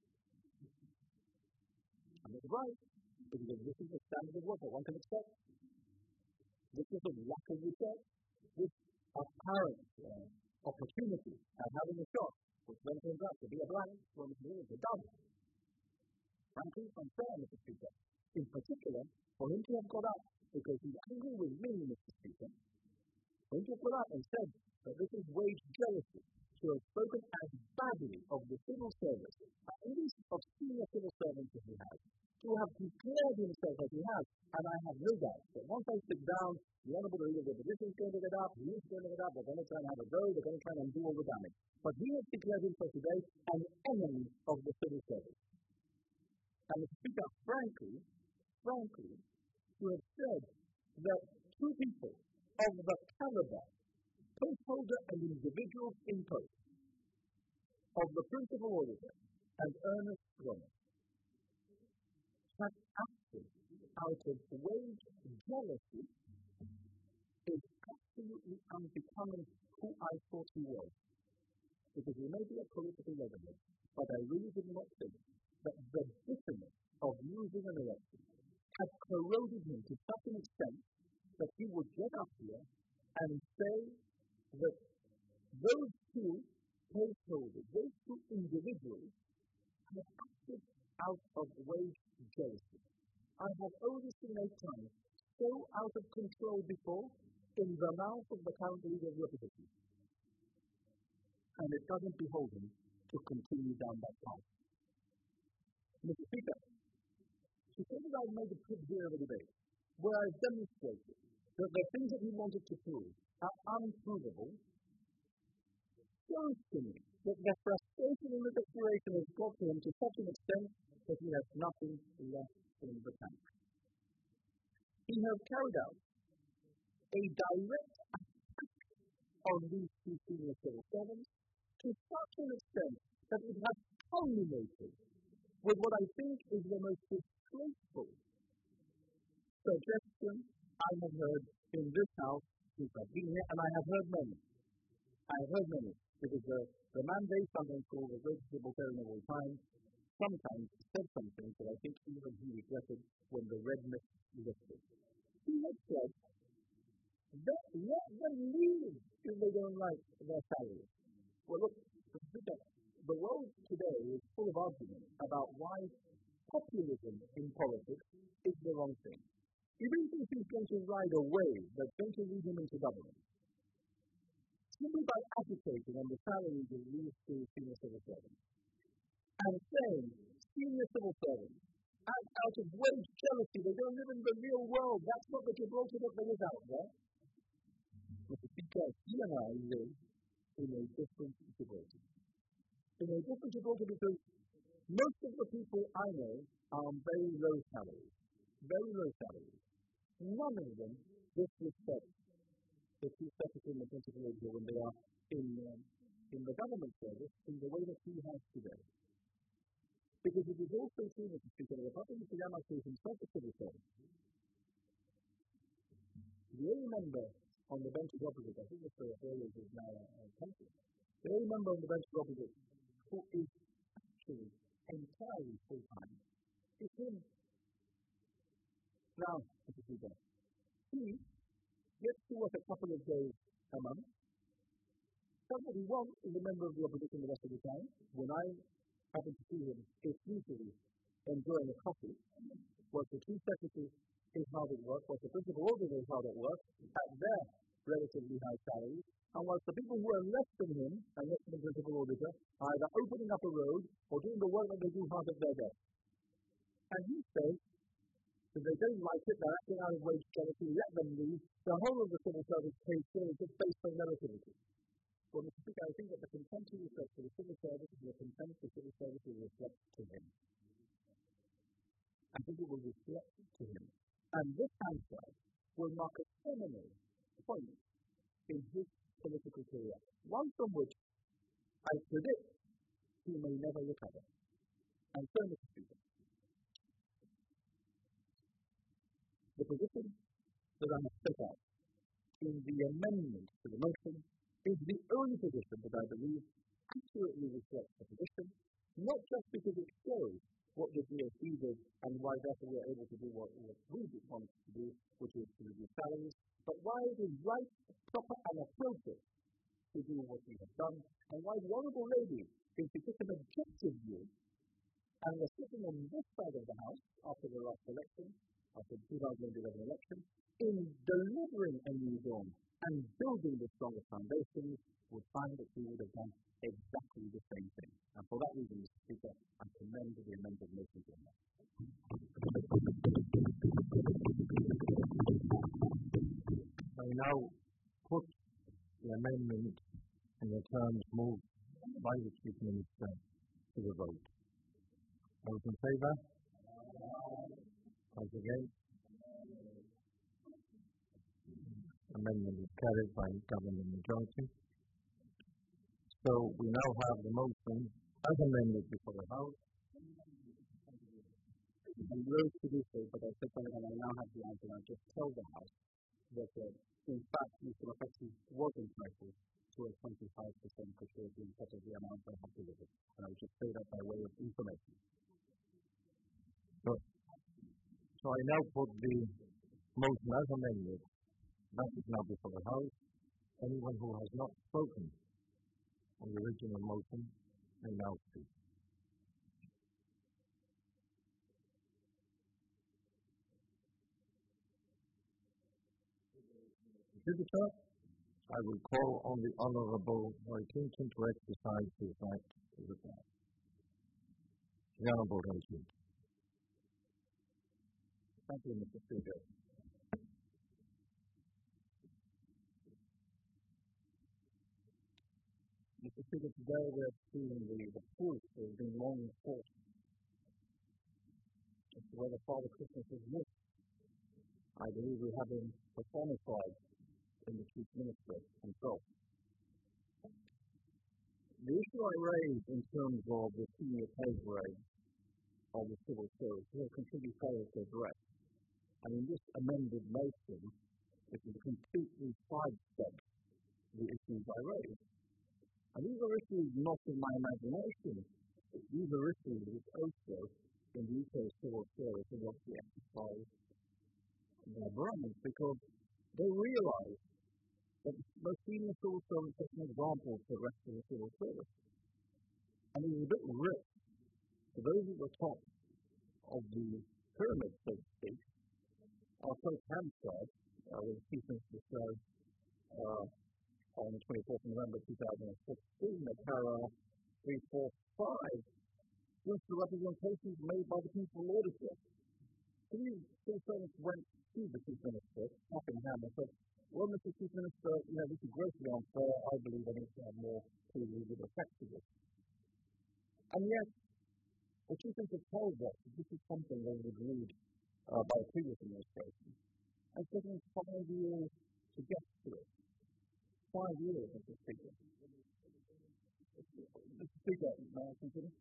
I'm not surprised, because this is the standard of work that one can expect. This is a lack of respect. This apparent opportunity at having a shot, which then turns out to be a blank, when it's really done. Frankly, unfair, Mr. Speaker. In particular, for him to have got up, because he's angry with me, Mr. Speaker, for him to have got up and said that this is wage jealousy, to have spoken as badly of the civil service, at least of senior civil servants that he has, to have declared himself as he has, and I have no doubt that once I sit down, the Honourable Leader of the Opposition is going to get up, he is going to get up, they're going to try and have a go, they're going to try and undo all the damage. But he has declared himself today an enemy of the civil service. And Mr. Speaker, frankly, to have said that two people of the caliber, post holder and individuals in post of the principal auditor and Ernest Ronald have acted out of wage jealousy is absolutely unbecoming who I thought he was. Because he may be a political leader, but I really did not think that the bitterness of losing an election had corroded him to such an extent that he would get up here and say that those two placeholders, those two individuals, have acted out of wage jealousy. I have only seen a time so out of control before in the mouth of the current leader of the opposition. And it doesn't behold him to continue down that path. Mr. Speaker, he said that I've made a pretty clear of a debate where I've demonstrated that the things that he wanted to prove are unprovable, shows to me that the frustration and the desperation has got to him to such an extent that he has nothing left in the tank. He has carried out a direct attack on these two senior civil servants to such an extent that it has culminated with what I think is the most disgraceful suggestion I have heard in this house since I've been here, and I have heard many. Because the man they sometimes call the greatest libertarian of all time sometimes said something that I think even he regretted when the red mist lifted. He had said, let them leave if they don't like their salary. Well, look, the world today is full of arguments about why populism in politics is the wrong thing. Even if he's going to ride a wave that's going to lead him into government, simply by agitating on the salaries of these two senior civil servants and saying senior civil servants act out of wage jealousy, they don't live in the real world, that's not the Gibraltar that there is out there. Mr. Speaker, he and I live in a different Gibraltar. In a different Gibraltar because most of the people I know are on very low salaries. Very low salaries. None of them disrespect the chief secretary and the principal auditor when they are in the government service in the way that he has today. Because it is also true, Mr. Speaker, that apart from Mr. Yamashita himself a civil servant, the only member on the bench of opposite, I think Mr. Reyes is now a country, the only member on the bench of opposite who is actually entirely full-time is him. Now, Mr. Speaker, he gets to work a couple of days a month. That's what he wants as a member of the opposition the rest of the time. When I happen to see him exclusively enjoying a coffee, whilst the chief secretary is hard at work, whilst the principal auditor is hard at work, at their relatively high salaries, and whilst the people who are less than him and less than the principal auditor are either opening up a road or doing the work that they do hard at their desk. And he says, if they don't like it, they're acting out of wage jealousy, let them leave. The whole of the civil service pays still just based on relativity. Well, Mr. Speaker, I think that the contempt he reflects to the civil service is the contempt the civil service will reflect to him. I think it will reflect to him. And this answer will mark a seminal point in his political career, one from which I predict he may never recover. And so, Mr. Speaker, the position that I have set out in the amendment to the motion is the only position that I believe accurately reflects the position, not just because it shows what the DSE did and why therefore we are able to do what we want to do, which is to reduce salaries, but why it is right, proper and appropriate to do what we have done, and why the Honourable Lady is to take an objective view and was sitting on this side of the House after the last election, after the 2011 election, in delivering a new dawn and building the stronger foundations, would find that we would have done exactly the same thing. And for that reason, Mr. Speaker, I commend the amended motion to that. I now put the amendment in the terms moved by the Chief Minister to the vote. Those in favour? Those against? Amendment is carried by government majority. So we now have the motion as amended before the House. I'm loath to do so, but I said something and I now have the answer. I just tell the House that in fact Mr. McCarthy was entitled to a 25% security instead of the amount I have delivered. And I would just say that by way of information. So I now put the motion as amended. That is now before the House. Anyone who has not spoken on the original motion may now speak. Visitor, I will call on the Honourable Roy Clinton to exercise his right to reply. The Honourable Roy Clinton. Thank you, Mr. Speaker. Mr. Speaker, today we're seeing the proof that has been long fought as to whether Father Christmas is missed. I believe we have him personified in the Chief Minister himself. The issue I raised in terms of the senior pay grade of the civil service will completely fail to address. And in this amended motion, it is completely sidestepped the issues I raised. And these are issues not in my imagination. These are issues which also in the UK civil service are what we exercise their brains, because they realise that the senior civil service is an example for the rest of the civil service. And it's a bit rich for those at the top of the pyramid, so to speak. Our Pope Hampshire, the Chief Minister said on the 24th of November 2016 that Para 345 was the representations made by the people auditor. Three civil servants went to the Chief Minister, Buckingham, and said, well, Mr. Chief Minister, this is grossly unfair. I believe I need to have more pre-legal effect to this. And yet, the Chief Minister told us that this is something that was agreed by the previous administration. And it's taken 5 years to get to it. 5 years, Mr. Speaker. Mr. Speaker, may I continue?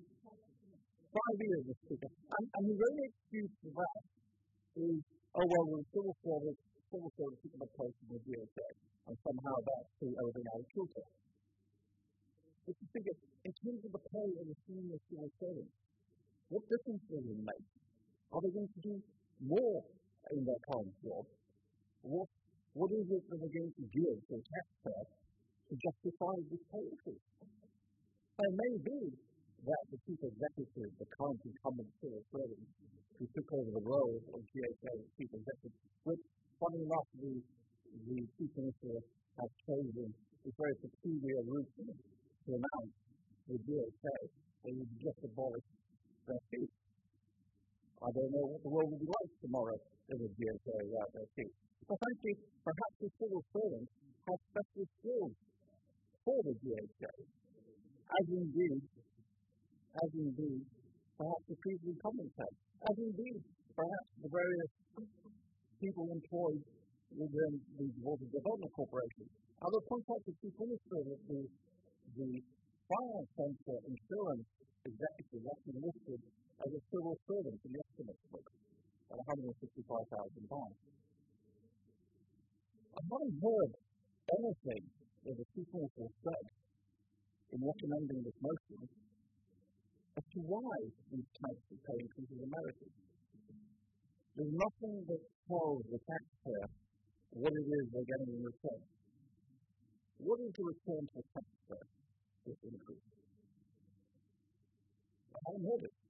5 years, Mr. Speaker. And the only excuse for that is, the civil service took the place of the DSA, and somehow that's everything out of kilter. Mr. Speaker, in terms of the pay of the senior civil servants, what difference does it make? Are they going to do more in their current job? What is it that they're going to give to the taxpayer to justify this pay increase? It may be that the chief executive, the current incumbent civil servant, who took over the role of GSA chief executive, which, funny enough, the chief minister has chosen this very peculiar route to announce the GSA they would just abolish their seat. I don't know what the world will be like tomorrow if the GSA is out their seat. But frankly, perhaps the civil servants have special skills for the GSA, as indeed, perhaps the previous incumbents have, as indeed, perhaps the various people employed within the Water Development Corporation. I will point out to the Chief Minister that the finance centre insurance executive is actually listed as a civil servant in the estimate book at £165,000. I haven't heard anything that the Chief Minister said in recommending this motion as to why these types of pay increases are merited. There's nothing that tells the taxpayer what it is they're getting in return. What is the return to the taxpayer this increase? I haven't heard it.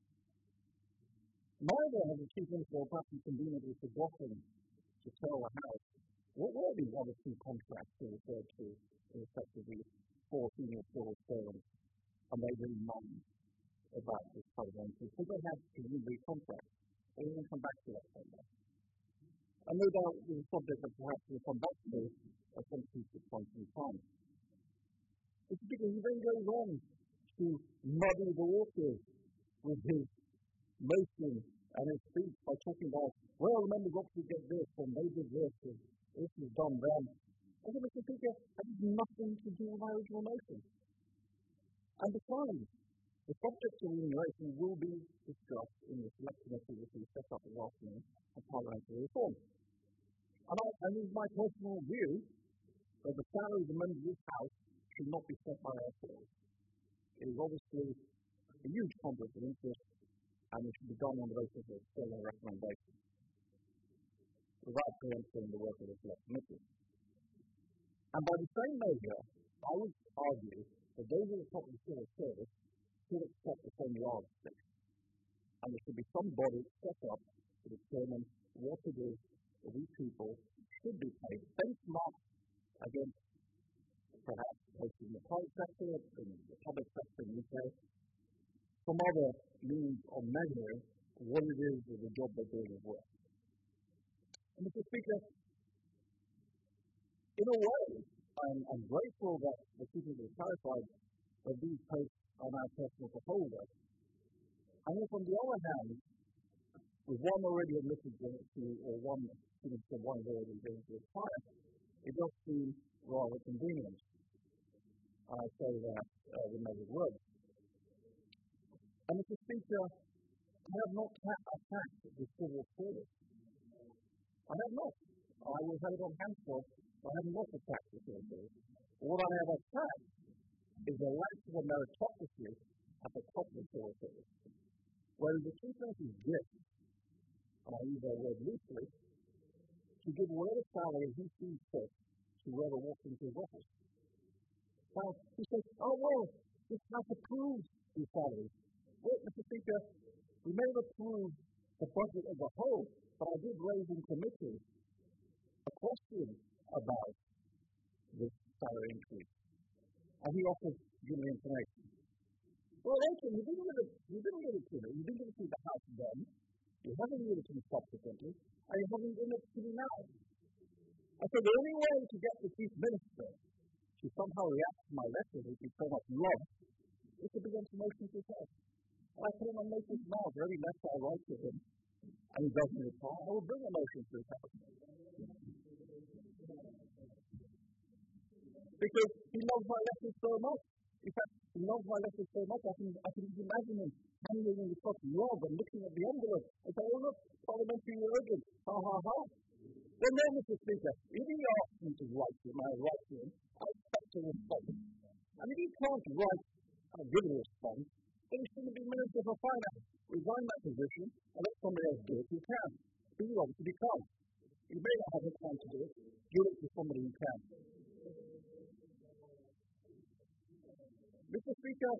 Neither has the Chief Minister perhaps conveniently forgotten to tell the House what were these other two contracts he referred to in respect of these 4 senior civil servants, and they didn't mind about this type of increase. So they had presumably contracts. They didn't come back to that somewhere. And no doubt this is a subject that perhaps we'll come back to at some future point in time. It's because he then goes on to muddy the waters with his motion and his speech by talking about, well, members obviously get this, and they did this, and this was done then. I said, Mr. Speaker, that has nothing to do with my original motion. And besides, the subject of remuneration will be discussed in the select committee which we set up this afternoon on parliamentary reform. And it is my personal view that the salary of the members of this House should not be set by ourselves. It is obviously a huge conflict of interest, and it should be done on the basis of external recommendations, without preempting the work of the select committee. And by the same measure, I would argue that those at the top of the civil service should accept the same yardstick. And there should be some body set up to determine what it is that these people should be paid, benchmarked against perhaps places in the private sector, in the public sector in the UK, some other means of measuring what it is that the job they're doing is worth. And Mr. Speaker, in a way, I'm grateful that the people have clarified that these posts are now personal to holder. And if on the other hand, with one already admitted to, or one signature one is already going to retire, it does seem rather convenient. I say that with measured words. And Mr. Speaker, I have not attacked the civil service. I have not. I will have it on hand for it. I have not attacked the civil service. What I have attacked is the lack of a meritocracy at the top of the civil service, where the chief minister's gift, and I use that word loosely, to give whatever salary he sees fit to whoever walks into his office. Now, he says, oh, well, this House approves these salaries. Well, Mr. Speaker, we may have approved the budget as a whole, but I did raise in committee a question about this salary increase. And he offered to give me information. Well, okay, you didn't give it to me. You didn't give it to the House then. You haven't given it to me subsequently. And you haven't given it to me now. I said, the only way to get the Chief Minister to somehow react to my letter that he so much loved is to begin to motion to yourself. And I put him on notice now for every letter I write to him, and he doesn't reply, I will bring a motion to his house. Because he loves my letters so much. In fact, he loves my letters so much, I can imagine him hanging in the top log and looking at the envelope and saying, oh look, parliamentary urgent, ha ha ha. Well, no, Mr. Speaker, if he asks me to write to him, I write to him, I expect a response. And if he can't write and give a response, then he shouldn't be Minister for Finance. Resign that position and let somebody else do it who can. But you obviously can't. You may not have the time to do it. Give it to somebody who can. Mr. Speaker,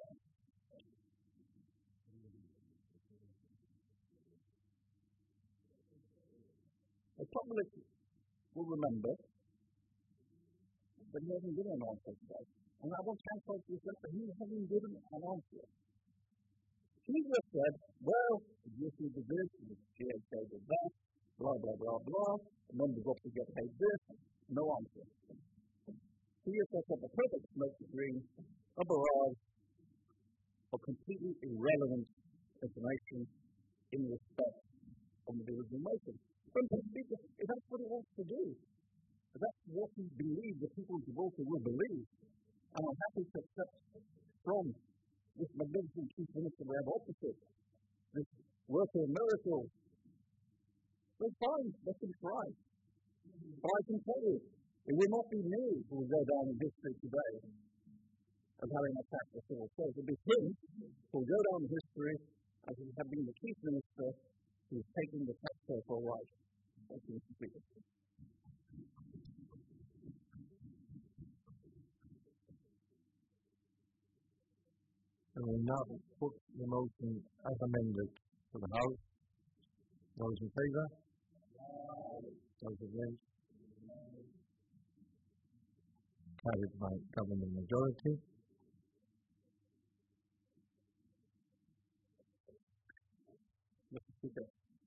the public will remember that he hasn't given an answer today. And I want to emphasize to yourself that he hasn't given an answer. He just said, well, the GSU did this, the GHK did that, blah, blah, blah, blah, the members ought to get paid this, no answer. He has set up a perfect smoke screen, a barrage of completely irrelevant information in respect of the original motion. But Mr. Speaker, if that's what he wants to do, if that's what he believes the people of Gibraltar will believe, and I'm happy to accept from this magnificent Chief Minister we have opposite, this worker of miracles, then fine, let him try. But I can tell you, it will not be me who will go down in history today as having attacked the civil service. It will be him who will go down in history as having been the Chief Minister who is taking the taxpayer for a ride. Thank you, Mr. Speaker. And we now put the motion as amended to the House. Those in favour? Those against? Carried by government majority. Mr. Speaker,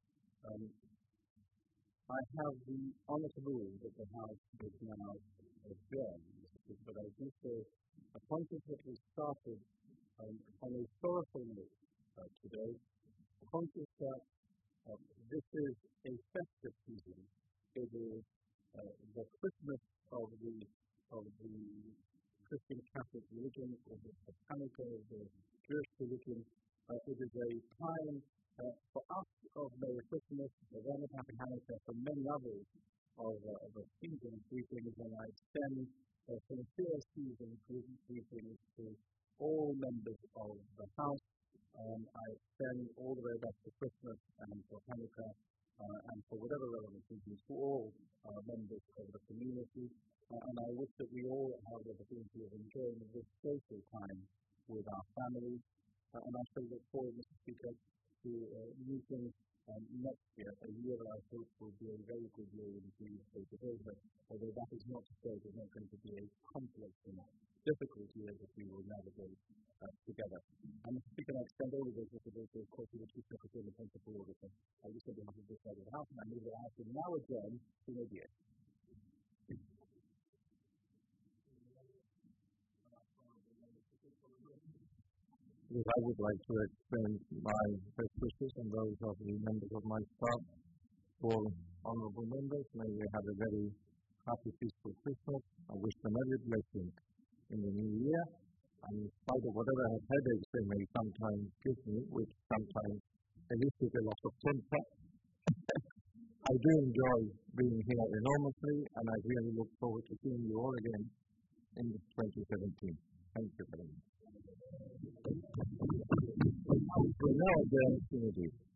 I have the honour to move that the House is now adjourned, but I do so conscious that we started on a historical note today, conscious that this is a festive season. It is the Christmas of the Christian Catholic religion, of the Hanukkah, of the Jewish religion. It is a time for us of Merry Christmas, of Happy Hanukkah, for many others of a season of greetings, and I extend sincere season greetings to all members of the house. I extend all the way back to Christmas and for Hanukkah and for whatever relevant reasons to all members of the community. And I wish that we all have the opportunity of enjoying this social time with our families. And I so look forward, Mr. Speaker, to meeting next year, a year that I hope will be a very good year indeed for Gibraltar, although that is not to say there's not going to be a complex and difficult year that we will navigate together. And Mr. Speaker, I extend all of those Gibraltar, of course, to the Chief Secretary and the Principal Auditor. I wish on behalf of this side of the House, and I move that I have to now adjourn to mediate. Yes, I would like to extend my best wishes and those of the members of my staff, all honourable members. May they have a very happy, peaceful Christmas. I wish them every blessing in the new year. And in spite of whatever headaches they may sometimes give me, which sometimes elicit a lot of temper, I do enjoy being here enormously, and I really look forward to seeing you all again in 2017. Thank you very much. We're now adjourned to meeting.